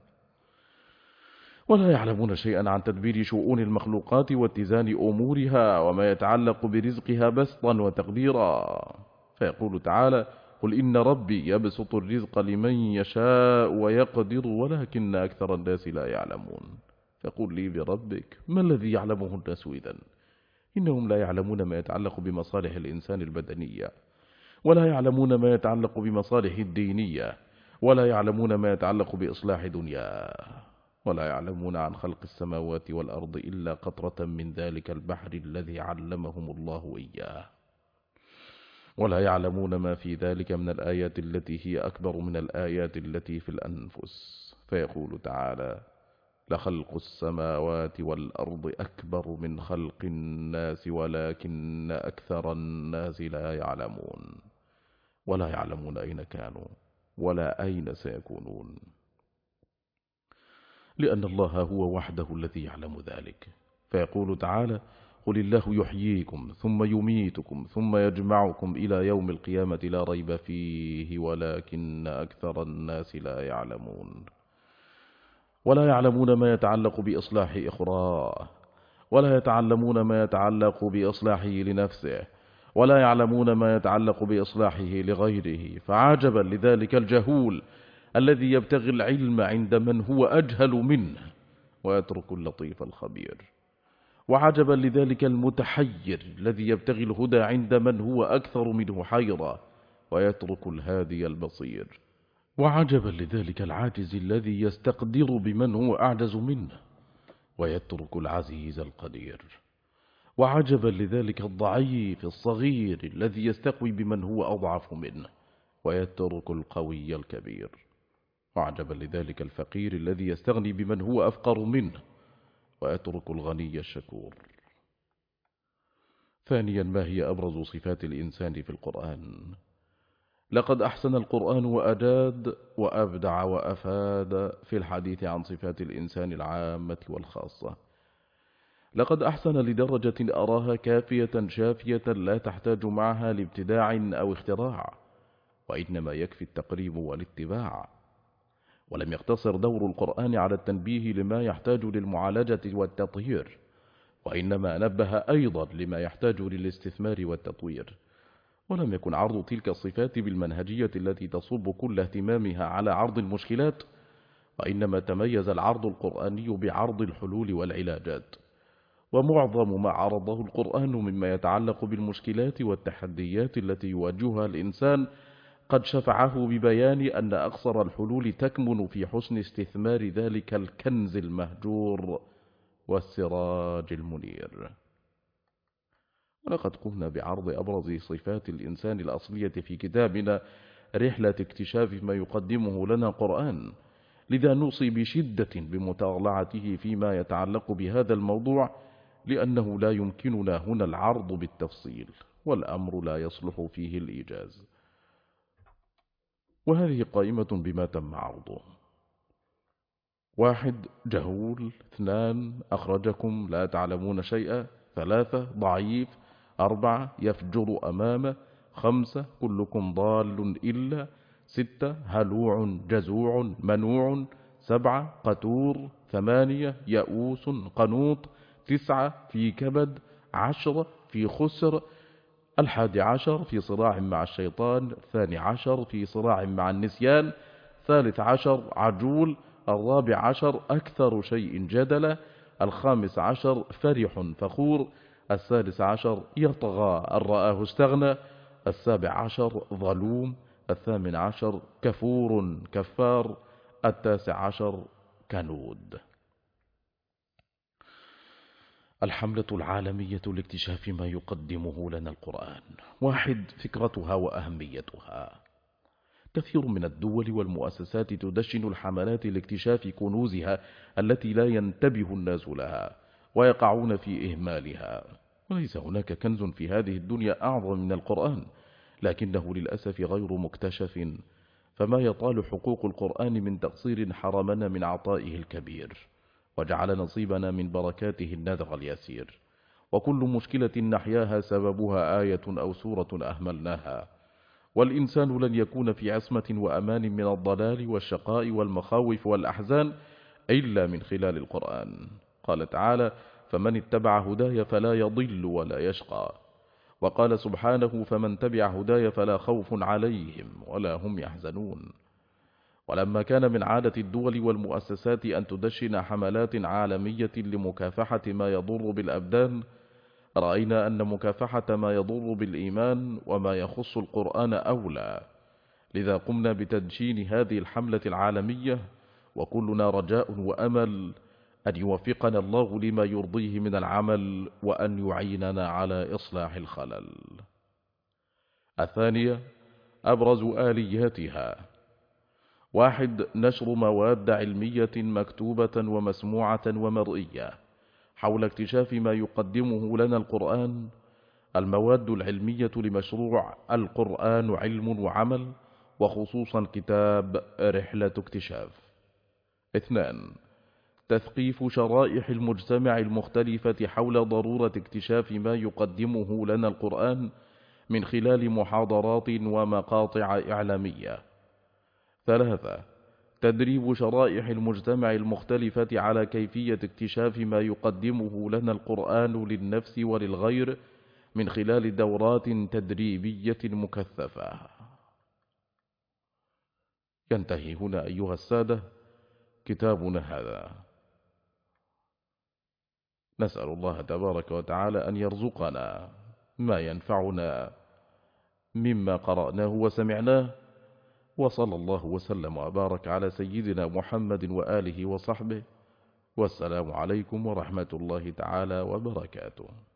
ولا يعلمون شيئا عن تدبير شؤون المخلوقات واتزان أمورها وما يتعلق برزقها بسطا وتقديرا، فيقول تعالى: قل إن ربي يبسط الرزق لمن يشاء ويقدر ولكن أكثر الناس لا يعلمون. فقل لي بربك ما الذي يعلمه الناس إذن؟ إنهم لا يعلمون ما يتعلق بمصالح الإنسان البدنية، ولا يعلمون ما يتعلق بمصالح الدينية، ولا يعلمون ما يتعلق بإصلاح دنياه، ولا يعلمون عن خلق السماوات والأرض إلا قطرة من ذلك البحر الذي علمهم الله إياه. ولا يعلمون ما في ذلك من الآيات التي هي أكبر من الآيات التي في الأنفس، فيقول تعالى: لخلق السماوات والأرض أكبر من خلق الناس ولكن أكثر الناس لا يعلمون. ولا يعلمون أين كانوا ولا أين سيكونون، لأن الله هو وحده الذي يعلم ذلك. فيقول تعالى: قل الله يحييكم ثم يميتكم ثم يجمعكم إلى يوم القيامة لا ريب فيه ولكن أكثر الناس لا يعلمون. ولا يعلمون ما يتعلق بإصلاح إخراه، ولا يتعلمون ما يتعلق بإصلاحه لنفسه، ولا يعلمون ما يتعلق بإصلاحه لغيره. فعجبا لذلك الجهول الذي يبتغي العلم عند من هو أجهل منه ويترك اللطيف الخبير، وعجبا لذلك المتحير الذي يبتغي الهدى عند من هو أكثر منه حيرة ويترك الهادي البصير، وعجبا لذلك العاجز الذي يستقدر بمن هو أعجز منه ويترك العزيز القدير، وعجبا لذلك الضعيف الصغير الذي يستقوي بمن هو أضعف منه ويترك القوي الكبير، وعجبا لذلك الفقير الذي يستغني بمن هو أفقر منه ويترك الغني الشكور. ثانيا، ما هي أبرز صفات الإنسان في القرآن؟ لقد أحسن القرآن وأجاد وأبدع وأفاد في الحديث عن صفات الإنسان العامة والخاصة. لقد أحسن لدرجة أراها كافية شافية لا تحتاج معها لابتداع أو اختراع، وإنما يكفي التقريب والاتباع. ولم يقتصر دور القرآن على التنبيه لما يحتاج للمعالجة والتطهير، وإنما نبه أيضا لما يحتاج للاستثمار والتطوير. ولم يكن عرض تلك الصفات بالمنهجية التي تصب كل اهتمامها على عرض المشكلات، وإنما تميز العرض القرآني بعرض الحلول والعلاجات. ومعظم ما عرضه القرآن مما يتعلق بالمشكلات والتحديات التي يواجهها الإنسان قد شفعه ببيان أن أقصر الحلول تكمن في حسن استثمار ذلك الكنز المهجور والسراج المنير. ولقد قمنا بعرض أبرز صفات الإنسان الأصلية في كتابنا رحلة اكتشاف ما يقدمه لنا القرآن، لذا نوصي بشدة بمطالعته فيما يتعلق بهذا الموضوع، لأنه لا يمكننا هنا العرض بالتفصيل، والأمر لا يصلح فيه الإيجاز. وهذه قائمة بما تم عرضه: واحد جهول، اثنان أخرجكم لا تعلمون شيئا، ثلاثة ضعيف، أربعة يفجر أمامه، خمسة كلكم ضال إلا، ستة هلوع جزوع منوع، سبعة قتور، ثمانية يئوس قنوط، تسعة في كبد، عشرة في خسر، الحادي عشر في صراع مع الشيطان، الثاني عشر في صراع مع النسيان، ثالث عشر عجول، الرابع عشر أكثر شيء جدلا، الخامس عشر فرح فخور، السادس عشر يطغى أن رآه استغنى، السابع عشر ظلوم، الثامن عشر كفور كفار، التاسع عشر كنود. الحملة العالمية لاكتشاف ما يقدمه لنا القرآن: واحد فكرتها وأهميتها. كثير من الدول والمؤسسات تدشن الحملات لاكتشاف كنوزها التي لا ينتبه الناس لها ويقعون في إهمالها. وليس هناك كنز في هذه الدنيا أعظم من القرآن، لكنه للأسف غير مكتشف، فما يطال حقوق القرآن من تقصير حرمنا من عطائه الكبير، وجعل نصيبنا من بركاته النذغ اليسير. وكل مشكلة نحياها سببها آية أو سورة أهملناها، والإنسان لن يكون في عصمة وأمان من الضلال والشقاء والمخاوف والأحزان إلا من خلال القرآن. قال تعالى: فمن اتبع هداي فلا يضل ولا يشقى. وقال سبحانه: فمن تبع هداي فلا خوف عليهم ولا هم يحزنون. ولما كان من عادة الدول والمؤسسات أن تدشن حملات عالمية لمكافحة ما يضر بالأبدان، رأينا أن مكافحة ما يضر بالإيمان وما يخص القرآن أولى، لذا قمنا بتدشين هذه الحملة العالمية، وكلنا رجاء وأمل أن يوفقنا الله لما يرضيه من العمل، وأن يعيننا على إصلاح الخلل. الثانية أبرز آلياتها: واحد نشر مواد علمية مكتوبة ومسموعة ومرئية حول اكتشاف ما يقدمه لنا القرآن. المواد العلمية لمشروع القرآن علم وعمل، وخصوصا كتاب رحلة اكتشاف. اثنان تثقيف شرائح المجتمع المختلفة حول ضرورة اكتشاف ما يقدمه لنا القرآن من خلال محاضرات ومقاطع إعلامية. ثلاثة تدريب شرائح المجتمع المختلفة على كيفية اكتشاف ما يقدمه لنا القرآن للنفس وللغير من خلال دورات تدريبية مكثفة. ينتهي هنا أيها السادة كتابنا هذا. نسأل الله تبارك وتعالى أن يرزقنا ما ينفعنا مما قرأناه وسمعناه، وصلى الله وسلم وبارك على سيدنا محمد وآله وصحبه، والسلام عليكم ورحمة الله تعالى وبركاته.